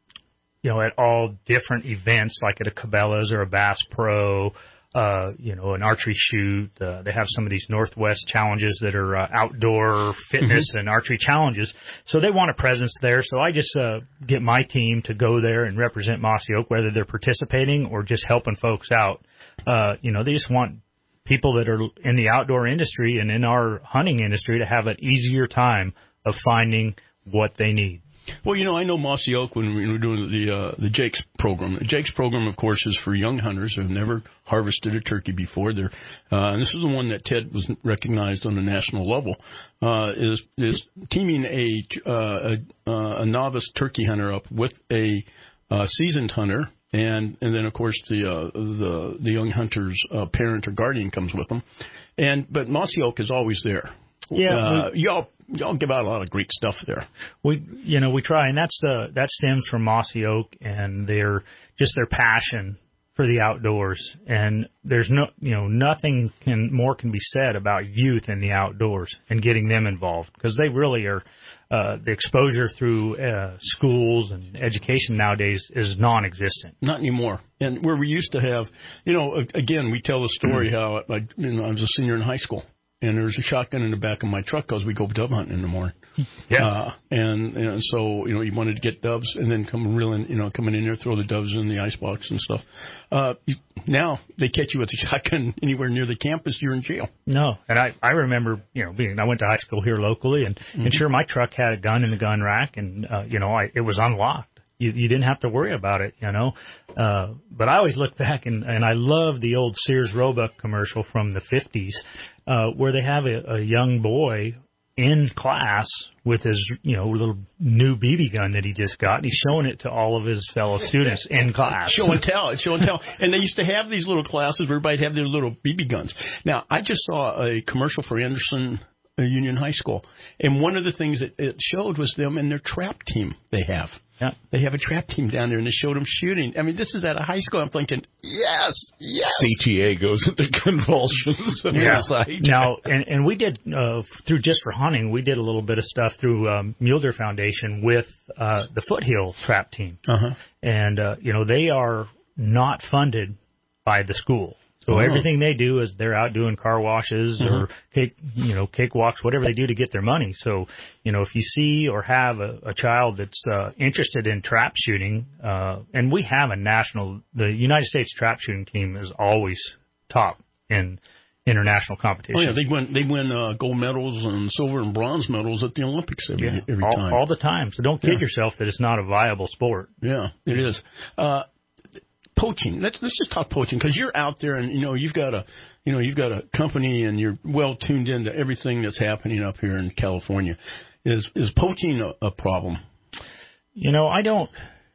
you know, at all different events, like at a Cabela's or a Bass Pro, uh, you know, an archery shoot. Uh, they have some of these Northwest challenges that are uh, outdoor fitness mm-hmm. and archery challenges. So they want a presence there. So I just uh, get my team to go there and represent Mossy Oak, whether they're participating or just helping folks out. Uh, you know, they just want people that are in the outdoor industry and in our hunting industry to have an easier time of finding what they need. Well, you know, I know Mossy Oak when we were doing the uh, the Jake's program. The Jake's program, of course, is for young hunters who have never harvested a turkey before. They're, uh, and this is the one that Ted was recognized on the national level, uh, is is teaming a, uh, a a novice turkey hunter up with a uh, seasoned hunter, and and then of course the uh, the the young hunter's uh, parent or guardian comes with them, and but Mossy Oak is always there. Yeah, uh, we, y'all y'all give out a lot of great stuff there. We you know we try, and that's the that stems from Mossy Oak and their just their passion for the outdoors. And there's no you know nothing can more can be said about youth in the outdoors and getting them involved, because they really are uh, the exposure through uh, schools and education nowadays is non-existent. Not anymore. And where we used to have, you know, again we tell the story how I, you know, I was a senior in high school. And there's a shotgun in the back of my truck because we go dove hunting in the morning. Yeah. Uh, and, and so, you know, you wanted to get doves and then come reeling, you know, coming in there, throw the doves in the icebox and stuff. Uh, you, now they catch you with a shotgun anywhere near the campus, you're in jail. No. And I, I remember, you know, being, I went to high school here locally, and, mm-hmm. and sure, my truck had a gun in the gun rack, and, uh, you know, I, it was unlocked. You, you didn't have to worry about it, you know. Uh, but I always look back, and, and I love the old Sears Roebuck commercial from the fifties, uh, where they have a, a young boy in class with his, you know, little new B B gun that he just got, and he's showing it to all of his fellow students in class. Show and tell. It's show and tell. And they used to have these little classes where everybody had their little B B guns. Now, I just saw a commercial for Anderson Union High School, and one of the things that it showed was them and their trap team they have. Yeah. They have a trap team down there, and they showed them shooting. I mean, this is at a high school. I'm thinking, yes, yes. C T A goes into convulsions. Yeah. Now, and, and we did, uh, through Just for Hunting, we did a little bit of stuff through um, Mule Deer Foundation with uh, the Foothill Trap Team. Uh-huh. And, uh, you know, they are not funded by the school. So oh. everything they do is they're out doing car washes mm-hmm. or cake, you know, cake walks, whatever they do to get their money. So, you know, if you see or have a, a child that's uh, interested in trap shooting, uh, and we have a national, the United States trap shooting team is always top in international competition. Oh yeah, they win they win uh, gold medals and silver and bronze medals at the Olympics every yeah, every all, time. All the time. So don't kid yeah. yourself that it's not a viable sport. Yeah, it is. Uh, Poaching. Let's let's just talk poaching, because you're out there and you know you've got a you know you've got a company and you're well tuned into everything that's happening up here in California. Is is poaching a, a problem? You know, I don't.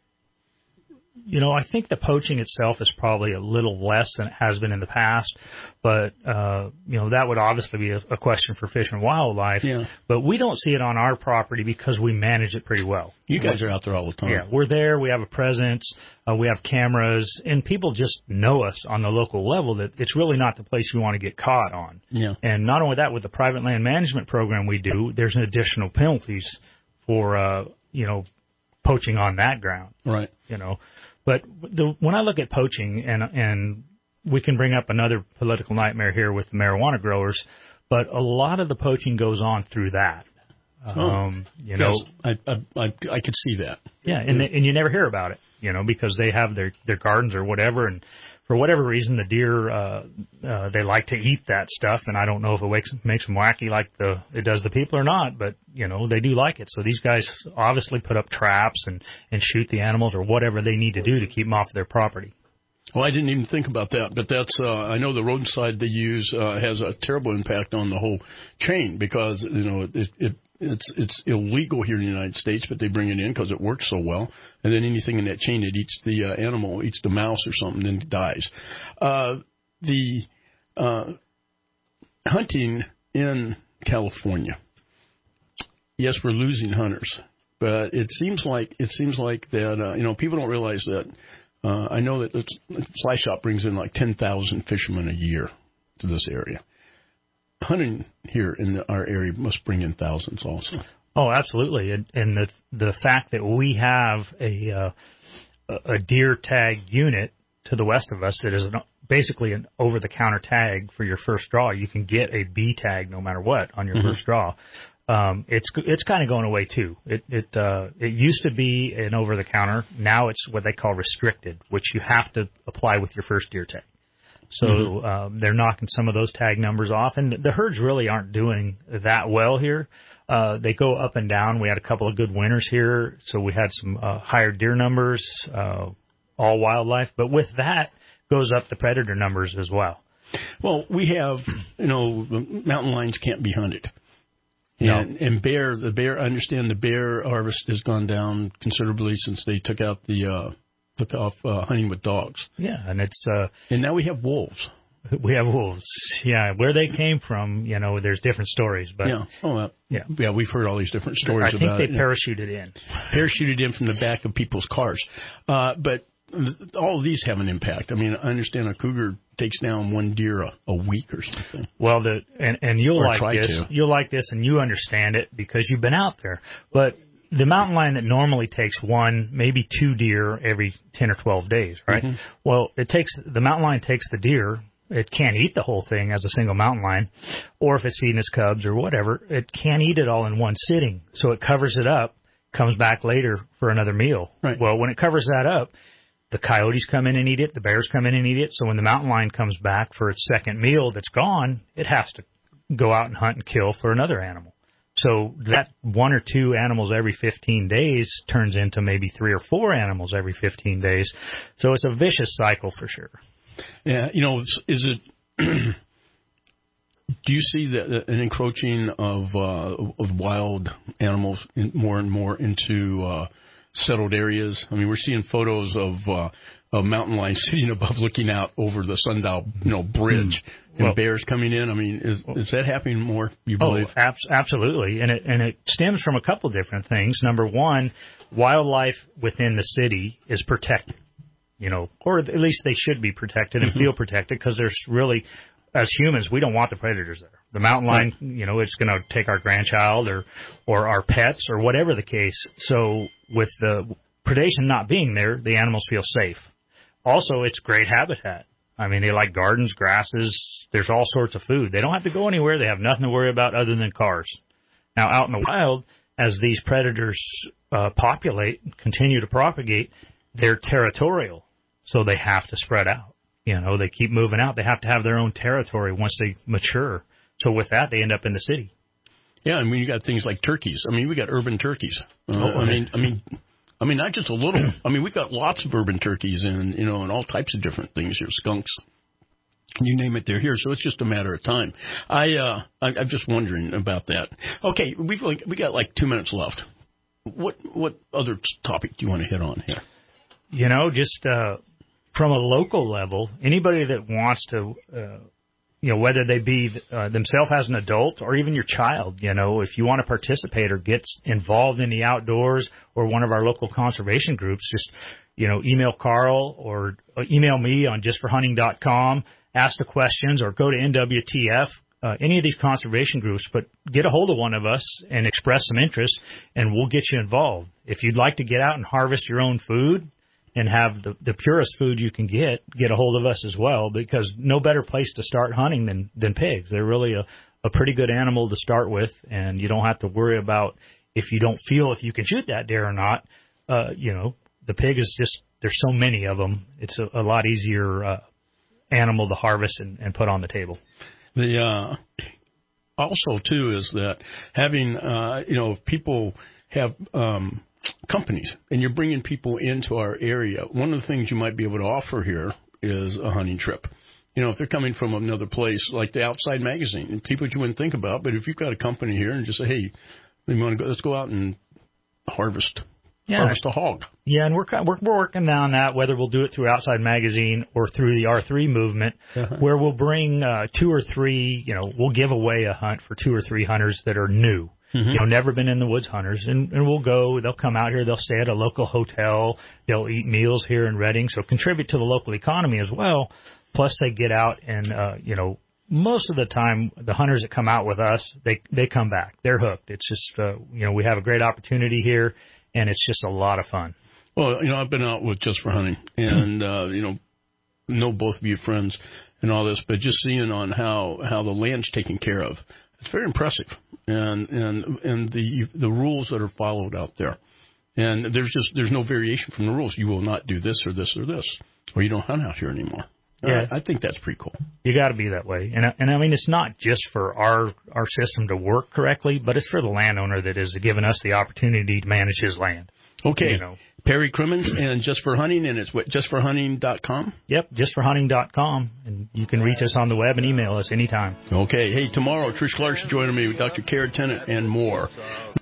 You know, I think the poaching itself is probably a little less than it has been in the past, but, uh, you know, that would obviously be a, a question for Fish and Wildlife. Yeah. But we don't see it on our property because we manage it pretty well. You guys are out there all the time. Yeah, we're there. We have a presence. Uh, we have cameras, and people just know us on the local level that it's really not the place we want to get caught on. Yeah. And not only that, with the private land management program we do, there's an additional penalties for, uh, you know, poaching on that ground. Right. You know. But the, when I look at poaching, and and we can bring up another political nightmare here with the marijuana growers, but a lot of the poaching goes on through that. Oh. Um, you know, yes, I, I I I could see that. Yeah, and they, and you never hear about it, you know, because they have their their gardens or whatever, and for whatever reason, the deer uh, uh, they like to eat that stuff, and I don't know if it makes makes them wacky like the it does the people or not, but you know they do like it. So these guys obviously put up traps and and shoot the animals or whatever they need to do to keep them off their property. Well, I didn't even think about that, but that's uh, I know the roadside they use uh, has a terrible impact on the whole chain because you know it, it it's it's illegal here in the United States, but they bring it in because it works so well, and then anything in that chain that eats the uh, animal, eats the mouse or something, then it dies. Uh, the uh, hunting in California, yes, we're losing hunters, but it seems like it seems like that uh, you know people don't realize that. Uh, I know that the Fly Shop brings in like ten thousand fishermen a year to this area. Hunting here in the, our area must bring in thousands also. Oh, absolutely. And, and the the fact that we have a uh, a deer tag unit to the west of us that is an, basically an over-the-counter tag for your first draw. You can get a B tag no matter what on your mm-hmm. first draw. Um, it's it's kind of going away too. It it uh, it used to be an over the counter. Now it's what they call restricted, which you have to apply with your first deer tag. So mm-hmm. um, they're knocking some of those tag numbers off, and the herds really aren't doing that well here. Uh, they go up and down. We had a couple of good winters here, so we had some uh, higher deer numbers, uh, all wildlife. But with that goes up the predator numbers as well. Well, we have, you know, mountain lions can't be hunted. And, no. and bear, the bear, I understand the bear harvest has gone down considerably since they took out the, uh, took off uh, hunting with dogs. Yeah, and it's, uh, and now we have wolves. We have wolves. Yeah, where they came from, you know, there's different stories, but yeah, oh, uh, yeah, yeah, we've heard all these different stories I think about they it. parachuted in, parachuted in from the back of people's cars, uh, but all of these have an impact. I mean, I understand a cougar takes down one deer a, a week or something. Well, the and, and you'll or like this. To. You'll like this, and you understand it because you've been out there. But the mountain lion that normally takes one, maybe two deer every ten or twelve days, right? Mm-hmm. Well, it takes the mountain lion takes the deer. It can't eat the whole thing as a single mountain lion, or if it's feeding its cubs or whatever, it can't eat it all in one sitting. So it covers it up, comes back later for another meal. Right. Well, when it covers that up, the coyotes come in and eat it. The bears come in and eat it. So when the mountain lion comes back for its second meal that's gone, it has to go out and hunt and kill for another animal. So that one or two animals every fifteen days turns into maybe three or four animals every fifteen days. So it's a vicious cycle for sure. Yeah, you know, is it? Do you see that an encroaching of uh, of wild animals in, more and more into uh, settled areas? I mean, we're seeing photos of uh, a mountain lion sitting above, looking out over the Sundial, you know, bridge, and well, bears coming in. I mean, is is that happening more? You believe? Oh, ab- absolutely, and it and it stems from a couple different things. Number one, wildlife within the city is protected, you know, or at least they should be protected and mm-hmm. feel protected because there's really, as humans, we don't want the predators there. The mountain lion, right. you know, it's going to take our grandchild or or our pets or whatever the case. So with the predation not being there, the animals feel safe. Also, it's great habitat. I mean, they like gardens, grasses. There's all sorts of food. They don't have to go anywhere. They have nothing to worry about other than cars. Now, out in the wild, as these predators uh, populate, continue to propagate, they're territorial. So they have to spread out. You know, they keep moving out. They have to have their own territory once they mature. So with that, they end up in the city. Yeah, I mean, you got things like turkeys. I mean, we got urban turkeys. Uh, oh, I mean, I mean, I mean, not just a little. I mean, we've got lots of urban turkeys and, you know, and all types of different things here. Skunks, you name it, they're here. So it's just a matter of time. I, uh, I I'm just wondering about that. Okay, we've like, we got like two minutes left. What what other topic do you want to hit on here? You know, just uh, from a local level, anybody that wants to. Uh, You know, whether they be uh, themselves as an adult or even your child, you know, if you want to participate or get involved in the outdoors or one of our local conservation groups, just, you know, email Carl or email me on just for hunting dot com, ask the questions or go to N W T F, uh, any of these conservation groups, but get a hold of one of us and express some interest and we'll get you involved. If you'd like to get out and harvest your own food, and have the, the purest food you can get, get a hold of us as well, because no better place to start hunting than, than pigs. They're really a, a pretty good animal to start with, and you don't have to worry about if you don't feel if you can shoot that deer or not. Uh, you know, the pig is just, there's so many of them, it's a, a lot easier uh, animal to harvest and, and put on the table. The uh, also, too, is that having, uh, you know, people have um, – companies, and you're bringing people into our area. One of the things you might be able to offer here is a hunting trip. You know, if they're coming from another place, like the Outside Magazine, and people you wouldn't think about, but if you've got a company here and just say, hey, we want to go, let's go out and harvest, Yeah. harvest a hog. Yeah, and we're, we're we're working on that, whether we'll do it through Outside Magazine or through the R three movement, Uh-huh. where we'll bring uh, two or three, you know, we'll give away a hunt for two or three hunters that are new. Mhm. You know, never been in the woods hunters, and, and we'll go, they'll come out here, they'll stay at a local hotel, they'll eat meals here in Reading, so contribute to the local economy as well. Plus they get out and, uh, you know, most of the time the hunters that come out with us, they, they come back. They're hooked. It's just, uh, you know, we have a great opportunity here, and it's just a lot of fun. Well, you know, I've been out with Just for Hunting, and, uh, you know, know both of you friends and all this, but just seeing on how, how the land's taken care of, it's very impressive. And, and, and the, the rules that are followed out there. And there's just, there's no variation from the rules. You will not do this or this or this, or you don't hunt out here anymore. Yeah. I, I think that's pretty cool. You got to be that way. And, and I mean, it's not just for our, our system to work correctly, but it's for the landowner that has given us the opportunity to manage his land. Okay. You know. Perry Crimmins and Just for Hunting, and it's what, just for hunting dot com? Yep, just for hunting dot com. And you can reach us on the web and email us anytime. Okay. Hey, tomorrow, Trish Clark's joining me with Doctor Kara Tennant and more.